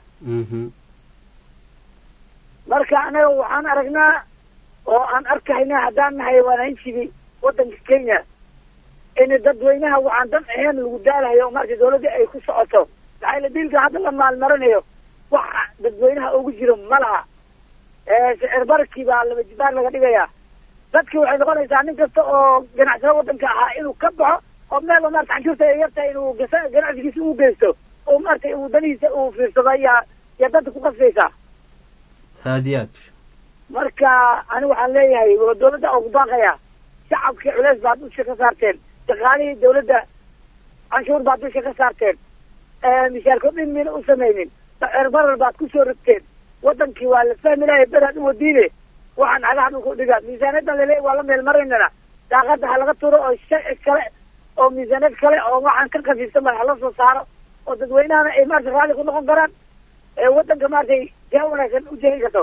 marka anaga waxaan aragnaa oo aan arkahaynaa haddaan nahay waanaanshigii waddanka Kenya in dadweynaha waxaan dan ahayn lagu daalahayo marka dawladda ay ku socoto maxaa yeele biilka hadda la maalmarinayo wax dadweynaha ugu jiro ma laha sicir barkii baa laba jibaar laga dhigayaa dadkii waxay noqonaysaa nin kasta oo ganacsada waddanka ahaa inuu ka baxo oo meel maarata canshuurta ay yartahay inuu ganacsigiisa u geysto oo maaragtay uu danihiisa uu fiirsado yaa dadka ku qasbaysaa aad iyo aad marka ani waxaan leeyahay waa dawladda oo ku baaqaya shacabkii culeys baad dusha ka saarteen shaqaalihii dawladda canshuur baad dusha ka saarteen mishaar kordhin mina u samaynin sicir barar baad ku soo rogteen waddankii waa la fahmi lahay beraad u wadiine waxaan cagaha dhulka udhigaa miisaaniyaddan laleeyahy waa la meel maraynana daaqadda ha laga turo oo sharci kale oo miisaaniyad kale oo waxaan ka khafiifsan madax la soo saaro oo dadweynahana ay maarata raalli ku noqon karaan waddanka maaragtay jiha wanaagsan u jehin karto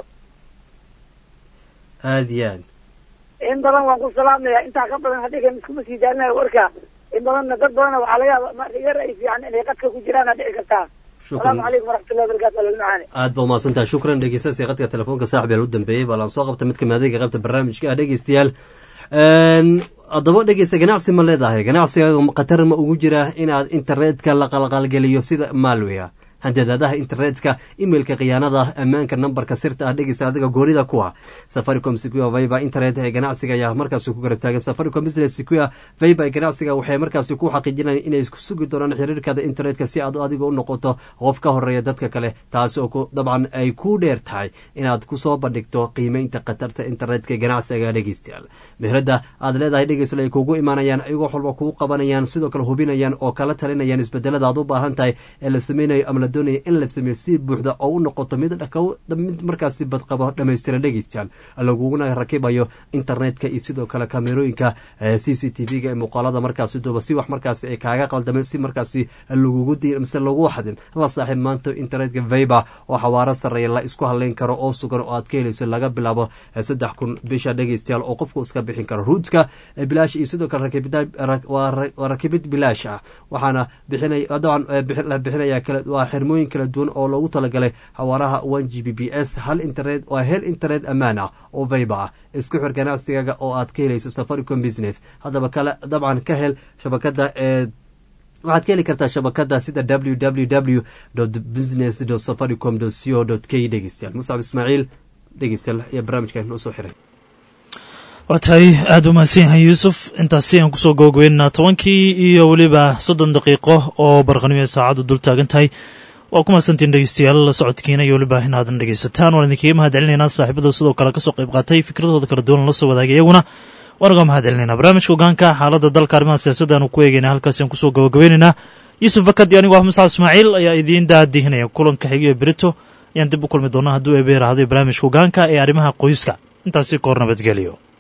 aad iyo aad in badan waan ku salaamaya intaa ka badan haddii kan iskuma sii daaninayo warka in badanna dad badana waxaa laga yaaba maarata yar ay fiican inay qadka ku jiraan aa dhici kartaa asalaamu calaykum waraxmatullahi wabarakatu almacani aad baa umahadsantaha shukran dhegeystayaasha qadka telefoonka saaxib yaa u dambeeyey baa laan soo qabta mid kamid adeega qaybta barnaamijka ah dhegeystayaal haddaba dhegeysta ganacsi ma leedahay ganacsiga khatar ma ugu jira inaad internetka la qalqalgeliyo sida malware handadaadaha internetka emailka khiyaanada ammaanka nambarka sirta ah dhegeysta adiga goorida kuwa safaricom secure viber internet ee ganacsiga ayaa markaasi ku garab taagan safaricom business secure viber ganacsiga waxay markaasi ku xaqiijinayaan inay isku sugi doonaan xiriirkada internetka si aad adiga u noqoto qof ka horeeya dadka kale taasi oo dabcan ay ku dheer tahay inaad kusoo bandhigto qiimeynta khatarta internetka ganacsiga dhegeystayaal meherada aad leedahay dhegeysta ay kugu imaanayaan ayagoo wax walba kugu qabanayaan sidoo kale hubinayaan oo kala talinayaan isbedelada aad u baahan tahay ee la sameynayo ama doonaya in la sameeyo si buuxda oo u noqoto mid markaasi badqabo dhammaystiran dhegeystayaal laguguna rakibayo internetka iyo sidoo kale kamerooyinka c c t v-ga ee muuqaalada markaasi duuba si wax markaasi ay kaaga qaldameen si markaasi lagugu diin mise lagu xadin la saaxiib maanta internetka viber oo xawaaro sarreeya la isku haleyn karo oo sugan oo aad ka helayso laga bilaabo 3,000 bisha dhegeystayaal oo qofku iska bixin karo ruudka bilaash iyo sidoo kale rakibid bilaash ah waxaana bixinaya waa xirmooyin kala duwan oo loogu talagalay xawaaraha 1 Gbps hal internet waa hel internet ammaan ah oo viber ah isku xir ganacsigaaga oo aad ka helayso Safaricom business haddaba kale dabcan ka hel shabakada waxaad ka heli kartaa shabakada sida www.business.safaricom.co.k dhegeystayaal Musab Ismaaciil dhegeystayaal iyo barnaamijkan u soo xiray waa tahay aada u mahadsan yahay yuusuf intaasi aan kusoo googweynaa 10 iyo weliba 30 daqiiqo oo barqanimo saacaddu dul taagan tahay waa ku mahadsantiin dhegeystayaal la socodkiina iyo weliba in aadan dhegeysataan waan idinkaga mahad celinaynaa saaxiibada sidoo kale kasoo qayb qaatay fikradooda kala duwan la soo wadaagay iyaguna waan uga mahad celinaynaa barnaamijka hogaanka xaaladda dalka arrimaha siyaasadda aanu ku eegayna halkaasiaan kusoo gabagabeynaynaa yuusuf fakadi anigoo ah muscab ismaaciil ayaa idiin daadihinaya kulanka xigiyo berito ayaan dib u kulmi doonaa hadduu eebeerahaday barnaamijka hogaanka ee arrimaha qoyska intaasi koor nabadgeliyo